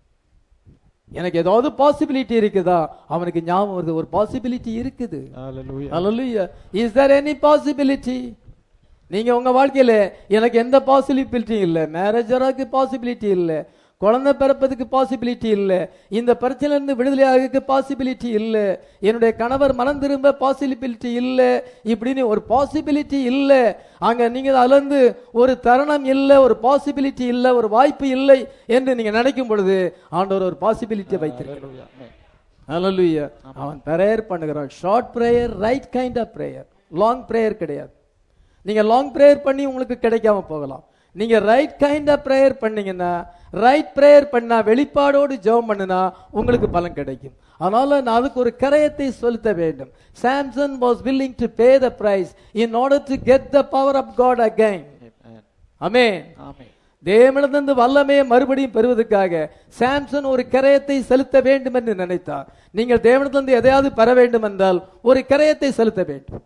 எனக்கு ஏதாவது பாசிபிலிட்டி இருக்குதா? அவனுக்கு ஞாபகம் வருது, ஒரு பாசிபிலிட்டி இருக்குது. Hallelujah. Is there any possibility? நீங்க உங்க வாழ்க்கையில எனக்கு எந்த பாசிபிலிட்டி இல்லை, மேரேஜருக்கு பாசிபிலிட்டி இல்லை, குழந்தை பிறப்பதுக்கு பாசிபிலிட்டி இல்லை, இந்த பிரச்சனையிலிருந்து விடுதலையாகிறதுக்கு பாசிபிலிட்டி இல்லை, என்னுடைய கணவர் மனம் திரும்ப பாசிபிலிட்டி இல்லை, இப்படின்னு ஒரு பாசிபிலிட்டி இல்லை. அங்க நீங்க அதுலேருந்து ஒரு தருணம் இல்லை, ஒரு பாசிபிலிட்டி இல்லை, ஒரு வாய்ப்பு இல்லை என்று நீங்க நினைக்கும் பொழுது ஆண்டவர் ஒரு பாசிபிலிட்டி வைத்திருக்கிறார். ஹல்லேலூயா. அவன் பிரேயர் பண்ணுகிறான். Short prayer, right kind of prayer. Long prayer கிடையாது. நீங்க லாங் பிரேயர் பண்ணி உங்களுக்கு கிடைக்காம போகலாம். நீங்க ரைட் கைண்ட் ஆஃப் பிரேயர் பண்ணீங்கன்னா, ரைட் பிரேயர் பண்ணா, வெளிப்பாடோடு ஜெபம் பண்ணுனா உங்களுக்கு பலன் கிடைக்கும். அதனால நான் அதுக்கு ஒரு கரையத்தை செலுத்த வேண்டும். Samson was willing to pay the price in order to get the power of God again. Amen. Amen. தேவனிடமிருந்து வல்லமையை மறுபடியும் பெறுவதற்காக சாம்சன் ஒரு கரையத்தை செலுத்த வேண்டும் என்று நினைத்தார். நீங்கள் தேவனிடத்திலிருந்து எதையாவது பெற வேண்டும் என்றால் ஒரு கரையத்தை செலுத்த வேண்டும்.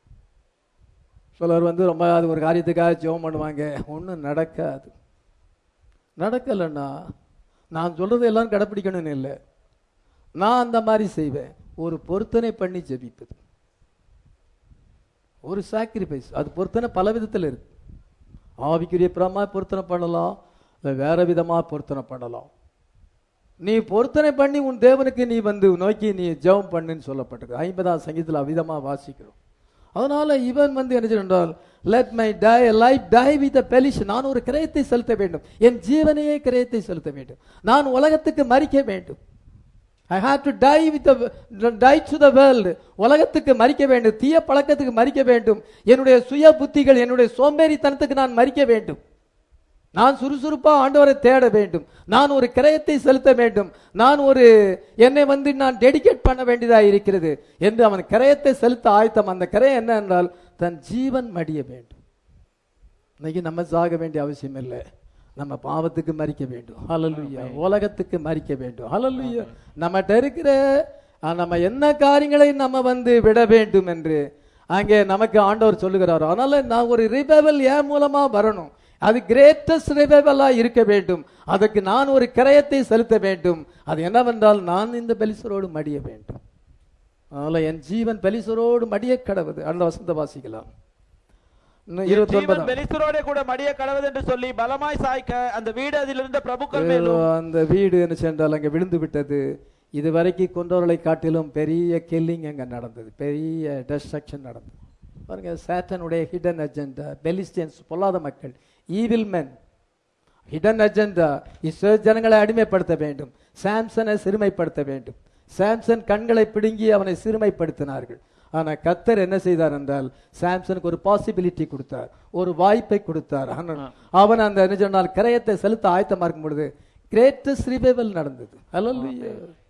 சிலர் வந்து ரொம்ப அது ஒரு காரியத்துக்காக ஜெபம் பண்ணுவாங்க, ஒன்றும் நடக்காது. நடக்கலைன்னா நான் சொல்றது எல்லாரும் கடைப்பிடிக்கணும்னு இல்லை, நான் அந்த மாதிரி செய்வேன். ஒரு பொருத்தனை பண்ணி ஜெபிப்பது, ஒரு சாக்ரிஃபைஸ். அது பொருத்தனை பல விதத்தில் இருக்கு. ஆவிக்குரிய பிரமா பொருத்தனை பண்ணலாம், இல்லை வேற விதமா பொருத்தனை பண்ணலாம். நீ பொருத்தனை பண்ணி உன் தேவனுக்கு நீ வந்து நோக்கி நீ ஜெபம் பண்ணுன்னு சொல்லப்பட்டது 50ஆம் சங்கீதத்தில் அவ்விதமா வாசிக்கிறோம். அதனால இவன் வந்து என்ன என்றால், let my life die with a Philistine. நான் ஒரு கிரயத்தை செலுத்த வேண்டும், என் ஜீவனையே கிரயத்தை செலுத்த வேண்டும். நான் உலகத்துக்கு மரிக்க வேண்டும். I have to die to the world. உலகத்துக்கு மரிக்க வேண்டும், தீய பழக்கத்துக்கு மரிக்க வேண்டும், என்னுடைய சுய புத்திகள் என்னுடைய சோம்பேறித்தனத்துக்கு நான் மரிக்க வேண்டும். நான் சுறுசுறுப்பா ஆண்டவரை தேட வேண்டும், நான் ஒரு கிரயத்தை செலுத்த வேண்டும், நான் ஒரு என்னை வந்து நான் டெடிகேட் பண்ண வேண்டியதாக இருக்கிறது என்று அவன் கிரயத்தை செலுத்த ஆயத்தம். அந்த கிரயம் என்ன என்றால் தன் ஜீவன் மடிய வேண்டும். இன்னைக்கு நம்ம சாக வேண்டிய அவசியம் இல்லை, நம்ம பாவத்துக்கு மரிக்க வேண்டும். ஹல்லேலூயா. உலகத்துக்கு மரிக்க வேண்டும். ஹல்லேலூயா. நம்மகிட்ட இருக்கிற நம்ம என்ன காரியங்களை நம்ம வந்து விட வேண்டும் என்று அங்கே நமக்கு ஆண்டவர் சொல்லுகிறார். அதனால நான் ஒரு ரிவைவல் என் மூலமா வரணும், அது கிரேட்டஸ்ட் ரிவைவலா இருக்க வேண்டும். அதுக்கு நான் ஒரு கிரயத்தை செலுத்த வேண்டும். அது என்னவென்றால் நான் இந்த பெலிசரோடு மடிய வேண்டும். அதனால என் ஜீவன் பெலிசரோடு மடிய கடவுது. அந்த வசனத்தை வாசிக்கலாம். பெலிஸ்தரோட கூட மடிய கடவுது என்று சொல்லி பலமாய் சாய்க்க அந்த வீடு அதிலிருந்த பிரபுக்கள் மேலும். அந்த வீடு என்ன சென்றால் அங்கே விழுந்து விட்டது. இதுவரைக்கும் கொண்டவர்களை காட்டிலும் பெரிய கில்லிங் அங்கே நடந்தது, பெரிய டெஸ்ட்ரக்ஷன் நடந்தது. பாருங்க, சாட்டனுடைய ஹிடன் அஜெண்டா, பெலிஸ்டியன்ஸ் பொல்லாத மக்கள், evil men, hidden agenda Israel ஜனங்களை அடிமைப்படுத்த வேண்டும், சாம்சனை சிறுமைப்படுத்த வேண்டும். சாம்சன் கண்களை பிடுங்கி அவனை சிறுமைப்படுத்தினார்கள். ஆனா கர்த்தர் என்ன செய்தார் என்றால் சாம்சனுக்கு ஒரு பாசிபிலிட்டி கொடுத்தார், ஒரு வாய்ப்பை கொடுத்தார். அவன் அந்த என்ன சொன்னால் கிரயத்தை செலுத்த ஆயத்தமா இருக்கும் பொழுது கிரேட்டஸ்ட் ரிவைவல் நடந்தது. ஹல்லேலூயா.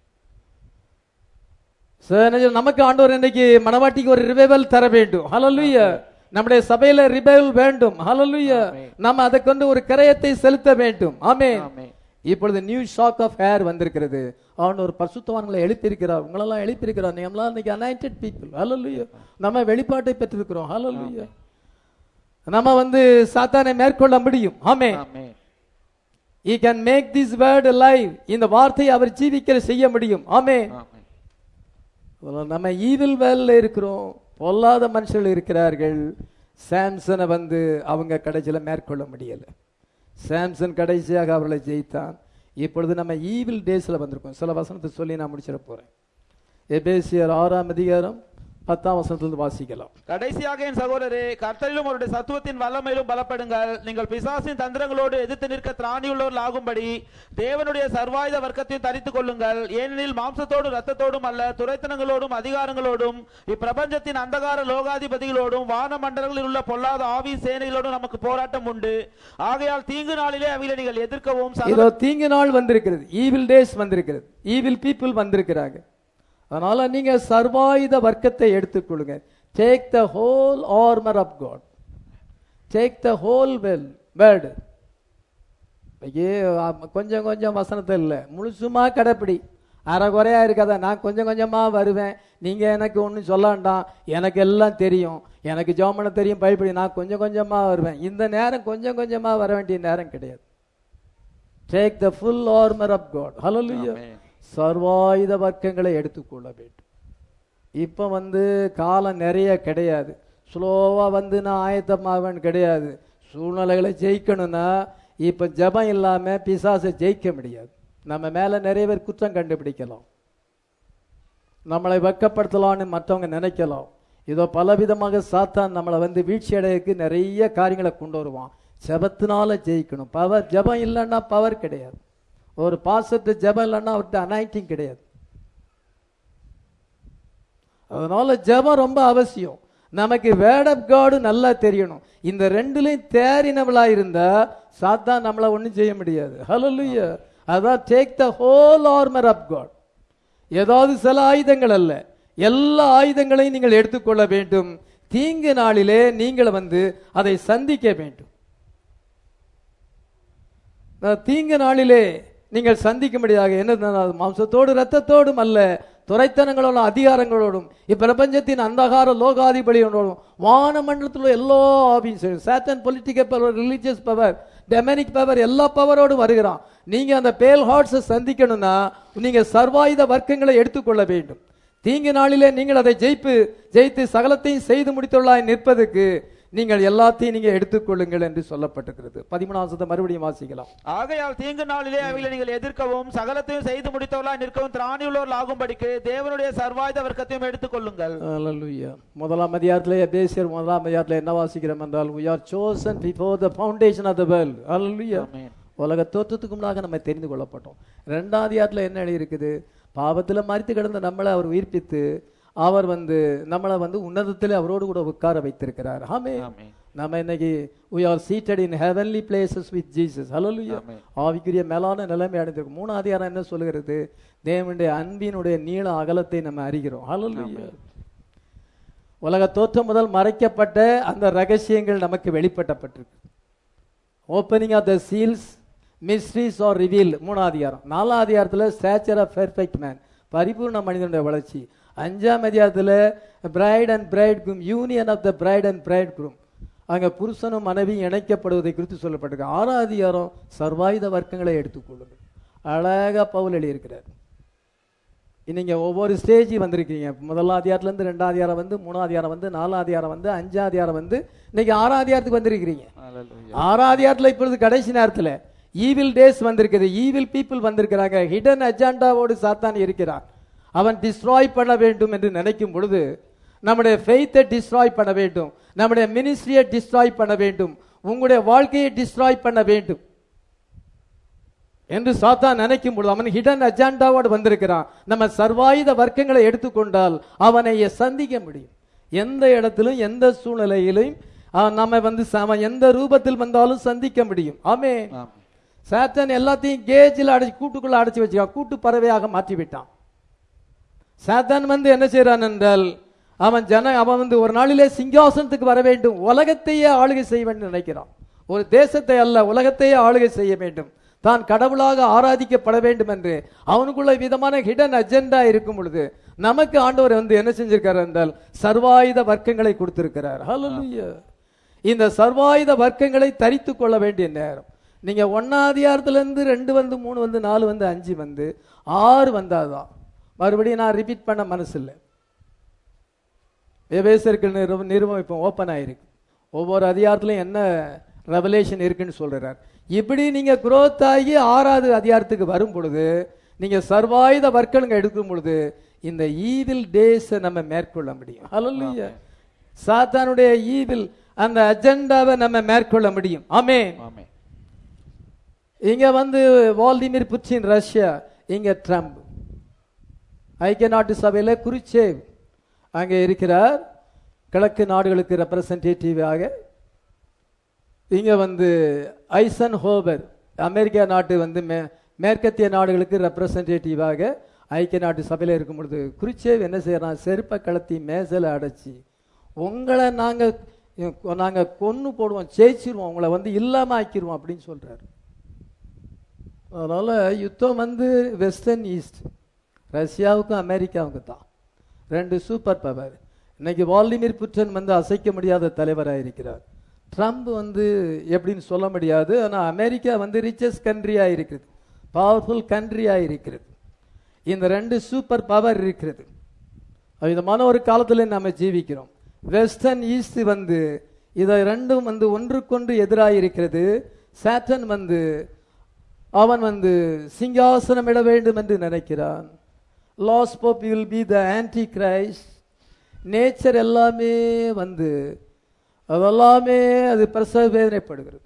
நமக்கு ஆண்டவர் இன்னைக்கு மனவாட்டிக்கு ஒரு ரிவைவல் தர வேண்டும். ஹல்லேலூயா. நம்முடைய சபையில ரிவைவல் வேண்டும். ஹல்லேலூயா. நம்ம அதை கொண்டு ஒரு கிரயத்தை செலுத்த வேண்டும். ஆமென். இப்பொழுது நியூ ஷாக் ஆஃப் ஹேர் வந்திருக்கிறது. அவன் ஒரு பரிசுத்தவான்களை எழுப்பியிருக்கிறார், உங்களெல்லாம் எழுப்பியிருக்கிறார். நீங்களாம் இன்னைக்கு அனாயிண்டட் பீப்புள். ஹல்லேலூயா. நம்ம வெளிப்பாட்டை பெற்றிருக்கிறோம். ஹல்லேலூயா. நம்ம வந்து சாத்தானை மேற்கொள்ள முடியும். ஆமென். He can make this word alive. இந்த வார்த்தையை அவர் ஜீவிக்க செய்ய முடியும். ஆமென். நம்ம ஈவில் வேல்ல இருக்கிறோம், பொல்லாத மனுஷர்கள் இருக்கிறார்கள். சாம்சனை வந்து அவங்க கடைசியில மேற்கொள்ள முடியல. சாம்சன் கடைசியாக அவர்களை ஜெயித்தான். இப்பொழுது நம்ம ஈவில் டேஸ்ல வந்திருக்கோம். சில வசனத்தை சொல்லி நான் முடிச்சிட போறேன். எபேசியர் 6ஆம் அதிகாரம் 10ஆம் வசனத்திலிருந்து வாசிக்கலாம். கடைசியாக என் சகோதரரே, கர்த்தரிலும் அவருடைய சத்துவத்தின் வல்லமையிலும் பலப்படுங்கள். நீங்கள் பிசாசின் தந்திரங்களோடு எதிர்த்து நிற்க திராணியுள்ளவர்கள் ஆகும்படி தேவனுடைய சர்வாயுத வர்க்கத்தையும் தரித்துக் கொள்ளுங்கள். ஏனெனில் மாம்சத்தோடும் இரத்தத்தோடும் அல்ல, துரைத்தனங்களோடும் அதிகாரங்களோடும் இப்பிரபஞ்சத்தின் அந்தகார லோகாதிபதிகளோடும் வான மண்டலங்களில் உள்ள பொல்லாத ஆவி சேனைகளோடும் நமக்கு போராட்டம் உண்டு. ஆகையால் தீங்கு நாளிலே அவைகளை நீங்கள் எதிர்க்கவும். இதோ தீங்கு நாள் வந்திருக்கிறது, ஈவில் டேஸ் வந்திருக்கிறது, ஈவில் பீப்புள் வந்திருக்கிறாங்க. அதனால நீங்க சர்வாயுத வர்க்கத்தை எடுத்துக்கொள்ளுங்க. Take the whole armour of God, take the whole word. கொஞ்சம் கொஞ்சம் வசனத்தை இல்லை, முழுசுமா கடைப்பிடி. அரைகுறையா இருக்காத. நான் கொஞ்சம் கொஞ்சமா வருவேன், நீங்க எனக்கு ஒன்றும் சொல்லாண்டாம், எனக்கு எல்லாம் தெரியும், எனக்கு ஜோமனை தெரியும், பயப்படி, நான் கொஞ்சம் கொஞ்சமா வருவேன். இந்த நேரம் கொஞ்சம் கொஞ்சமா வர வேண்டிய நேரம் கிடையாது. Take the full armour of God. Hallelujah. சர்வாயுத வர்க்கங்களை எடுத்துக்கொள்ள வேண்டும். இப்போ வந்து காலம் நிறைய கிடையாது, ஸ்லோவா வந்து நான் ஆயத்தமாவேன் கிடையாது. சூழ்நிலைகளை ஜெயிக்கணும்னா இப்போ ஜபம் இல்லாம பிசாசை ஜெயிக்க முடியாது. நம்ம மேல நிறைய பேர் குற்றம் கண்டுபிடிக்கலாம், நம்மளை வெட்கப்படுத்தலாம்னு மற்றவங்க நினைக்கலாம். இதோ பலவிதமாக சாத்தான் நம்மளை வந்து வீழ்ச்சி அடையக்கு நிறைய காரியங்களை கொண்டு வருவான். ஜபத்தினால ஜெயிக்கணும். பவர், ஜபம் இல்லைன்னா பவர் கிடையாது. ஒரு பாசத்து ஜபம் இல்லைன்னா அவர்கிட்ட அனாயிண்டிங் கிடையாது. அதனால ஜபம் ரொம்ப அவசியம். நமக்கு வேர்ட் ஆஃப் காட் நல்லா தெரியணும். இந்த ரெண்டுலையும் தேறினவளா இருந்தா சாத்தான் நம்மளை ஒன்றும் செய்ய முடியாது. ஹல்லேலூயா. அதான் take the whole armour of God. ஏதாவது சில ஆயுதங்கள் அல்ல, எல்லா ஆயுதங்களையும் நீங்கள் எடுத்துக்கொள்ள வேண்டும். தீங்கு நாளிலே நீங்கள் வந்து அதை சந்திக்க வேண்டும். தீங்கு நாளிலே நீங்கள் சந்திக்கும்படியாக என்ன மாம்சத்தோடு இரத்தத்தோடும் அல்ல, துரைத்தனங்களோடும் அதிகாரங்களோடும் இப்பிரபஞ்சத்தின் அந்தகார லோகாதிபதியோடும் வானமண்டலத்தில் உள்ள எல்லா ஆபீஸரும் Satan political power, religious power, demonic power, எல்லா பவரோடும் வருகிறான். நீங்க அந்த பேல் ஹார்ட்ஸை சந்திக்கணும்னா நீங்க சர்வாயுத வர்க்கங்களை எடுத்துக்கொள்ள வேண்டும். தீங்கு நாளிலே நீங்கள் அதை ஜெயித்து சகலத்தையும் செய்து முடித்துள்ளாய் நிற்பதற்கு நீங்கள் எல்லாத்தையும் நீங்க எடுத்துக்கொள்ளுங்கள் என்று சொல்லப்பட்டிருக்கிறது. 13 மறுபடியும் வாசிக்கலாம். ஆகையால் தீங்கு நாளிலே அவைகளை நீங்கள் எதிர்க்கவும் சகலத்தையும் செய்து முடித்தவர்களாய் நிற்கவும் திராணியுள்ளவர்கள் ஆகும்படிக்கு தேவனுடைய சர்வாயுத வர்க்கத்தையும் எடுத்துக்கொள்ளுங்கள். அல்லேலூயா. 1 அதிகாரத்திலே எபேசியர் 1 அதிகாரத்திலே என்ன வாசிக்கிறோம் என்றால், we are chosen before the foundation of the world. அல்லேலூயா. உலக தோற்றத்துக்கு முன்னாக நம்ம தெரிந்து கொள்ளப்பட்டோம். 2 அதிகாரத்தில் என்ன எழுதி இருக்குது? பாவத்தில் மரித்து கிடந்த நம்மளை அவர் உயிர்ப்பித்து அவர் நம்மளை உன்னதத்தில் அவரோடு கூட உட்கார வைத்திருக்கிறார். ஆமென். நம்ம இன்னைக்கு we are seated in heavenly places with Jesus. ஹல்லேலூயா. ஆவிக்குரிய மேலான நிலைமை அடைந்திருக்கும். 3 அதிகாரம் என்ன சொல்லுகிறது? தேவனுடைய அன்பினுடைய நீள அகலத்தை நம்ம அறிகிறோம். ஹல்லேலூயா. உலக தோற்றம் முதல் மறைக்கப்பட்ட அந்த ரகசியங்கள் நமக்கு வெளிப்படுத்தப்பட்டிருக்கு. Opening of the seals, mysteries are reveal 3 அதிகாரம். 4 அதிகாரத்தில் ஸ்டாச்சர் ஆஃப் பெர்ஃபெக்ட் மேன், பரிபூர்ண மனிதனுடைய வளர்ச்சி. 5 அதிகாரத்தில் bride and bridegroom, union of the bride and bridegroom, அங்கே புருஷனும் மனைவியும் இணைக்கப்படுவதை குறித்து சொல்லப்பட்டிருக்கு. 6 அதிகாரம் சர்வாயுத வர்க்கங்களை எடுத்துக்கொள்ளுங்கள். அழகா பவுல் எழுதியிருக்கிறார். நீங்க ஒவ்வொரு ஸ்டேஜ் வந்திருக்கீங்க. 1 அதிகாரத்துலேருந்து 2 அதிகாரம் 3 அதிகாரம் 4 அதிகாரம் 5 அதிகாரம் இன்னைக்கு 6 அதிகாரத்துக்கு வந்திருக்கிறீங்க. 6 அதிகாரத்தில் இப்பொழுது கடைசி நேரத்தில் ஈவில் டேஸ் வந்திருக்குது. ஈவில் பீப்புள் வந்திருக்கிறாங்க. ஹிடன் அஜெண்டாவோடு சாத்தான் இருக்கிறான். அவன் டிஸ்ட்ராய் பண்ண வேண்டும் என்று நினைக்கும் பொழுது நம்முடைய ஃபெய்த்தை டிஸ்ட்ராய் பண்ண வேண்டும், நம்முடைய மினிஸ்ட்ரியை டிஸ்ட்ராய் பண்ண வேண்டும், உங்களுடைய வாழ்க்கையை டிஸ்ட்ராய் பண்ண வேண்டும் என்று சாத்தான் நினைக்கும் பொழுது அவன் ஹிடன் அஜெண்டாவோடு வந்திருக்கிறான். நம்ம சர்வாயுத வர்க்கங்களை எடுத்துக்கொண்டால் அவனை சந்திக்க முடியும். எந்த இடத்திலும் எந்த சூழ்நிலையிலும் நம்ம எந்த ரூபத்தில் வந்தாலும் சந்திக்க முடியும். ஆமென். சாத்தான் எல்லாத்தையும் கேஜில் அடைச்சி கூட்டுக்குள்ள அடைச்சி வச்சுக்கான், கூட்டு பறவையாக மாற்றி விட்டான். சாத்தான் என்ன செய்யறான் என்றால் அவன் ஒரு நாளிலே சிங்காசனத்துக்கு வர வேண்டும், உலகத்தையே ஆளுகை செய்ய வேண்டும் நினைக்கிறான். ஒரு தேசத்தை அல்ல, உலகத்தையே ஆளுகை செய்ய வேண்டும், தான் கடவுளாக ஆராதிக்கப்பட வேண்டும் என்று அவனுக்குள்ள விதமான ஹிடன் அஜெண்டா இருக்கும் பொழுது நமக்கு ஆண்டவர் என்ன செஞ்சிருக்கார் என்றால் சர்வாயுத வர்க்கங்களை கொடுத்திருக்கிறார். ஹல்லேலூயா. இந்த சர்வாயுத வர்க்கங்களை தரித்து கொள்ள வேண்டிய நேரம். நீங்க 1 அதிகாரத்திலிருந்து 2 3 4 5 6 வந்தாதான். மறுபடியும் நான் ரிப்பீட் பண்ண மனசு இல்லை. எபேசியர்கள் நிருபம் இப்போ ஓப்பன் ஆயிருக்கு. ஒவ்வொரு அதிகாரத்திலும் என்ன ரெவலேஷன் இருக்குன்னு சொல்றார். இப்படி நீங்க குரோத் ஆகி 6வது அதிகாரத்துக்கு வரும் பொழுது நீங்க சர்வாயுத வர்க்கங்கள் எடுக்கும் பொழுது இந்த ஈவில் டேஸ் நம்ம மேற்கொள்ள முடியும். ஹல்லேலூயா. சாத்தானுடைய ஈவில் அந்த அஜெண்டாவை நம்ம மேற்கொள்ள முடியும். ஆமென். இங்க வால்டிமிர் புட்டின் ரஷ்யா, இங்க ட்ரம்ப். ஐக்கிய நாட்டு சபையில குருச்சேவ் அங்கே இருக்கிறார், கிழக்கு நாடுகளுக்கு ரெப்ரசன்டேட்டிவாக. இங்க ஐசன் ஹோபர் அமெரிக்கா நாட்டு மேற்கத்திய நாடுகளுக்கு ரெப்ரசன்டேட்டிவாக ஐக்கிய நாட்டு சபையில இருக்கும் பொழுது குருச்சேவ் என்ன செய்யறான்? செருப்ப கலத்தி மேசல அடைச்சி உங்களை நாங்க கொன்னு போடுவோம், ஜெயிச்சிருவோம், உங்களை இல்லாம ஆக்கிடுவோம் அப்படின்னு சொல்றாரு. அதனால யுத்தம் வெஸ்டர்ன் ஈஸ்ட், ரஷ்யாவுக்கும் அமெரிக்காவுக்கும் தான், 2 சூப்பர் பவர். இன்னைக்கு வால்டிமிர் புட்டின் அசைக்க முடியாத தலைவராக இருக்கிறார். ட்ரம்ப் எப்படின்னு சொல்ல முடியாது. ஆனால் அமெரிக்கா ரிச்சஸ்ட் கண்ட்ரியா இருக்கிறது, பவர்ஃபுல் கண்ட்ரியா இருக்கிறது. இந்த 2 சூப்பர் பவர் இருக்கிறது. விதமான ஒரு காலத்தில் நம்ம ஜீவிக்கிறோம். வெஸ்டர்ன் ஈஸ்ட் இதை ரெண்டும் ஒன்றுக்கொன்று எதிராக இருக்கிறது. சாட்டன் அவன் சிங்காசனம் இட வேண்டும் என்று நினைக்கிறான். Last pope will be the antichrist. Nature எல்லாமே அதெல்லாமே அது பிரசவ வேதனைப்படுகிறது.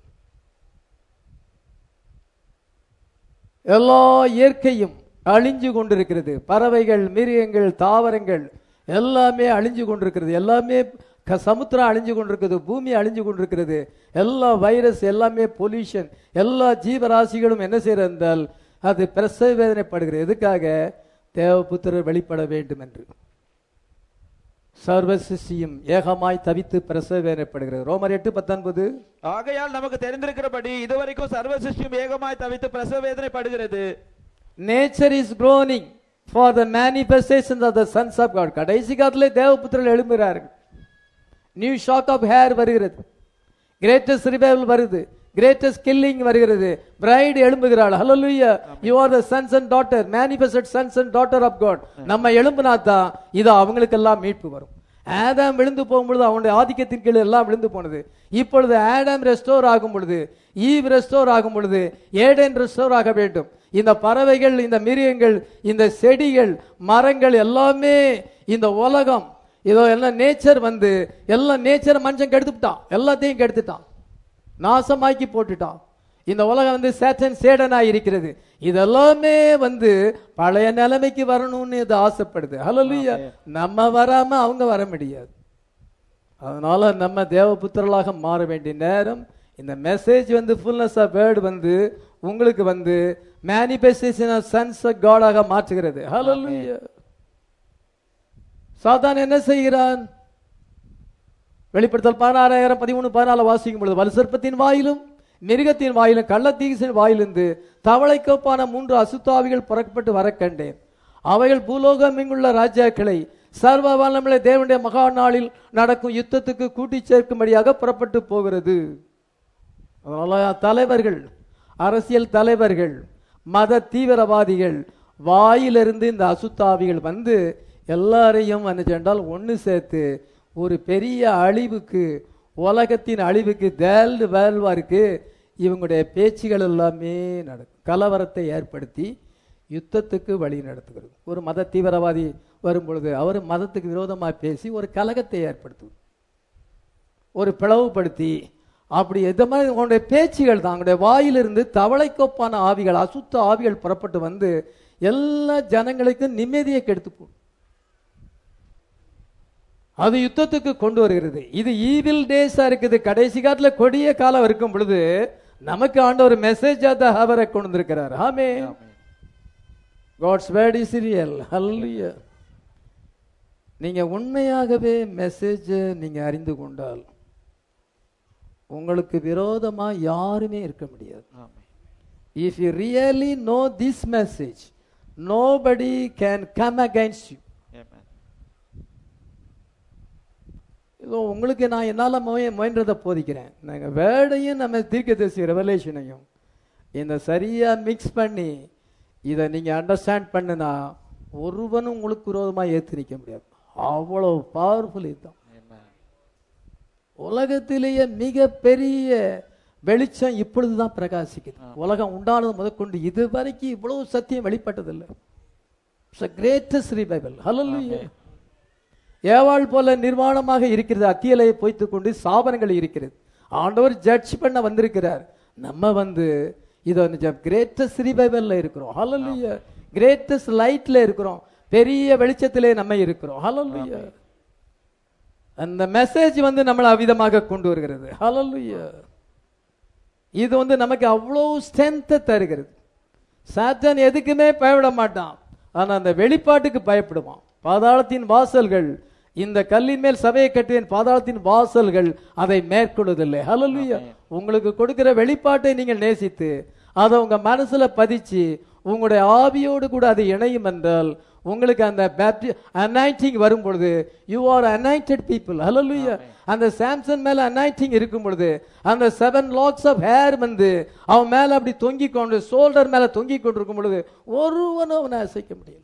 எல்லா இயற்கையும் அழிஞ்சு கொண்டிருக்கிறது. பறவைகள், மிருகங்கள், தாவரங்கள் எல்லாமே அழிஞ்சு கொண்டிருக்கிறது. எல்லாமே சமுத்திரம் அழிஞ்சு கொண்டிருக்கிறது, பூமி அழிஞ்சு கொண்டிருக்கிறது. எல்லா வைரஸ், எல்லாமே பொல்யூஷன், எல்லா ஜீவராசிகளும் என்ன செய்யறது என்றால் அது பிரசவ வேதனைப்படுகிறது. எதுக்காக? தேவபுத்திரர் வெளிப்பட வேண்டும் என்று. சர்வ சிருஷ்டியும் ஏகமாய் தவித்து பிரசவ வேதனைப்படுகிறது. ரோமர் 8:19. ஆகையால் நமக்கு தெரிந்திருக்கிறபடி இதுவரைக்கும் சர்வ சிருஷ்டியும் ஏகமாய் தவித்து பிரசவ வேதனைப்படுகிறது. Nature is groaning for the manifestations of the sons of God. கடைசி காலத்திலே தேவபுத்திரர்கள் எழும்புகிறார்கள். நியூ ஷாக் ஆஃப் ஹேர் வருகிறது, கிரேட்டஸ்ட் ரிவைவல் வருது, கிரேட்டஸ்ட் கில்லிங் வருகிறது, பிரைட் எழும்புகிறாள். Hallelujah, you are the sons and daughter, manifested sons and daughter of God. நம்ம எழும்பினாதான் இது அவங்களுக்கெல்லாம் மீட்பு வரும். ஆதாம் விழுந்து போகும்பொழுது அவனுடைய ஆதிக்கத்தின் கீழ் எல்லாம் விழுந்து போனது. இப்பொழுது ஆடாம் ரெஸ்டோர் ஆகும் பொழுது, ஈவ் ரெஸ்டோர் ஆகும் பொழுது, ஏடேன் ரெஸ்டோர் ஆக வேண்டும். இந்த பறவைகள், இந்த மிருகங்கள், இந்த செடிகள், மரங்கள் எல்லாமே, இந்த உலகம், இதோ எல்லாம் நேச்சர் வந்து எல்லாம் நேச்சர் மனுஷன் கெடுத்துட்டான், எல்லாத்தையும் கெடுத்துட்டான், நாசமாக்கி போட்டுட்டான். இந்த உலகம் வந்து சேட்டன் சேடனாய் இருக்கிறது. இதெல்லாமே வந்து பழைய நிலைமைக்கு வரணும்னு இது ஆசைப்படுது. ஹalleluya, நம்ம வராம அவங்க வர முடியாது. அதனால நம்ம தேவபுத்திரர்களாக மாற வேண்டிய நேரம். இந்த மெசேஜ் வந்து ஃபுல்னஸ் ஆஃப் வேர்ட் வந்து உங்களுக்கு வந்து மேனிஃபெஸ்டேஷன் ஆஃப் சன்ஸ் ஆஃப் காடாக மாற்றுகிறது. ஹalleluya. சாத்தான் என்ன செய்கிறான்? வெளிப்படுத்தல் 16:13-14 வாசிக்கும் பொழுது, வலுசர்ப்பத்தின் வாயிலும் மிருகத்தின் வாயிலும் கள்ளத்தீசின் வாயிலிருந்து தவளைக்கோப்பான 3 அசுத்தாவிகள் புறப்பட்டு வர கண்டேன். அவைகள் பூலோகமெங்குள்ள ராஜாக்களை சர்வ வல்லமையுள்ள தேவனுடைய மகா நாளில் நடக்கும் யுத்தத்துக்கு கூட்டி சேர்க்கும்படியாக புறப்பட்டு போகிறது. அதனால தலைவர்கள், அரசியல் தலைவர்கள், மத தீவிரவாதிகள் வாயிலிருந்து இந்த அசுத்தாவிகள் வந்து எல்லாரையும் என்றால் ஒன்று சேர்த்து ஒரு பெரிய அழிவுக்கு, உலகத்தின் அழிவுக்கு, தேல்டு வேல்வாருக்கு இவங்களுடைய பேச்சுகள் எல்லாமே நடக்கும். கலவரத்தை ஏற்படுத்தி யுத்தத்துக்கு வழி நடத்துகிறது. ஒரு மத தீவிரவாதி வரும் பொழுது அவர் மதத்துக்கு விரோதமாக பேசி ஒரு கலகத்தை ஏற்படுத்துவது, ஒரு பிளவுபடுத்தி, அப்படி எந்த மாதிரி உங்களுடைய பேச்சுகள் தான். அவங்களுடைய வாயிலிருந்து தவளைக்கோப்பான ஆவிகள், அசுத்த ஆவிகள் புறப்பட்டு வந்து எல்லா ஜனங்களுக்கும் நிம்மதியை கெடுத்து போடும். அது யுத்தத்துக்கு கொண்டு வருகிறது. இது ஈவில் டேஸா இருக்குது. கடைசி காலத்துல கொடிய காலம் இருக்கும் பொழுது நமக்கு ஆண்டவர் மெசேஜ் அவரை கொண்டு வந்திருக்கிறார். ஆமென். God's word is real. Hallelujah. நீங்க உண்மையாகவே மெசேஜ் நீங்க அறிந்து கொண்டால் உங்களுக்கு விரோதமா யாருமே இருக்க முடியாது. If you really know this message, nobody can come against you. உங்களுக்கு நான் என்னால் முயன்றதை போதிக்கிறேன். நாங்கள் வேர்டையும் நம்ம தீர்க்கதரிசி ரெவலேஷனையும் இந்த சரியா மிக்ஸ் பண்ணி இதை நீங்க அண்டர்ஸ்டாண்ட் பண்ணுனா ஒருவனும் உங்களுக்கு விரோதமாக ஏற்று நிற்க முடியாது. அவ்வளவு பவர்ஃபுல் இதுதான். உலகத்திலேயே மிக பெரிய வெளிச்சம் இப்பொழுதுதான் பிரகாசிக்குது. உலகம் உண்டானது முதற்கொண்டு இது வரைக்கும் இவ்வளவு சத்தியம் வெளிப்பட்டதில்லை. Greatest revival. ஹல்லேலூயா. ஏவாள் போல நிர்வாணமாக இருக்கிறது, அத்தியலையை போய்த்து கொண்டு சாபனங்கள் இருக்கிறது. ஆண்டவர் ஜட்ஜ் பண்ண வந்திருக்கிறார். நம்ம வந்து இது கிரேட்டஸ்ட் ரிவைவல்ல இருக்கிறோம். ஹல்லேலூயா. கிரேட்டஸ்ட் லைட்ல இருக்கிறோம், பெரிய வெளிச்சத்திலே நம்ம இருக்கிறோம். ஹல்லேலூயா. அந்த மெசேஜ் வந்து நம்மளை அவிதமாக கொண்டு வருகிறது. ஹல்லேலூயா. இது வந்து நமக்கு அவ்வளவு ஸ்ட்ரென்த்தை தருகிறது. சாத்தான் எதுக்குமே பயப்பட மாட்டான், ஆனா அந்த வெளிப்பாட்டுக்கு பயப்படுவான். பாதாளத்தின் வாசல்கள், இந்த கல்லின் மேல் சபையை கட்டுவேன், பாதாளத்தின் வாசல்கள் அதை மேற்கொள்வதில்லை. ஹல்லேலூயா. உங்களுக்கு கொடுக்கிற வெளிப்பாட்டை நீங்கள் நேசித்து அதை உங்க மனசுல பதிச்சு உங்களுடைய ஆவியோடு கூட அது இணையும் என்றால் உங்களுக்கு அந்த அனாயிண்டிங் வரும் பொழுது you are anointed people. Hallelujah. அந்த சாம்சன் மேல அனாயிண்டிங் இருக்கும் பொழுது அந்த 7 லாக்ஸ் ஆஃப் ஹேர் வந்து அவன் மேல அப்படி தொங்கிக் கொண்டு, ஷோல்டர் மேல தொங்கிக் கொண்டிருக்கும் பொழுது ஒருவனும் அவனை அசைக்க முடியல.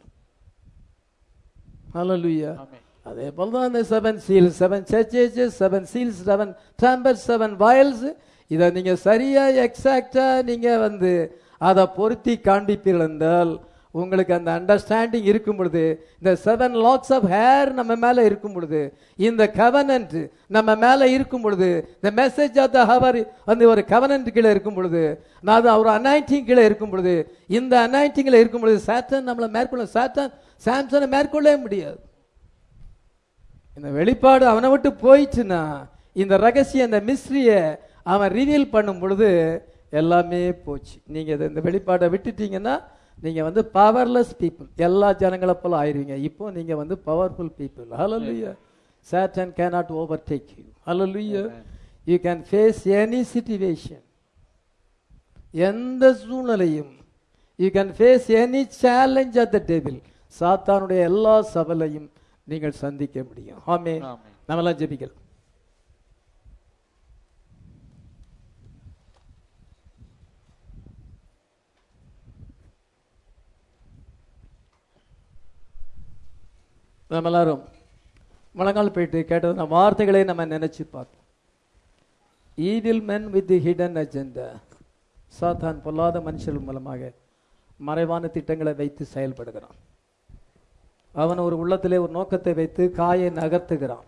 ஹல்லேலூயா. அதே போலதான் அந்த 7 seals, 7 churches, 7 seals, 7 trumpets, 7 vials. இதை நீங்க சரியா எக்ஸாக்டா நீங்க வந்து அதை பொருத்தி காண்பிப்பீர்கள் என்றால் உங்களுக்கு அந்த அண்டர்ஸ்டாண்டிங் இருக்கும் பொழுது, இந்த 7 லாக்ஸ் ஆஃப் ஹேர் நம்ம மேல இருக்கும் பொழுது, இந்த கவனன்ட் நம்ம மேல இருக்கும் பொழுது, இந்த மெசேஜ் ஆஃப் த ஹவர் வந்து ஒரு கவனன்ட் கீழே இருக்கும் பொழுது, நான் அது ஒரு அனாயிண்டிங் கீழே இருக்கும் பொழுது, இந்த அனாயிண்டிங்ல இருக்கும் பொழுது சாத்தான் நம்மளை மேற்கொள்ள, சாம்சனை மேற்கொள்ளவே முடியாது. இந்த வெளிப்பாடு அவனை விட்டு போயிடுச்சுன்னா இந்த ரகசியம், இந்த மிஸ்ட்ரியை அவன் ரிவீல் பண்ணும் பொழுது எல்லாமே போச்சு. நீங்க இந்த வெளிப்பாடை விட்டுட்டீங்கன்னா நீங்க வந்து பவர்லெஸ் பீப்புள், எல்லா ஜனங்களை போல ஆயிருவீங்க. இப்போ நீங்க வந்து powerful people. Hallelujah. Satan cannot overtake you. Hallelujah. You can face any situation. எந்த சூழ்நிலையும் you can face any challenge of the devil. சாத்தானுடைய எல்லா சவாலையும் நீங்கள் சந்திக்க முடியும். ஆமென். நம்மெல்லாம் ஜெபிக்கலாம். நம்ம எல்லாரும் முழங்கால் போயிட்டு கேட்டது நம்ம வார்த்தைகளை நம்ம நினைச்சு பார்ப்போம். Evil men with the hidden agenda. சாத்தான் பொல்லாத மனுஷர்கள் மூலமாக மறைவான திட்டங்களை வைத்து செயல்படுகிறான். அவன் ஒரு உள்ளத்திலே ஒரு நோக்கத்தை வைத்து காயை நகர்த்துகிறான்.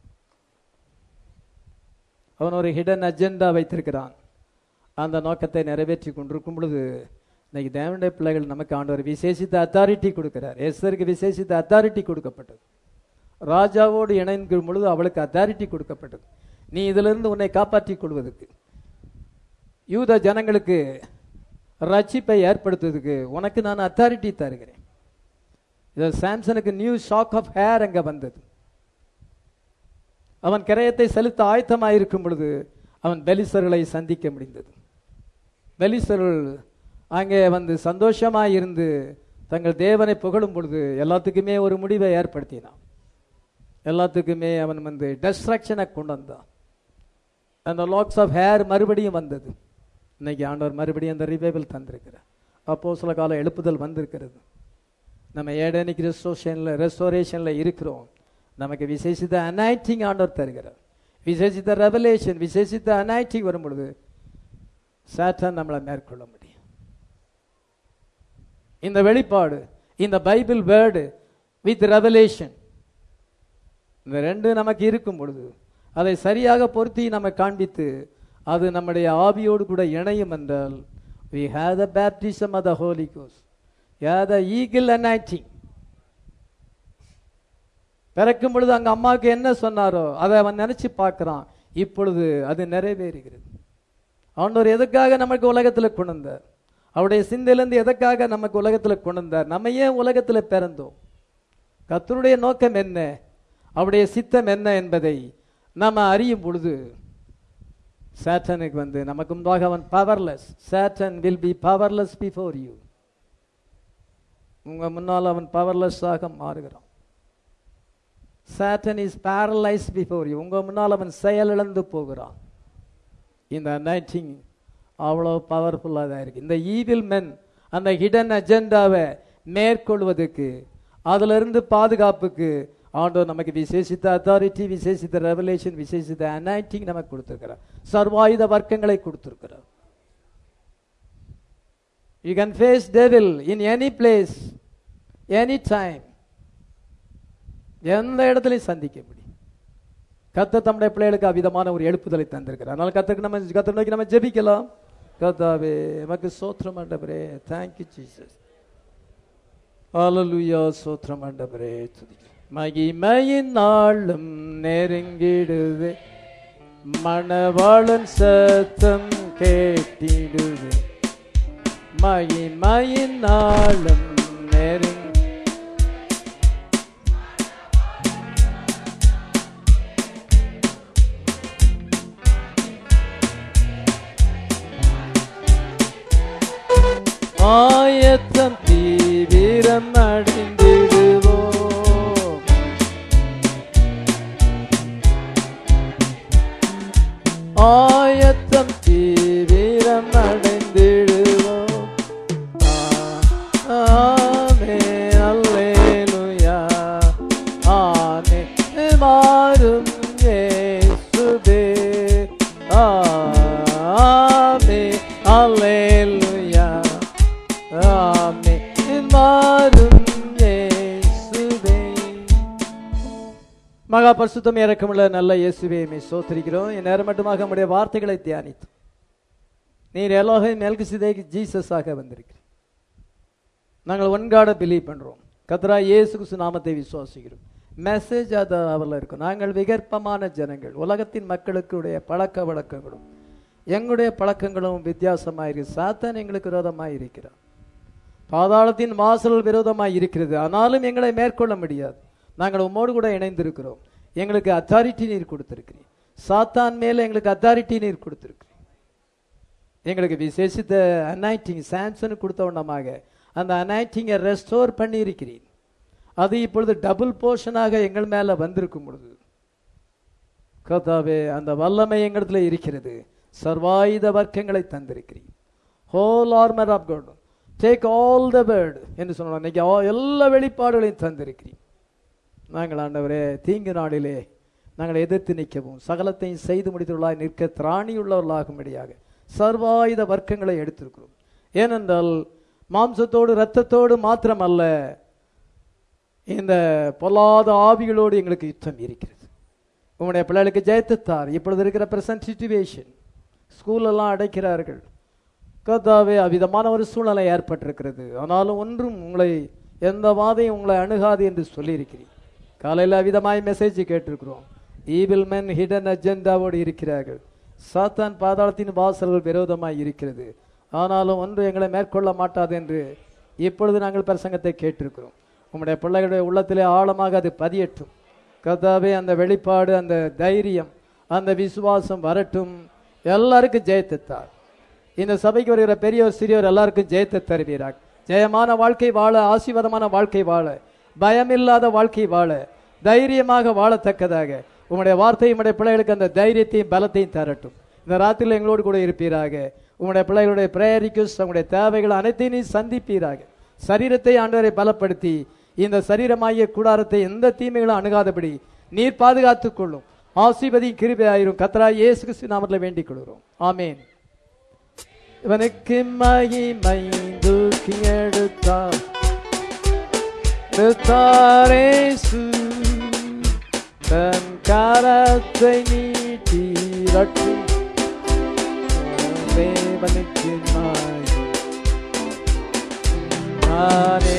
அவன் ஒரு ஹிடன் அஜெண்டா வைத்திருக்கிறான். அந்த நோக்கத்தை நிறைவேற்றி கொண்டிருக்கும் பொழுது இன்னைக்கு தேவனுடைய பிள்ளைகள் நமக்கு ஆண்டவர் விசேஷித்த அத்தாரிட்டி கொடுக்கிறார். எஸ்தருக்கு விசேஷித்த அத்தாரிட்டி கொடுக்கப்பட்டது. ராஜாவோடு இணைக்கும் பொழுது அவளுக்கு அத்தாரிட்டி கொடுக்கப்பட்டது. நீ இதிலிருந்து உன்னை காப்பாற்றிக் கொள்வதற்கு, யூத ஜனங்களுக்கு ரட்சிப்பை ஏற்படுத்துவதற்கு உனக்கு நான் அத்தாரிட்டி தருகிறேன். இது சாம்சனுக்கு நியூ ஷாக் ஆஃப் ஹேர் அங்கே வந்தது. அவன் கிரயத்தை செலுத்த ஆயத்தமாயிருக்கும் பொழுது அவன் பெலிஸ்தர்களை சந்திக்க முடிந்தது. பெலிஸ்தர்கள் அங்கே வந்து சந்தோஷமாக இருந்து தங்கள் தேவனை புகழும் பொழுது எல்லாத்துக்குமே ஒரு முடிவை ஏற்படுத்தினான். எல்லாத்துக்குமே அவன் வந்து டெஸ்ட்ரக்ஷனை கொண்டு வந்தான். அந்த லாக்ஸ் ஆஃப் ஹேர் மறுபடியும் வந்தது. இன்னைக்கு ஆண்டவர் மறுபடியும் அந்த ரிவைவல் தந்திருக்கிறார். அப்போ சில கால எழுப்புதல் வந்திருக்கிறது. நம்ம ஏடனிக் ரெஸ்டோரேஷனில் இருக்கிறோம். நமக்கு விசேஷித்த அனாயிட்டிங் ஆண்டவர் தருகிறார். விசேஷித்த ரெவலேஷன், விசேஷித்த அனாயிட்டிங் வரும் பொழுது சாத்தான் நம்மளை மேற்கொள்ள முடியும். இந்த வெளிப்பாடு, இந்த பைபிள் வேர்டு வித் ரெவலேஷன், இந்த ரெண்டு நமக்கு இருக்கும் பொழுது அதை சரியாக பொருத்தி நம்ம காண்பித்து அது நம்முடைய ஆவியோடு கூட இணையும் என்றால் we have the baptism of the Holy Ghost, the eagle anointing. பிறக்கும் பொழுது அங்க அம்மாவுக்கு என்ன சொன்னாரோ அதை அவன் நினைச்சு பார்க்கிறான். இப்பொழுது அது நிறைவேறுகிறது. ஆண்டவர் எதுக்காக நமக்கு உலகத்தில் கொண்டு வந்தார்? அவருடைய சிந்தையிலிருந்து எதற்காக நமக்கு உலகத்தில் கொண்டு வந்தார்? நம்ம ஏன் உலகத்தில் பிறந்தோம்? கர்த்தருடைய நோக்கம் என்ன, அவருடைய சித்தம் என்ன என்பதை நம்ம அறியும் பொழுது சாத்தானுக்கு வந்து நமக்கு முன்பாக அவன் powerless. Satan will be powerless before you. உங்க முன்னால் அவன் பவர்லெஸ் ஆக மாறுகிறான். Satan is paralyse before you. உங்க முன்னால் அவன் செயலிழந்து போகிறான். இந்த அனாயிட்டிங் அவ்வளோ பவர்ஃபுல்லாக தான் இருக்கு. இந்த ஈவில் மென் அந்த ஹிடன் அஜெண்டாவை மேற்கொள்வதற்கு, அதிலிருந்து பாதுகாப்புக்கு ஆண்டவர் நமக்கு விசேஷித்த அத்தாரிட்டி, விசேஷித்த ரெவலேஷன், விசேஷித்த அனாயிட்டிங் நமக்கு கொடுத்திருக்கிறார். சர்வாயுத வர்க்கங்களை கொடுத்திருக்கிறார். You can face devil in any place, any time. எந்த இடத்துலையும் சந்திக்க முடியும். கர்த்தர் தம்முடைய பிள்ளைகளுக்கு அவ்விதமான ஒரு எழுப்புதலை தந்திருக்கிறார். அதனால கர்த்தர் நோக்கி நம்ம ஜெபிக்கலாம். கர்த்தாவே நமக்கு ஸ்தோத்திரம் ஆண்டவரே. Thank you Jesus. ஹல்லேலூயா. ஸ்தோத்திரம் ஆண்டவரே. மகிமையின் நாளும் நெருங்கிடுவே, மணவாளன் சத்தம் கேட்டிடுவே. மகிமையின் நாளும் நெருங்கி ஆயத்தம் தீவிரம் அடைந்திடுவோம். ஆயத்தம் தீவிரம் அடைந்திடுவோம். ஆமென் அல்லேலூயா. ஆமென் மாறும் இயேசுவே. ஆமென் அல்லேலூயா. மகா பரிசுத்தம் இறக்கமுள்ள நல்ல இயேசுவே ஸ்தோத்திரிக்கிறோம். என் நேரம் மட்டுமாக நம்முடைய வார்த்தைகளை தியானித்து நீர் எலோஹிம் மெல்கிசேதேக் ஜீசஸாக வந்திருக்கிறீர். நாங்கள் ஒன்காட பிலீவ் பண்றோம். கர்த்தராகிய இயேசு கிறிஸ்து நாமத்தை விசுவாசிக்கிறோம். மெசேஜ் அது அவரில் இருக்கும். நாங்கள் விகற்பமான ஜனங்கள். உலகத்தின் மக்களுக்குடைய பழக்க வழக்கங்களும் எங்களுடைய பழக்கங்களும் வித்தியாசமாயிருக்கு. சாத்தான் எங்களுக்கு விரோதமாக இருக்கிறார். பாதாளத்தின் வாசல் விரோதமாக இருக்கிறது. ஆனாலும் எங்களை மேற்கொள்ள முடியாது. நாங்கள் உம்மோடு கூட இணைந்திருக்கிறோம். எங்களுக்கு அத்தாரிட்டி நீர் கொடுத்திருக்கிறீர். சாத்தான் மேல எங்களுக்கு அத்தாரிட்டி நீர் கொடுத்திருக்கிறீர். எங்களுக்கு விசேஷித்த அனாயிட்டிங் சாம்சனுக்கு கொடுத்த வண்ணமாக அந்த அனாயிட்டிங்கை ரெஸ்டோர் பண்ணி இருக்கிறீர். அது இப்பொழுது டபுள் போர்ஷனாக எங்கள் மேல வந்திருக்கும் பொழுது கர்த்தாவே அந்த வல்லமை எங்களிடத்துல இருக்கிறது. சர்வாயுத வர்க்கங்களை தந்திருக்கிறீர். Whole armour of God, take all the word என்று சொன்னோம். இன்னைக்கு எல்லா வெளிப்பாடுகளையும் தந்திருக்கிறீர். நாங்கள் ஆண்டவரே தீங்கு நாளிலே நாங்கள் எதிர்த்து நிற்கவும் சகலத்தையும் செய்து முடித்துள்ளாய் நிற்க திராணியுள்ளவர்களாகும்படியாக சர்வாயுத வர்க்கங்களை எடுத்திருக்கிறோம். ஏனென்றால் மாம்சத்தோடு இரத்தத்தோடு மாத்திரமல்ல, இந்த பொல்லாத ஆவிகளோடு எங்களுக்கு யுத்தம் இருக்கிறது. உங்களுடைய பிள்ளைகளுக்கு ஜெயத்தார். இப்பொழுது இருக்கிற பிரசன்ட் சிச்சுவேஷன், ஸ்கூலெல்லாம் அடைக்கிறார்கள் கர்த்தாவே, அவ்விதமான ஒரு சூழ்நிலை ஏற்பட்டிருக்கிறது. ஆனாலும் ஒன்றும் உங்களை எந்த வாதையும் உங்களை அணுகாது என்று சொல்லியிருக்கிறீர். காலையில் அவ்விதமாய் மெசேஜ் கேட்டிருக்கிறோம். ஈவில் மென் ஹிடன் அஜெண்டாவோடு இருக்கிறார்கள். சாத்தான் பாதாளத்தின் வாசல்கள் விரோதமாய் இருக்கிறது. ஆனாலும் ஒன்று எங்களை மேற்கொள்ள மாட்டாது என்று இப்பொழுது நாங்கள் பிரசங்கத்தை கேட்டிருக்கிறோம். உங்களுடைய பிள்ளைகளுடைய உள்ளத்திலே ஆழமாக அது பதியட்டும் கர்த்தாவே. அந்த வெளிப்பாடு, அந்த தைரியம், அந்த விசுவாசம் வரட்டும். எல்லாருக்கும் ஜெயத்தார். இந்த சபைக்கு வருகிற பெரியவர் சிறியவர் எல்லாருக்கும் ஜெயத்தை தருவீராக. ஜெயமான வாழ்க்கை வாழ, ஆசீர்வாதமான வாழ்க்கை வாழ, பயமில்லாத வாழ்க்கை வாழ, தைரியமாக வாழத்தக்கதாக உங்களுடைய வார்த்தை உங்களுடைய பிள்ளைகளுக்கு அந்த தைரியத்தையும் பலத்தையும் தரட்டும். இந்த ராத்திரியில் எங்களோடு கூட இருப்பீராக. உங்களுடைய பிள்ளைகளுடைய பிரேயர் ரிக்வெஸ்ட், உங்களுடைய தேவைகள் அனைத்தையும் நீ சந்திப்பீராக. சரீரத்தை ஆண்டவரை பலப்படுத்தி இந்த சரீரமாகிய கூடாரத்தை எந்த தீமைகளும் அணுகாதபடி நீர் பாதுகாத்துக் கொள்ளும். ஆசீர்வதி கிருபையாயிரும். கர்த்தராகிய இயேசு கிறிஸ்து நாமத்தில் வேண்டிக் கொள்கிறோம். ஆமேன். இவனுக்கு மகிமை தூக்கி எடுத்தார் தன் கரத்தை நீட்டி ரட்சி தேவனுக்கு நானே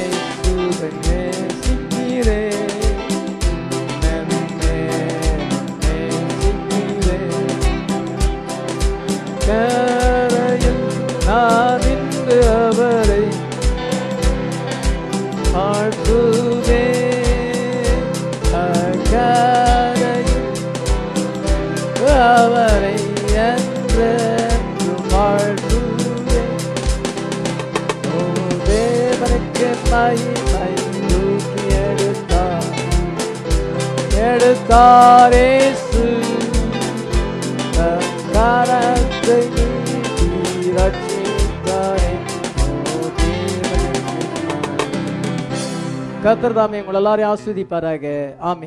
நான் இன்று அவரை ஆழ்த்துவே அவரை என்றென்றும் ஆழ்த்துவே. ஓ தேவனுக்கு மகிமை தூக்கி எடுத்தார் இயேசு கரத்தை நீட்டி ரட்சித்தாரே. கர்த்தர் தாமே உங்கள் எல்லாரையும் ஆசீர்வதிப்பாராக. ஆமென்.